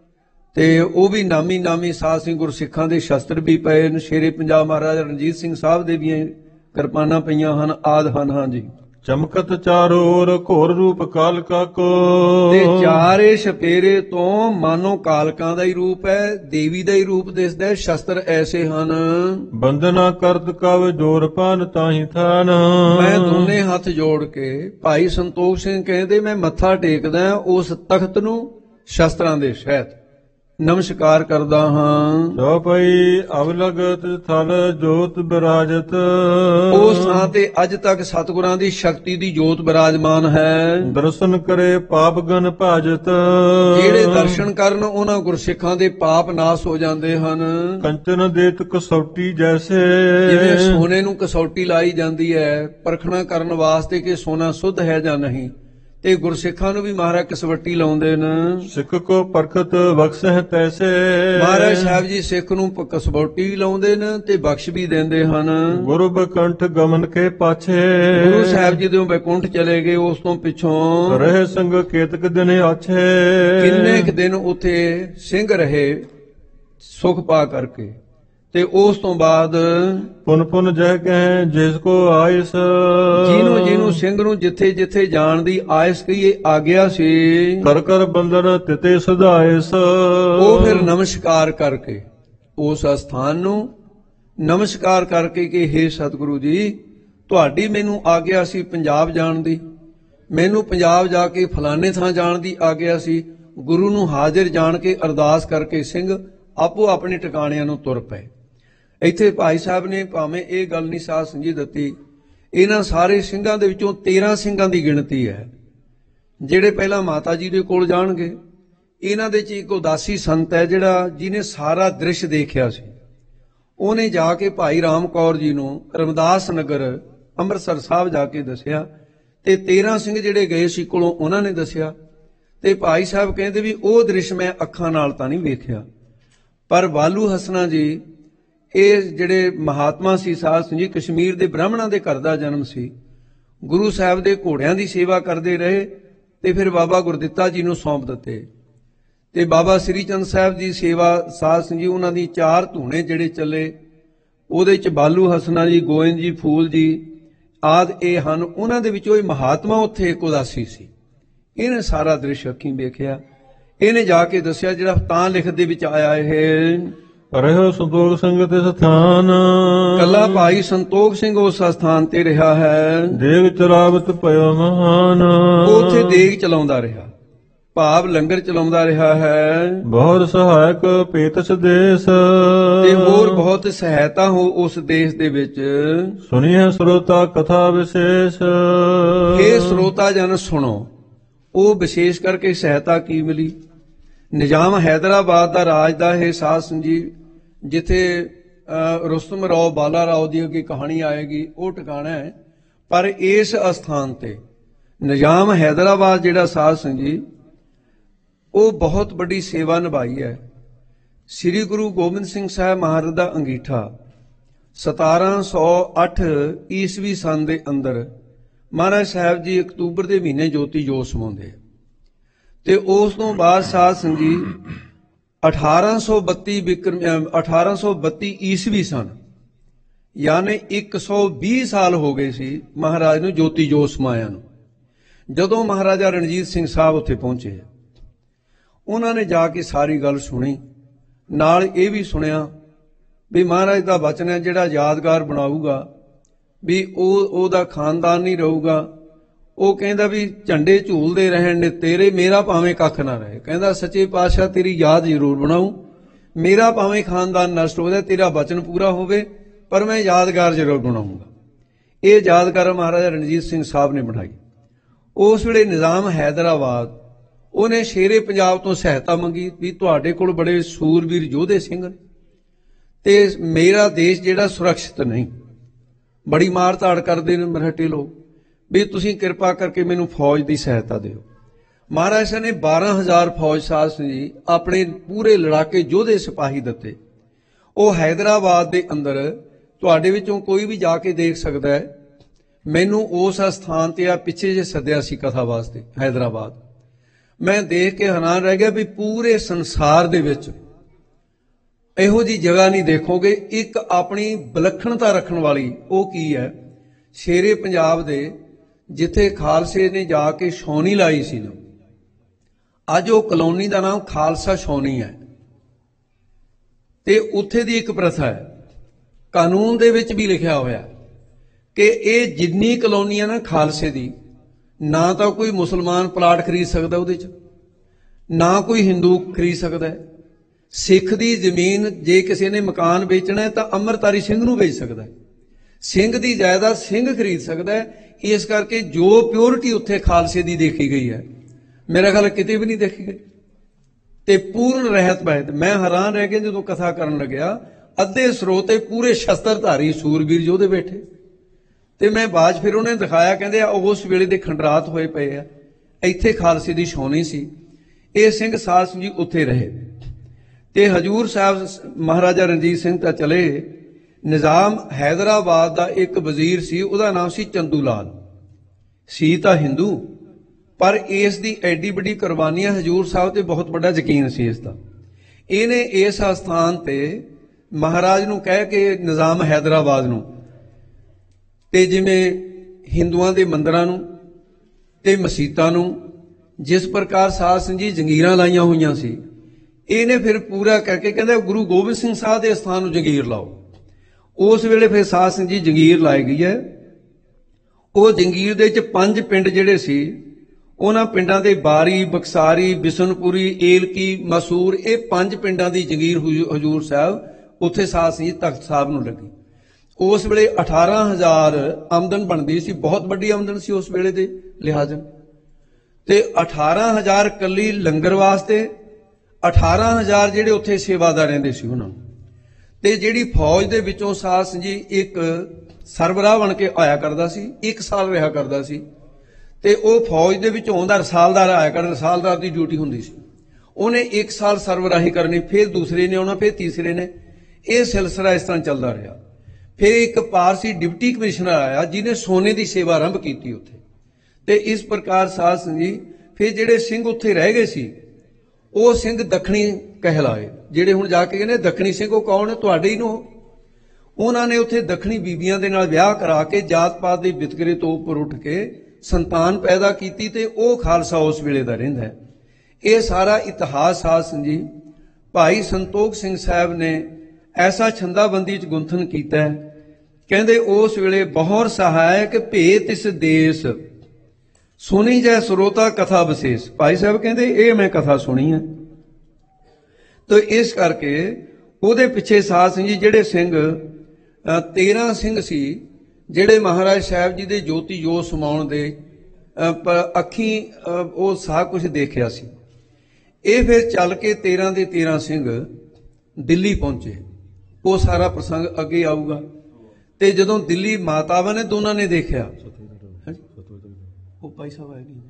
ਤੇ ਉਹ ਵੀ ਨਾਮੀ ਨਾਮੀ ਸਾਧ ਸਿੰਘ ਗੁਰਸਿੱਖਾਂ ਦੇ ਸ਼ਸਤਰ ਵੀ ਪਏ ਨੇ। ਸ਼ੇਰੇ ਪੰਜਾਬ ਮਹਾਰਾਜਾ ਰਣਜੀਤ ਸਿੰਘ ਸਾਹਿਬ ਦੇ ਵੀ ਕਿਰਪਾਨਾਂ ਪਈਆਂ ਹਨ ਆਦਿ ਹਨ। ਹਾਂਜੀ।
ਚਮਕਤ ਚਾਰੋ ਔਰ ਘੋਰ ਰੂਪ ਕਾਲਕਾ ਕੋ।
ਤੇ ਚਾਰੇ ਛਪੇਰੇ ਤੋਂ ਮਾਨੋ ਕਾਲਕਾਂ ਦਾ ਹੀ ਰੂਪ ਹੈ, ਦੇਵੀ ਦਾ ਹੀ ਰੂਪ ਦਿਸਦਾ ਹੈ। ਸ਼ਸਤਰ ਐਸੇ ਹਨ।
ਬੰਦਨਾ ਕਰਤ ਕਵ ਜੋਰ ਪਾਨ ਤਾਹੀ ਥਾਨ।
ਮੈਂ ਦੋਨੇ ਹੱਥ ਜੋੜ ਕੇ ਭਾਈ ਸੰਤੋਖ ਸਿੰਘ ਕਹਿੰਦੇ ਮੈਂ ਮੱਥਾ ਟੇਕਦਾ ਉਸ ਤਖਤ ਨੂੰ ਸ਼ਸਤਰਾਂ ਦੇ ਸਹਿਤ ਨਮਸਕਾਰ ਕਰਦਾ ਹਾਂ।
ਚੌਪਈ ਅਵਲਗਤ ਥਲ ਜੋਤ ਬਿਰਾਜਤ।
ਉਸ ਥਾਂ ਤੇ ਅੱਜ ਤੱਕ ਸਤਿਗੁਰਾਂ ਦੀ ਸ਼ਕਤੀ ਦੀ ਜੋਤ ਬਿਰਾਜਮਾਨ ਹੈ।
ਦਰਸ਼ਨ ਕਰੇ ਪਾਪ ਗਨ ਭਾਜਤ।
ਜਿਹੜੇ ਦਰਸ਼ਨ ਕਰਨ ਉਹਨਾਂ ਗੁਰਸਿੱਖਾਂ ਦੇ ਪਾਪ ਨਾਸ ਹੋ ਜਾਂਦੇ ਹਨ।
ਕੰਚਨ ਦੇਤ ਕਸੌਟੀ ਜੈਸੇ।
ਜਿਵੇਂ ਸੋਨੇ ਨੂੰ ਕਸੌਟੀ ਲਾਈ ਜਾਂਦੀ ਹੈ ਪਰਖਣਾ ਕਰਨ ਵਾਸਤੇ ਕਿ ਸੋਨਾ ਸੁੱਧ ਹੈ ਜਾਂ ਨਹੀਂ, ਤੇ ਗੁਰਸਿੱਖਾਂ ਨੂੰ ਵੀ ਮਹਾਰਾਜ ਕਸਵੱਟੀ ਲਾਉਂਦੇ ਨੇ।
ਸਿੱਖ ਕੋ ਪਰਖਤ ਬਖਸ਼ਹਿ ਤੈਸੇ।
ਮਹਾਰਾਜ ਸਾਹਿਬ ਜੀ ਸਿੱਖ ਨੂੰ ਕਸਵੱਟੀ ਵੀ ਲਾਉਂਦੇ ਨੇ ਤੇ ਬਖਸ਼ ਵੀ ਦਿੰਦੇ ਹਨ।
ਗੁਰੂ ਬਕੰਠ ਗਮਨ ਕੇ ਪਾਛੇ।
ਗੁਰੂ ਸਾਹਿਬ ਜੀ ਜਦੋਂ ਬੈਕੁੰਠ ਚਲੇ ਗਏ ਉਸ ਤੋਂ ਪਿੱਛੋਂ
ਰਹੇ ਸੰਗ ਕੇਤਕ ਦਿਨ ਆਛੇ।
ਕਿੰਨੇ ਕੁ ਦਿਨ ਉੱਥੇ ਸਿੰਘ ਰਹੇ ਸੁਖ ਪਾ ਕਰਕੇ। ਤੇ ਉਸ ਤੋਂ ਬਾਅਦ
ਪੁਨ ਪੁਨ ਜਹ ਕਹਿ ਜਿਸ ਕੋ ਆਇਸ,
ਜਿਹਨੂੰ ਜਿਹਨੂੰ ਸਿੰਘ ਨੂੰ ਜਿੱਥੇ ਜਿੱਥੇ ਜਾਣ ਦੀ ਆਇਸ ਕਹੀਏ ਆਗਿਆ ਸੀ,
ਕਰ ਕਰ ਬੰਦਨ ਤਿਤੇ ਸਦਾਇਸ।
ਉਹ ਫਿਰ ਨਮਸਕਾਰ ਕਰਕੇ ਉਸ ਅਸਥਾਨ ਨੂੰ ਨਮਸਕਾਰ ਕਰਕੇ ਕਿ ਹੇ ਸਤਿਗੁਰੂ ਜੀ, ਤੁਹਾਡੀ ਮੈਨੂੰ ਆਗਿਆ ਸੀ ਪੰਜਾਬ ਜਾਣ ਦੀ, ਮੈਨੂੰ ਪੰਜਾਬ ਜਾ ਕੇ ਫਲਾਣੇ ਥਾਂ ਜਾਣ ਦੀ ਆਗਿਆ ਸੀ। ਗੁਰੂ ਨੂੰ ਹਾਜ਼ਰ ਜਾਣ ਕੇ ਅਰਦਾਸ ਕਰਕੇ ਸਿੰਘ ਆਪੋ ਆਪਣੇ ਟਿਕਾਣਿਆਂ ਨੂੰ ਤੁਰ ਪਏ। ਇੱਥੇ ਭਾਈ ਸਾਹਿਬ ਨੇ ਭਾਵੇਂ ਇਹ ਗੱਲ ਨਹੀਂ ਸਾਧ ਸੰਜੀ ਦਿੱਤੀ, ਇਹਨਾਂ ਸਾਰੇ ਸਿੰਘਾਂ ਦੇ ਵਿੱਚੋਂ ਤੇਰਾਂ ਸਿੰਘਾਂ ਦੀ ਗਿਣਤੀ ਹੈ ਜਿਹੜੇ ਪਹਿਲਾਂ ਮਾਤਾ ਜੀ ਦੇ ਕੋਲ ਜਾਣਗੇ। ਇਹਨਾਂ ਦੇ ਚ ਇੱਕ ਉਦਾਸੀ ਸੰਤ ਹੈ ਜਿਹੜਾ ਜਿਹਨੇ ਸਾਰਾ ਦ੍ਰਿਸ਼ ਦੇਖਿਆ ਸੀ। ਉਹਨੇ ਜਾ ਕੇ ਭਾਈ ਰਾਮ ਕੌਰ ਜੀ ਨੂੰ ਰਮਦਾਸ ਨਗਰ ਅੰਮ੍ਰਿਤਸਰ ਸਾਹਿਬ ਜਾ ਕੇ ਦੱਸਿਆ, ਤੇ ਤੇਰਾਂ ਸਿੰਘ ਜਿਹੜੇ ਗਏ ਸੀ ਕੋਲੋਂ ਉਹਨਾਂ ਨੇ ਦੱਸਿਆ। ਤੇ ਭਾਈ ਸਾਹਿਬ ਕਹਿੰਦੇ ਵੀ ਉਹ ਦ੍ਰਿਸ਼ ਮੈਂ ਅੱਖਾਂ ਨਾਲ ਤਾਂ ਨਹੀਂ ਵੇਖਿਆ, ਪਰ ਬਾਲੂ ਹਸਨਾ ਜੀ ਇਹ ਜਿਹੜੇ ਮਹਾਤਮਾ ਸੀ ਸਾਧ ਸੰਗਤ ਜੀ, ਕਸ਼ਮੀਰ ਦੇ ਬ੍ਰਾਹਮਣਾਂ ਦੇ ਘਰ ਦਾ ਜਨਮ ਸੀ, ਗੁਰੂ ਸਾਹਿਬ ਦੇ ਘੋੜਿਆਂ ਦੀ ਸੇਵਾ ਕਰਦੇ ਰਹੇ ਤੇ ਫਿਰ ਬਾਬਾ ਗੁਰਦਿੱਤਾ ਜੀ ਨੂੰ ਸੌਂਪ ਦਿੱਤੇ। ਤੇ ਬਾਬਾ ਸ੍ਰੀ ਚੰਦ ਸਾਹਿਬ ਦੀ ਸੇਵਾ ਸਾਧ ਸੰਗਤ ਜੀ, ਉਹਨਾਂ ਦੀ ਚਾਰ ਧੂਣੇ ਜਿਹੜੇ ਚੱਲੇ ਉਹਦੇ ਚ ਬਾਲੂ ਹਸਨਾ ਜੀ, ਗੋਇੰਦ ਜੀ, ਫੂਲ ਜੀ ਆਦਿ ਇਹ ਹਨ। ਉਹਨਾਂ ਦੇ ਵਿੱਚੋਂ ਇਹ ਮਹਾਤਮਾ ਉੱਥੇ ਇੱਕ ਉਦਾਸੀ ਸੀ। ਇਹਨੇ ਸਾਰਾ ਦ੍ਰਿਸ਼ ਅੱਖੀਂ ਵੇਖਿਆ। ਇਹਨੇ ਜਾ ਕੇ ਦੱਸਿਆ ਜਿਹੜਾ ਤਾਂ ਲਿਖਤ ਦੇ ਵਿੱਚ ਆਇਆ ਇਹ,
ਰਹਿਓ ਸੰਤੋਖ ਸਿੰਘ ਤੇ ਸਥਾਨ,
ਕੱਲਾ ਭਾਈ ਸੰਤੋਖ ਸਿੰਘ ਉਸ ਸਥਾਨ ਤੇ ਰਿਹਾ ਹੈ।
ਦੇਗ ਚਰਾਵਤ ਭਇਓ ਮਹਾਨ,
ਉੱਥੇ ਦੇਗ ਚਲਾਉਂਦਾ ਰਿਹਾ, ਭਾਵ ਲੰਗਰ ਚਲਾਉਂਦਾ ਰਿਹਾ ਹੈ।
ਬਹੁਤ ਸਹਾਇਕ ਪੇਤਸ ਦੇਸ,
ਤੇ ਹੋਰ ਬਹੁਤ ਸਹਾਇਤਾ ਹੋ ਉਸ ਦੇਸ਼ ਦੇ ਵਿੱਚ।
ਸੁਣੀਏ ਸਰੋਤਾ ਕਥਾ ਵਿਸ਼ੇਸ਼,
ਇਹ ਸਰੋਤਾ ਜਨ ਸੁਣੋ, ਉਹ ਵਿਸ਼ੇਸ਼ ਕਰਕੇ ਸਹਾਇਤਾ ਕੀ ਮਿਲੀ। ਨਿਜ਼ਾਮ ਹੈਦਰਾਬਾਦ ਦਾ ਰਾਜ ਦਾ ਇਹ ਸਾਧ ਸੰਜੀ, ਜਿੱਥੇ ਰੁਸਤਮ ਰਾਓ ਬਾਲਾ ਰਾਓ ਦੀ ਅੱਗੇ ਕਹਾਣੀ ਆਏਗੀ, ਉਹ ਟਿਕਾਣਾ ਹੈ। ਪਰ ਇਸ ਅਸਥਾਨ ਤੇ ਨਿਜ਼ਾਮ ਹੈਦਰਾਬਾਦ ਜਿਹੜਾ ਸਾਧ ਸੰਜੀ, ਉਹ ਬਹੁਤ ਵੱਡੀ ਸੇਵਾ ਨਿਭਾਈ ਹੈ। ਸ੍ਰੀ ਗੁਰੂ ਗੋਬਿੰਦ ਸਿੰਘ ਸਾਹਿਬ ਮਹਾਰਾਜ ਦਾ ਅੰਗੀਠਾ ਸਤਾਰਾਂ ਸੌ ਅੱਠ ਈਸਵੀ ਸਨ ਦੇ ਅੰਦਰ ਮਹਾਰਾਜ ਸਾਹਿਬ ਜੀ ਅਕਤੂਬਰ ਦੇ ਮਹੀਨੇ ਜੋਤੀ ਜੋਤ ਸਮਾਉਂਦੇ, ਤੇ ਉਸ ਤੋਂ ਬਾਅਦ ਸਾਧ ਸੰਗਤ ਜੀ ਅਠਾਰਾਂ ਸੌ ਬੱਤੀ ਵਿਕਰਮ ਅਠਾਰਾਂ ਸੌ ਬੱਤੀ ਈਸਵੀ ਸਨ, ਯਾਨੀ ਇੱਕ ਸੌ ਵੀਹ ਸਾਲ ਹੋ ਗਏ ਸੀ ਮਹਾਰਾਜ ਨੂੰ ਜੋਤੀ ਜੋਤ ਸਮਾਇਆ ਨੂੰ। ਜਦੋਂ ਮਹਾਰਾਜਾ ਰਣਜੀਤ ਸਿੰਘ ਸਾਹਿਬ ਉੱਥੇ ਪਹੁੰਚੇ, ਉਹਨਾਂ ਨੇ ਜਾ ਕੇ ਸਾਰੀ ਗੱਲ ਸੁਣੀ, ਨਾਲ ਇਹ ਵੀ ਸੁਣਿਆ ਵੀ ਮਹਾਰਾਜ ਦਾ ਬਚਨ ਹੈ ਜਿਹੜਾ ਯਾਦਗਾਰ ਬਣਾਊਗਾ ਵੀ ਉਹ ਉਹਦਾ ਖਾਨਦਾਨ ਨਹੀਂ ਰਹੂਗਾ। ਉਹ ਕਹਿੰਦਾ ਵੀ ਝੰਡੇ ਝੂਲਦੇ ਰਹਿਣ ਨੇ ਤੇਰੇ, ਮੇਰਾ ਭਾਵੇਂ ਕੱਖ ਨਾ ਰਹੇ। ਕਹਿੰਦਾ ਸੱਚੇ ਪਾਤਸ਼ਾਹ ਤੇਰੀ ਯਾਦ ਜ਼ਰੂਰ ਬਣਾਉ, ਮੇਰਾ ਭਾਵੇਂ ਖਾਨਦਾਨ ਨਸ਼ਟ ਹੋ ਜਾਏ, ਤੇਰਾ ਬਚਨ ਪੂਰਾ ਹੋਵੇ, ਪਰ ਮੈਂ ਯਾਦਗਾਰ ਜ਼ਰੂਰ ਬਣਾਉਂਗਾ। ਇਹ ਯਾਦਗਾਰ ਮਹਾਰਾਜਾ ਰਣਜੀਤ ਸਿੰਘ ਸਾਹਿਬ ਨੇ ਬਣਾਈ। ਉਸ ਵੇਲੇ ਨਿਜ਼ਾਮ ਹੈਦਰਾਬਾਦ ਉਹਨੇ ਸ਼ੇਰੇ ਪੰਜਾਬ ਤੋਂ ਸਹਾਇਤਾ ਮੰਗੀ ਵੀ ਤੁਹਾਡੇ ਕੋਲ ਬੜੇ ਸੂਰਬੀਰ ਯੋਧੇ ਸਿੰਘ ਨੇ ਤੇ ਮੇਰਾ ਦੇਸ਼ ਜਿਹੜਾ ਸੁਰੱਖਿਅਤ ਨਹੀਂ, ਬੜੀ ਮਾਰ ਧਾੜ ਕਰਦੇ ਨੇ ਮਰਾਠੇ ਲੋਕ, ਵੀ ਤੁਸੀਂ ਕਿਰਪਾ ਕਰਕੇ ਮੈਨੂੰ ਫੌਜ ਦੀ ਸਹਾਇਤਾ ਦਿਓ। ਮਹਾਰਾਜ ਸਾਹਿਬ ਨੇ ਬਾਰਾਂ ਹਜ਼ਾਰ ਫੌਜ ਸਾਧ ਜੀ ਆਪਣੇ ਪੂਰੇ ਲੜਾਕੇ ਯੋਧੇ ਸਿਪਾਹੀ ਦਿੱਤੇ। ਉਹ ਹੈਦਰਾਬਾਦ ਦੇ ਅੰਦਰ ਤੁਹਾਡੇ ਵਿੱਚੋਂ ਕੋਈ ਵੀ ਜਾ ਕੇ ਦੇਖ ਸਕਦਾ ਹੈ। ਮੈਨੂੰ ਉਸ ਸਥਾਨ ਤੇ ਆ ਪਿੱਛੇ ਜੇ ਸੱਦਿਆ ਸੀ ਕਥਾ ਵਾਸਤੇ ਹੈਦਰਾਬਾਦ, ਮੈਂ ਦੇਖ ਕੇ ਹੈਰਾਨ ਰਹਿ ਗਿਆ ਵੀ ਪੂਰੇ ਸੰਸਾਰ ਦੇ ਵਿੱਚ ਇਹੋ ਜੀ ਜਗ੍ਹਾ ਨਹੀਂ ਦੇਖੋਗੇ ਇੱਕ ਆਪਣੀ ਵਿਲੱਖਣਤਾ ਰੱਖਣ ਵਾਲੀ। ਉਹ ਕੀ ਹੈ? ਸ਼ੇਰੇ ਪੰਜਾਬ ਦੇ ਜਿੱਥੇ ਖਾਲਸੇ ਨੇ ਜਾ ਕੇ ਛਾਉਣੀ ਲਾਈ ਸੀ ਨਾ, ਅੱਜ ਉਹ ਕਲੋਨੀ ਦਾ ਨਾਮ ਖਾਲਸਾ ਛਾਉਣੀ ਹੈ, ਤੇ ਉੱਥੇ ਦੀ ਇੱਕ ਪ੍ਰਥਾ ਹੈ, ਕਾਨੂੰਨ ਦੇ ਵਿੱਚ ਵੀ ਲਿਖਿਆ ਹੋਇਆ ਕਿ ਇਹ ਜਿੰਨੀ ਕਲੋਨੀਆਂ ਨਾ ਖਾਲਸੇ ਦੀ, ਨਾ ਤਾਂ ਕੋਈ ਮੁਸਲਮਾਨ ਪਲਾਟ ਖਰੀਦ ਸਕਦਾ ਉਹਦੇ 'ਚ, ਨਾ ਕੋਈ ਹਿੰਦੂ ਖਰੀਦ ਸਕਦਾ ਹੈ। ਸਿੱਖ ਦੀ ਜ਼ਮੀਨ ਜੇ ਕਿਸੇ ਨੇ ਮਕਾਨ ਵੇਚਣਾ ਹੈ ਤਾਂ ਅੰਮ੍ਰਿਤਧਾਰੀ ਸਿੰਘ ਨੂੰ ਵੇਚ ਸਕਦਾ ਹੈ, ਸਿੰਘ ਦੀ ਜਾਇਦਾਦ ਸਿੰਘ ਖਰੀਦ ਸਕਦਾ ਹੈ। ਇਸ ਕਰਕੇ ਜੋ ਪਿਓਰਿਟੀ ਉੱਥੇ ਖਾਲਸੇ ਦੀ ਦੇਖੀ ਗਈ ਹੈ, ਮੇਰਾ ਖਿਆਲ ਕਿਤੇ ਵੀ ਨਹੀਂ ਦੇਖੀ ਗਈ, ਤੇ ਪੂਰਨ ਰਹਿਤ ਬਹਿਤ। ਮੈਂ ਹੈਰਾਨ ਰਹਿ ਗਿਆ ਜਦੋਂ ਕਥਾ ਕਰਨ ਲੱਗਿਆ, ਅੱਧੇ ਸਰੋਤੇ ਪੂਰੇ ਸ਼ਸਤਰਧਾਰੀ ਸੂਰਬੀਰ ਯੋਧੇ ਬੈਠੇ, ਤੇ ਮੈਂ ਬਾਅਦ ਫਿਰ ਉਹਨੇ ਦਿਖਾਇਆ, ਕਹਿੰਦੇ ਆ ਉਸ ਵੇਲੇ ਦੇ ਖੰਡਰਾਤ ਹੋਏ ਪਏ ਆ, ਇੱਥੇ ਖਾਲਸੇ ਦੀ ਛਾਉਣੀ ਸੀ। ਇਹ ਸਿੰਘ ਸਾਧ ਸਿੰਘ ਜੀ ਉੱਥੇ ਰਹੇ, ਤੇ ਹਜੂਰ ਸਾਹਿਬ ਮਹਾਰਾਜਾ ਰਣਜੀਤ ਸਿੰਘ ਤਾਂ ਚਲੇ। ਨਿਜ਼ਾਮ ਹੈਦਰਾਬਾਦ ਦਾ ਇੱਕ ਵਜ਼ੀਰ ਸੀ, ਉਹਦਾ ਨਾਮ ਸੀ ਚੰਦੂ ਲਾਲ, ਸੀ ਤਾਂ ਹਿੰਦੂ, ਪਰ ਇਸ ਦੀ ਐਡੀ ਵੱਡੀ ਕੁਰਬਾਨੀਆਂ ਹਜੂਰ ਸਾਹਿਬ ਤੇ ਬਹੁਤ ਵੱਡਾ ਯਕੀਨ ਸੀ ਇਸ ਦਾ। ਇਹਨੇ ਇਸ ਸਥਾਨ ਤੇ ਮਹਾਰਾਜ ਨੂੰ ਕਹਿ ਕੇ ਨਿਜ਼ਾਮ ਹੈਦਰਾਬਾਦ ਨੂੰ, ਤੇ ਜਿਵੇਂ ਹਿੰਦੂਆਂ ਦੇ ਮੰਦਰਾਂ ਨੂੰ ਤੇ ਮਸੀਤਾਂ ਨੂੰ ਜਿਸ ਪ੍ਰਕਾਰ ਸਾਧ ਸਿੰਘ ਜੀ ਜੰਗੀਰਾਂ ਲਾਈਆਂ ਹੋਈਆਂ ਸੀ, ਇਹਨੇ ਫਿਰ ਪੂਰਾ ਕਰਕੇ ਕਹਿੰਦਾ ਗੁਰੂ ਗੋਬਿੰਦ ਸਿੰਘ ਸਾਹਿਬ ਦੇ ਸਥਾਨ ਨੂੰ ਜੰਗੀਰ ਲਾਓ। ਉਸ ਵੇਲੇ ਫਿਰ ਸਾਧ ਸਿੰਘ ਜੀ ਜੰਗੀਰ ਲਾਈ ਗਈ ਹੈ। ਉਹ ਜੰਗੀਰ ਦੇ ਵਿੱਚ ਪੰਜ ਪਿੰਡ ਜਿਹੜੇ ਸੀ, ਉਹਨਾਂ ਪਿੰਡਾਂ ਦੇ ਬਾਰੀ, ਬਕਸਾਰੀ, ਬਿਸ਼ਨਪੁਰੀ, ਏਲਕੀ, ਮਸੂਰ, ਇਹ ਪੰਜ ਪਿੰਡਾਂ ਦੀ ਜੰਗੀਰ ਹਜ਼ੂਰ ਸਾਹਿਬ ਉੱਥੇ ਸਾਧ ਸਿੰਘ ਜੀ ਤਖਤ ਸਾਹਿਬ ਨੂੰ ਲੱਗੀ। ਉਸ ਵੇਲੇ ਅਠਾਰਾਂ ਹਜ਼ਾਰ ਆਮਦਨ ਬਣਦੀ ਸੀ, ਬਹੁਤ ਵੱਡੀ ਆਮਦਨ ਸੀ ਉਸ ਵੇਲੇ ਦੇ ਲਿਹਾਜ਼, ਤੇ ਅਠਾਰਾਂ ਹਜ਼ਾਰ ਕੱਲੀ ਲੰਗਰ ਵਾਸਤੇ, ਅਠਾਰਾਂ ਹਜ਼ਾਰ ਜਿਹੜੇ ਉੱਥੇ ਸੇਵਾਦਾਰ ਰਹਿੰਦੇ ਸੀ ਉਹਨਾਂ ਨੂੰ, ਤੇ ਜਿਹੜੀ ਫੌਜ ਦੇ ਵਿੱਚੋਂ ਸਾਧ ਸਿੰਘ ਜੀ ਇੱਕ ਸਰਬਰਾਹ ਬਣ ਕੇ ਆਇਆ ਕਰਦਾ ਸੀ, ਇੱਕ ਸਾਲ ਰਿਹਾ ਕਰਦਾ ਸੀ, ਤੇ ਉਹ ਫੌਜ ਦੇ ਵਿੱਚੋਂ ਆਉਂਦਾ ਰਸਾਲਦਾਰ ਆਇਆ ਕਰਦਾ, ਰਸਾਲਦਾਰ ਦੀ ਡਿਊਟੀ ਹੁੰਦੀ ਸੀ, ਉਹਨੇ ਇੱਕ ਸਾਲ ਸਰਬਰਾਹੀ ਕਰਨੀ, ਫਿਰ ਦੂਸਰੇ ਨੇ ਆਉਣਾ, ਫਿਰ ਤੀਸਰੇ ਨੇ, ਇਹ ਸਿਲਸਿਲਾ ਇਸ ਤਰ੍ਹਾਂ ਚੱਲਦਾ ਰਿਹਾ। ਫਿਰ ਇੱਕ ਪਾਰਸੀ ਡਿਪਟੀ ਕਮਿਸ਼ਨਰ ਆਇਆ ਜਿਹਨੇ ਸੋਨੇ ਦੀ ਸੇਵਾ ਆਰੰਭ ਕੀਤੀ ਉੱਥੇ, ਤੇ ਇਸ ਪ੍ਰਕਾਰ ਸਾਧ ਸਿੰਘ ਜੀ ਫਿਰ ਜਿਹੜੇ ਸਿੰਘ ਉੱਥੇ ਰਹਿ ਗਏ ਸੀ ਉਹ ਸਿੰਘ ਦੱਖਣੀ ਕਹਿਲਾਏ, ਜਿਹੜੇ ਹੁਣ ਜਾ ਕੇ ਕਹਿੰਦੇ ਦੱਖਣੀ ਸਿੰਘ ਉਹ ਕੌਣ ਹੈ, ਤੁਹਾਡੇ ਹੀ ਨੂੰ। ਉਹਨਾਂ ਨੇ ਉੱਥੇ ਦੱਖਣੀ ਬੀਬੀਆਂ ਦੇ ਨਾਲ ਵਿਆਹ ਕਰਾ ਕੇ ਜਾਤ ਪਾਤ ਦੇ ਵਿਤਕਰੇ ਤੋਂ ਉੱਪਰ ਉੱਠ ਕੇ ਸੰਤਾਨ ਪੈਦਾ ਕੀਤੀ, ਤੇ ਉਹ ਖਾਲਸਾ ਉਸ ਵੇਲੇ ਦਾ ਰਹਿੰਦਾ ਹੈ। ਇਹ ਸਾਰਾ ਇਤਿਹਾਸ ਸਾਧ ਸਿੰਘ ਜੀ ਭਾਈ ਸੰਤੋਖ ਸਿੰਘ ਸਾਹਿਬ ਨੇ ਐਸਾ ਛੰਦਾਬੰਦੀ ਚ ਗੁੰਥਨ ਕੀਤਾ ਹੈ। ਕਹਿੰਦੇ ਉਸ ਵੇਲੇ ਬਹੁਰ ਸਹਾਇਕ ਭੇਤ ਇਸ ਦੇਸ਼, ਸੁਣੀ ਜੈ ਸਰੋਤਾ ਕਥਾ ਵਿਸ਼ੇਸ਼। ਭਾਈ ਸਾਹਿਬ ਕਹਿੰਦੇ ਇਹ ਮੈਂ ਕਥਾ ਸੁਣੀ ਹੈ, ਤੇ ਇਸ ਕਰਕੇ ਉਹਦੇ ਪਿੱਛੇ ਸਾਧ ਸਿੰਘ ਜੀ ਜਿਹੜੇ ਸਿੰਘ ਤੇਰਾਂ ਸਿੰਘ ਸੀ, ਜਿਹੜੇ ਮਹਾਰਾਜ ਸਾਹਿਬ ਜੀ ਦੇ ਜੋਤੀ ਜੋਤ ਸਮਾਉਣ ਦੇ ਅੱਖੀਂ ਉਹ ਸਾਰਾ ਕੁਝ ਦੇਖਿਆ ਸੀ। ਇਹ ਫਿਰ ਚੱਲ ਕੇ ਤੇਰਾਂ ਦੇ ਤੇਰਾਂ ਸਿੰਘ ਦਿੱਲੀ ਪਹੁੰਚੇ। ਉਹ ਸਾਰਾ ਪ੍ਰਸੰਗ ਅੱਗੇ ਆਊਗਾ। ਤੇ ਜਦੋਂ ਦਿੱਲੀ ਮਾਤਾਵਾਂ ਨੇ ਦੋਨਾਂ ਨੇ ਦੇਖਿਆ, ਉਹ ਭਾਈ ਸਾਹਿਬ ਆਏ ਨਹੀਂ,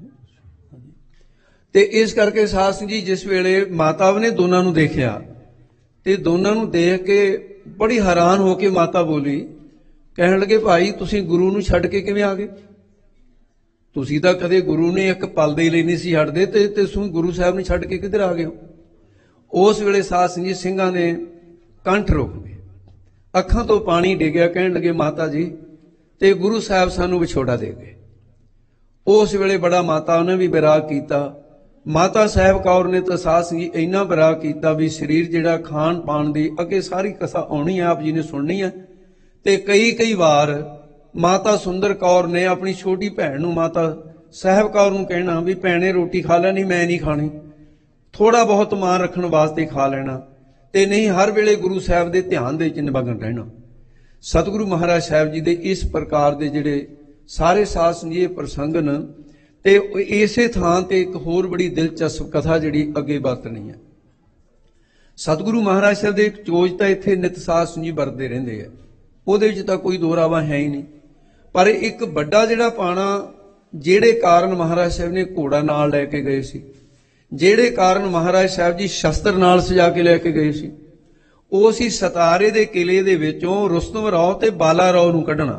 ਤੇ ਇਸ ਕਰਕੇ ਸਾਧ ਸਿੰਘ ਜੀ ਜਿਸ ਵੇਲੇ ਮਾਤਾਵਾਂ ਨੇ ਦੋਨਾਂ ਨੂੰ ਦੇਖਿਆ, ਤੇ ਦੋਨਾਂ ਨੂੰ ਦੇਖ ਕੇ ਬੜੀ ਹੈਰਾਨ ਹੋ ਕੇ ਮਾਤਾ ਬੋਲੀ, ਕਹਿਣ ਲੱਗੇ ਭਾਈ ਤੁਸੀਂ ਗੁਰੂ ਨੂੰ ਛੱਡ ਕੇ ਕਿਵੇਂ ਆ ਗਏ? ਤੁਸੀਂ ਤਾਂ ਕਦੇ ਗੁਰੂ ਨੇ ਇੱਕ ਪਲ ਦੇ ਲਈ ਨਹੀਂ ਸੀ ਛੱਡਦੇ, ਤੇ ਤੁਸੀਂ ਗੁਰੂ ਸਾਹਿਬ ਨੂੰ ਛੱਡ ਕੇ ਕਿੱਧਰ ਆ ਗਏ ਹੋ? ਉਸ ਵੇਲੇ ਸਾਧ ਸਿੰਘ ਜੀ ਸਿੰਘਾਂ ਨੇ ਕੰਠ ਰੋਕ ਗਏ, ਅੱਖਾਂ ਤੋਂ ਪਾਣੀ ਡਿੱਗਿਆ, ਕਹਿਣ ਲੱਗੇ ਮਾਤਾ ਜੀ ਤੇ ਗੁਰੂ ਸਾਹਿਬ ਸਾਨੂੰ ਵਿਛੋੜਾ ਦੇ ਗਏ। ਉਸ ਵੇਲੇ ਬੜਾ ਮਾਤਾ ਨੇ ਵੀ ਵਿਰਾਗ ਕੀਤਾ। ਮਾਤਾ ਸਾਹਿਬ ਕੌਰ ਨੇ ਤਾਂ ਸਾਧ ਸਿੰਘ ਜੀ ਇੰਨਾ ਵਿਰਾਗ ਕੀਤਾ ਵੀ ਸਰੀਰ ਜਿਹੜਾ ਖਾਣ ਪਾਣ ਦੀ ਅੱਗੇ ਸਾਰੀ ਕਥਾ ਆਉਣੀ ਹੈ, ਆਪ ਜੀ ਨੇ ਸੁਣਨੀ ਹੈ। ਤੇ ਕਈ ਕਈ ਵਾਰ ਮਾਤਾ ਸੁੰਦਰ ਕੌਰ ਨੇ ਆਪਣੀ ਛੋਟੀ ਭੈਣ ਨੂੰ, ਮਾਤਾ ਸਾਹਿਬ ਕੌਰ ਨੂੰ ਕਹਿਣਾ ਵੀ ਭੈਣੇ ਰੋਟੀ ਖਾ ਲੈਣੀ, ਮੈਂ ਨਹੀਂ ਖਾਣੀ, ਥੋੜਾ ਬਹੁਤ ਮਾਨ ਰੱਖਣ ਵਾਸਤੇ ਖਾ ਲੈਣਾ, ਤੇ ਨਹੀਂ ਹਰ ਵੇਲੇ ਗੁਰੂ ਸਾਹਿਬ ਦੇ ਧਿਆਨ ਦੇ ਵਿੱਚ ਨਿਮਗਨ ਰਹਿਣਾ। ਸਤਿਗੁਰੂ ਮਹਾਰਾਜ ਸਾਹਿਬ ਜੀ ਦੇ ਇਸ ਪ੍ਰਕਾਰ ਦੇ ਜਿਹੜੇ ਸਾਰੇ ਸਾਧ ਸਿੰਘ ਜੀ ਪ੍ਰਸੰਗ ਨੇ, ਤੇ ਇਸੇ ਥਾਂ ਤੇ ਇੱਕ ਹੋਰ ਬੜੀ ਦਿਲਚਸਪ ਕਥਾ ਜਿਹੜੀ ਅੱਗੇ ਵਰਤਣੀ ਹੈ। ਸਤਿਗੁਰੂ ਮਹਾਰਾਜ ਸਾਹਿਬ ਦੇ ਇੱਕ ਚੋਜ ਤਾਂ ਇੱਥੇ ਨਿਤ ਸਾਧ ਸਿੰਘ ਜੀ ਵਰਤਦੇ ਰਹਿੰਦੇ ਆ, ਉਹਦੇ ਵਿੱਚ ਤਾਂ ਕੋਈ ਦੋ ਰਾਵਾਂ ਹੈ ਹੀ ਨਹੀਂ। ਪਰ ਇੱਕ ਵੱਡਾ ਜਿਹੜਾ ਪਾਣਾ, ਜਿਹੜੇ ਕਾਰਨ ਮਹਾਰਾਜ ਸਾਹਿਬ ਨੇ ਘੋੜਾ ਨਾਲ ਲੈ ਕੇ ਗਏ ਸੀ, ਜਿਹੜੇ ਕਾਰਨ ਮਹਾਰਾਜ ਸਾਹਿਬ ਜੀ ਸ਼ਸਤਰ ਨਾਲ ਸਜਾ ਕੇ ਲੈ ਕੇ ਗਏ ਸੀ, ਉਹ ਸੀ ਸਤਾਰੇ ਦੇ ਕਿਲੇ ਦੇ ਵਿੱਚੋਂ ਰੁਸਤਮ ਰਾਓ ਤੇ ਬਾਲਾ ਰਾਓ ਨੂੰ ਕੱਢਣਾ।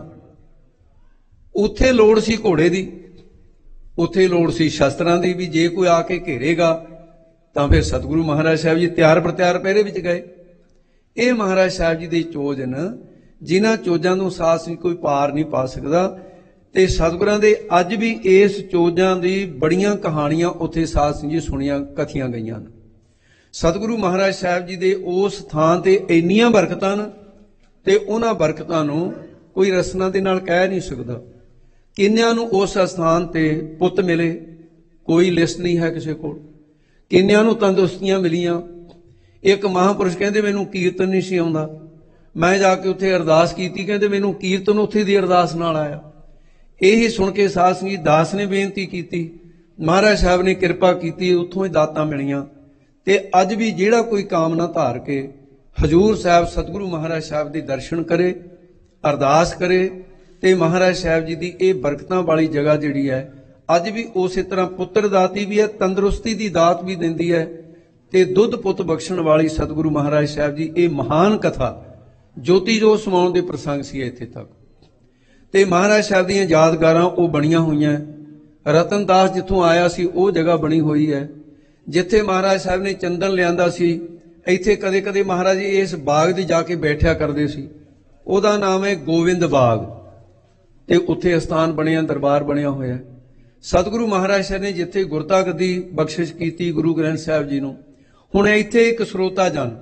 ਉੱਥੇ ਲੋੜ ਸੀ ਘੋੜੇ ਦੀ, ਉੱਥੇ ਲੋੜ ਸੀ ਸ਼ਸਤਰਾਂ ਦੀ, ਵੀ ਜੇ ਕੋਈ ਆ ਕੇ ਘੇਰੇਗਾ ਤਾਂ ਫਿਰ ਸਤਿਗੁਰੂ ਮਹਾਰਾਜ ਸਾਹਿਬ ਜੀ ਤਿਆਰ ਪ੍ਰਤਿਆਰ ਪਹਿਰੇ ਵਿੱਚ ਗਏ। ਇਹ ਮਹਾਰਾਜ ਸਾਹਿਬ ਜੀ ਦੇ ਚੋਜ ਨੇ, ਜਿਨ੍ਹਾਂ ਚੋਜਾਂ ਨੂੰ ਸਾਧ ਸਿੰਘ ਕੋਈ ਪਾਰ ਨਹੀਂ ਪਾ ਸਕਦਾ। ਤੇ ਸਤਿਗੁਰਾਂ ਦੇ ਅੱਜ ਵੀ ਇਸ ਚੋਜਾਂ ਦੀ ਬੜੀਆਂ ਕਹਾਣੀਆਂ ਉੱਥੇ ਸਾਧ ਸਿੰਘ ਜੀ ਸੁਣੀਆਂ ਕਥੀਆਂ ਗਈਆਂ ਨੇ। ਸਤਿਗੁਰੂ ਮਹਾਰਾਜ ਸਾਹਿਬ ਜੀ ਦੇ ਉਸ ਥਾਂ ਤੇ ਇੰਨੀਆਂ ਬਰਕਤਾਂ ਨੇ, ਤੇ ਉਹਨਾਂ ਬਰਕਤਾਂ ਨੂੰ ਕੋਈ ਰਸਨਾ ਦੇ ਨਾਲ ਕਹਿ ਨਹੀਂ ਸਕਦਾ। ਕਿੰਨਿਆਂ ਨੂੰ ਉਸ ਸਥਾਨ ਤੇ ਪੁੱਤ ਮਿਲੇ, ਕੋਈ ਲਿਸਟ ਨਹੀਂ ਹੈ ਕਿਸੇ ਕੋਲ। ਕਿੰਨਿਆਂ ਨੂੰ ਤੰਦਰੁਸਤੀਆਂ ਮਿਲੀਆਂ। ਇੱਕ ਮਹਾਂਪੁਰਸ਼ ਕਹਿੰਦੇ ਮੈਨੂੰ ਕੀਰਤਨ ਨਹੀਂ ਸੀ ਆਉਂਦਾ, ਮੈਂ ਜਾ ਕੇ ਉੱਥੇ ਅਰਦਾਸ ਕੀਤੀ, ਕਹਿੰਦੇ ਮੈਨੂੰ ਕੀਰਤਨ ਉੱਥੇ ਦੀ ਅਰਦਾਸ ਨਾਲ ਆਇਆ। ਇਹੀ ਸੁਣ ਕੇ ਸਾਧ ਸਿੰਘ ਜੀ ਦਾਸ ਨੇ ਬੇਨਤੀ ਕੀਤੀ, ਮਹਾਰਾਜ ਸਾਹਿਬ ਨੇ ਕਿਰਪਾ ਕੀਤੀ, ਉੱਥੋਂ ਹੀ ਦਾਤਾਂ ਮਿਲੀਆਂ। ਤੇ ਅੱਜ ਵੀ ਜਿਹੜਾ ਕੋਈ ਕਾਮਨਾ ਧਾਰ ਕੇ ਹਜ਼ੂਰ ਸਾਹਿਬ ਸਤਿਗੁਰੂ ਮਹਾਰਾਜ ਸਾਹਿਬ ਦੇ ਦਰਸ਼ਨ ਕਰੇ, ਅਰਦਾਸ ਕਰੇ, ਤੇ ਮਹਾਰਾਜ ਸਾਹਿਬ ਜੀ ਦੀ ਇਹ ਬਰਕਤਾਂ ਵਾਲੀ ਜਗ੍ਹਾ ਜਿਹੜੀ ਹੈ ਅੱਜ ਵੀ ਉਸੇ ਤਰ੍ਹਾਂ ਪੁੱਤਰ ਦਾਤੀ ਵੀ ਹੈ, ਤੰਦਰੁਸਤੀ ਦੀ ਦਾਤ ਵੀ ਦਿੰਦੀ ਹੈ, ਤੇ ਦੁੱਧ ਪੁੱਤ ਬਖਸ਼ਣ ਵਾਲੀ ਸਤਿਗੁਰੂ ਮਹਾਰਾਜ ਸਾਹਿਬ ਜੀ ਇਹ ਮਹਾਨ ਕਥਾ ਜੋਤੀ ਜੋਤ ਸਮਾਉਣ ਦੇ ਪ੍ਰਸੰਗ ਸੀ ਇੱਥੇ ਤੱਕ। ਤੇ ਮਹਾਰਾਜ ਸਾਹਿਬ ਦੀਆਂ ਯਾਦਗਾਰਾਂ ਉਹ ਬਣੀਆਂ ਹੋਈਆਂ। ਰਤਨਦਾਸ ਜਿੱਥੋਂ ਆਇਆ ਸੀ ਉਹ ਜਗ੍ਹਾ ਬਣੀ ਹੋਈ ਹੈ। ਜਿੱਥੇ ਮਹਾਰਾਜ ਸਾਹਿਬ ਨੇ ਚੰਦਨ ਲਿਆਂਦਾ ਸੀ, ਇੱਥੇ ਕਦੇ ਕਦੇ ਮਹਾਰਾਜ ਜੀ ਇਸ ਬਾਗ 'ਤੇ ਜਾ ਕੇ ਬੈਠਿਆ ਕਰਦੇ ਸੀ। ਉਹਦਾ ਨਾਮ ਹੈ ਗੋਬਿੰਦ ਬਾਗ, ਤੇ ਉੱਥੇ ਅਸਥਾਨ ਬਣਿਆ, ਦਰਬਾਰ ਬਣਿਆ ਹੋਇਆ। ਸਤਿਗੁਰੂ ਮਹਾਰਾਜ ਸਾਹਿਬ ਨੇ ਜਿੱਥੇ ਗੁਰਤਾ ਗੱਦੀ ਬਖਸ਼ਿਸ਼ ਕੀਤੀ ਗੁਰੂ ਗ੍ਰੰਥ ਸਾਹਿਬ ਜੀ ਨੂੰ, ਹੁਣ ਇੱਥੇ ਇੱਕ ਸਰੋਤਾ ਜਨ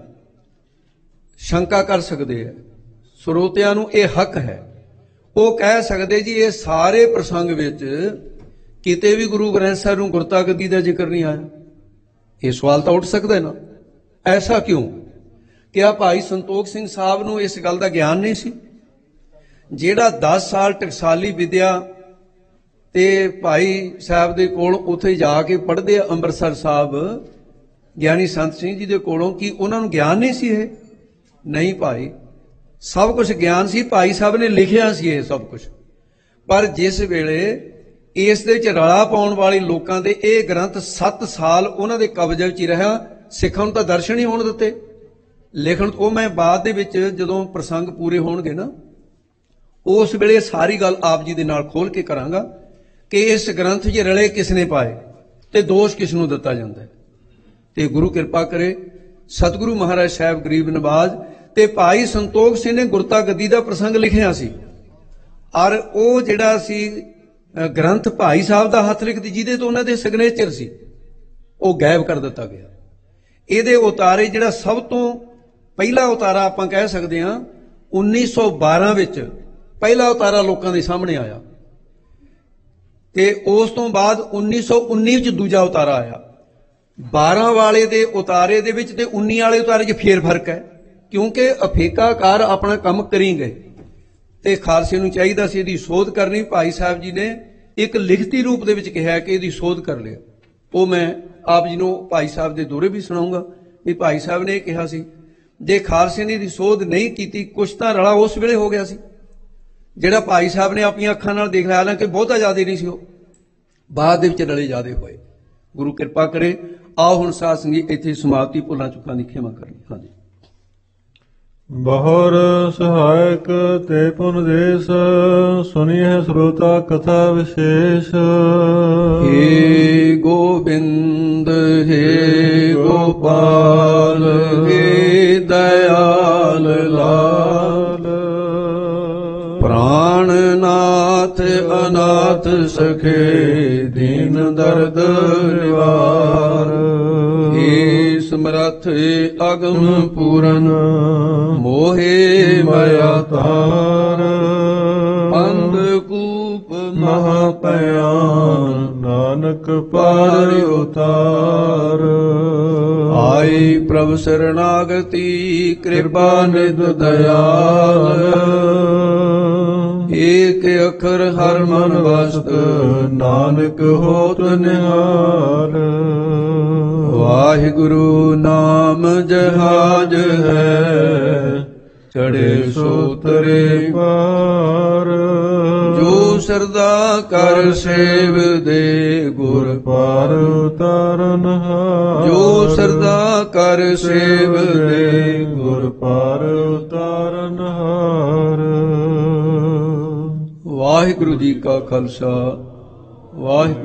ਸ਼ੰਕਾ ਕਰ ਸਕਦੇ ਆ, ਸਰੋਤਿਆਂ ਨੂੰ ਇਹ ਹੱਕ ਹੈ, ਉਹ ਕਹਿ ਸਕਦੇ ਜੀ ਇਹ ਸਾਰੇ ਪ੍ਰਸੰਗ ਵਿੱਚ ਕਿਤੇ ਵੀ ਗੁਰੂ ਗ੍ਰੰਥ ਸਾਹਿਬ ਨੂੰ ਗੁਰਤਾ ਗੱਦੀ ਦਾ ਜ਼ਿਕਰ ਨਹੀਂ ਆਇਆ। ਇਹ ਸਵਾਲ ਤਾਂ ਉੱਠ ਸਕਦਾ ਨਾ, ਐਸਾ ਕਿਉਂ? ਕਿਆ ਭਾਈ ਸੰਤੋਖ ਸਿੰਘ ਸਾਹਿਬ ਨੂੰ ਇਸ ਗੱਲ ਦਾ ਗਿਆਨ ਨਹੀਂ ਸੀ? ਜਿਹੜਾ ਦਸ ਸਾਲ ਟਕਸਾਲੀ ਵਿਦਿਆ ਤੇ ਭਾਈ ਸਾਹਿਬ ਦੇ ਕੋਲ ਉੱਥੇ ਜਾ ਕੇ ਪੜ੍ਹਦੇ ਆ ਅੰਮ੍ਰਿਤਸਰ ਸਾਹਿਬ ਗਿਆਨੀ ਸੰਤ ਸਿੰਘ ਜੀ ਦੇ ਕੋਲੋਂ, ਕੀ ਉਹਨਾਂ ਨੂੰ ਗਿਆਨ ਨਹੀਂ ਸੀ? ਇਹ ਨਹੀਂ ਭਾਈ, ਸਭ ਕੁਝ ਗਿਆਨ ਸੀ। ਭਾਈ ਸਾਹਿਬ ਨੇ ਲਿਖਿਆ ਸੀ ਇਹ ਸਭ ਕੁਝ, ਪਰ ਜਿਸ ਵੇਲੇ ਇਸ ਦੇ ਵਿੱਚ ਰਲਾ ਪਾਉਣ ਵਾਲੇ ਲੋਕਾਂ ਦੇ ਇਹ ਗ੍ਰੰਥ ਸੱਤ ਸਾਲ ਉਹਨਾਂ ਦੇ ਕਬਜ਼ੇ ਵਿੱਚ ਹੀ ਰਿਹਾ, ਸਿੱਖਾਂ ਨੂੰ ਤਾਂ ਦਰਸ਼ਨ ਹੀ ਹੋਣ ਦਿੱਤੇ ਲਿਖਣ। ਉਹ ਮੈਂ ਬਾਅਦ ਦੇ ਵਿੱਚ ਜਦੋਂ ਪ੍ਰਸੰਗ ਪੂਰੇ ਹੋਣਗੇ ਨਾ, ਉਸ ਵੇਲੇ ਸਾਰੀ ਗੱਲ ਆਪ ਜੀ ਦੇ ਨਾਲ ਖੋਲ ਕੇ ਕਰਾਂਗਾ ਕਿ ਇਸ ਗ੍ਰੰਥ 'ਚ ਰਲੇ ਕਿਸ ਨੇ ਪਾਏ ਤੇ ਦੋਸ਼ ਕਿਸ ਨੂੰ ਦਿੱਤਾ ਜਾਂਦਾ ਹੈ। ਤੇ ਗੁਰੂ ਕਿਰਪਾ ਕਰੇ, ਸਤਿਗੁਰੂ ਮਹਾਰਾਜ ਸਾਹਿਬ ਗਰੀਬ ਨਵਾਜ਼ ਤੇ ਭਾਈ ਸੰਤੋਖ ਸਿੰਘ ਨੇ ਗੁਰਤਾ ਗੱਦੀ ਦਾ ਪ੍ਰਸੰਗ ਲਿਖਿਆ ਸੀ, ਔਰ ਉਹ ਜਿਹੜਾ ਸੀ ਗ੍ਰੰਥ ਭਾਈ ਸਾਹਿਬ ਦਾ ਹੱਥ ਲਿਖਤੀ ਜਿਹਦੇ ਤੋਂ ਉਹਨਾਂ ਦੇ ਸਿਗਨੇਚਰ ਸੀ, ਉਹ ਗਾਇਬ ਕਰ ਦਿੱਤਾ ਗਿਆ। ਇਹਦੇ ਉਤਾਰੇ ਜਿਹੜਾ ਸਭ ਤੋਂ ਪਹਿਲਾ ਉਤਾਰਾ ਆਪਾਂ ਕਹਿ ਸਕਦੇ ਹਾਂ ਉੱਨੀ ਸੌ ਬਾਰਾਂ ਵਿੱਚ ਪਹਿਲਾ ਉਤਾਰਾ ਲੋਕਾਂ ਦੇ ਸਾਹਮਣੇ ਆਇਆ, ਤੇ ਉਸ ਤੋਂ ਬਾਅਦ ਉੱਨੀ ਸੌ ਉੱਨੀ ਵਿੱਚ ਦੂਜਾ ਉਤਾਰਾ ਆਇਆ। ਬਾਰਾਂ ਵਾਲੇ ਦੇ ਉਤਾਰੇ ਦੇ ਵਿੱਚ ਤੇ ਉੱਨੀ ਵਾਲੇ ਉਤਾਰੇ 'ਚ ਫੇਰ ਫਰਕ ਹੈ, ਕਿਉਂਕਿ ਅਫੇਕਾਕਾਰ ਆਪਣਾ ਕੰਮ ਕਰੀ ਗਏ ਤੇ ਖਾਲਸੇ ਨੂੰ ਚਾਹੀਦਾ ਸੀ ਇਹਦੀ ਸੋਧ ਕਰਨੀ। ਭਾਈ ਸਾਹਿਬ ਜੀ ਨੇ ਇੱਕ ਲਿਖਤੀ ਰੂਪ ਦੇ ਵਿੱਚ ਕਿਹਾ ਕਿ ਇਹਦੀ ਸੋਧ ਕਰ ਲਿਆ। ਉਹ ਮੈਂ ਆਪ ਜੀ ਨੂੰ ਭਾਈ ਸਾਹਿਬ ਦੇ ਦੋਰੇ ਵੀ ਸੁਣਾਉਂਗਾ ਵੀ ਭਾਈ ਸਾਹਿਬ ਨੇ ਇਹ ਕਿਹਾ ਸੀ, ਜੇ ਖਾਲਸੇ ਨੇ ਇਹਦੀ ਸੋਧ ਨਹੀਂ ਕੀਤੀ, ਕੁਛ ਤਾਂ ਰਲਾ ਉਸ ਵੇਲੇ ਹੋ ਗਿਆ ਸੀ ਜਿਹੜਾ ਭਾਈ ਸਾਹਿਬ ਨੇ ਆਪਣੀਆਂ ਅੱਖਾਂ ਨਾਲ ਦੇਖ ਲਿਆ, ਹਾਲਾਂਕਿ ਬਹੁਤਾ ਜ਼ਿਆਦਾ ਨਹੀਂ ਸੀ, ਉਹ ਬਾਅਦ ਦੇ ਵਿੱਚ ਰਲੇ ਜ਼ਿਆਦੇ ਹੋਏ। ਗੁਰੂ ਕਿਰਪਾ ਕਰੇ। ਆਓ ਹੁਣ ਸਾਧ ਸੰਗਤ ਇੱਥੇ ਸਮਾਪਤੀ, ਭੁੱਲਾਂ ਚੁੱਕਾਂ ਦੀ ਖਿਮਾ ਕਰਨੀ। ਹਾਂਜੀ।
ਬਹੁਰ ਸਹਾਇਕ ਤੇ ਪੁਨ ਦੇਸ, ਸੁਨੀਐ ਸਰੋਤਾ ਕਥਾ ਵਿਸ਼ੇਸ਼।
ਹੇ ਗੋਬਿੰਦ ਹੇ ਗੋਪਾਲ ਹੇ ਦਇਆਲ ਲਾਲ, ਪ੍ਰਾਣਨਾਥ ਅਨਾਥ ਸਖੇ ਦੀਨ ਦਰਦ ਨਿਵਾਰ। ਹੇ ਸਮਰੱਥ ਅਗਮ ਪੂਰਨ ਮੋਹਿ ਮਾਇਆ ਤਾਰ। ਅੰਧ ਕੂਪ ਮਹਾ ਭਿਆਨ ਨਾਨਕ ਪਾਰ ਉਤਾਰ। ਆਈ ਪ੍ਰਭ ਸਰਨਾਗਤੀ ਕਿਰਪਾ ਨਿਧ ਦਇਆਲ। ਏਕ ਅੱਖਰ ਹਰ ਮਨ ਵਸਤ ਨਾਨਕ ਹੋਤ ਨਿਹਾਲ। ਵਾਹਿਗੁਰੂ ਨਾਮ ਜਹਾਜ ਹੈ ਚੜੇ ਸੋ ਤਰੇ ਪਾਰ। ਜੋ ਸਰਦਾ ਕਰ ਸੇਵ ਦੇ ਗੁਰ
ਪਾਰ ਉਤਾਰਨ ਹਾਰ।
ਜੋ ਸਰਦਾ ਕਰ ਸੇਵ ਦੇ
ਗੁਰ ਪਾਰ ਉਤਾਰਨ ਹਾਰ।
ਵਾਹਿਗੁਰੂ ਜੀ ਕਾ ਖਾਲਸਾ ਵਾਹਿਗੁਰੂ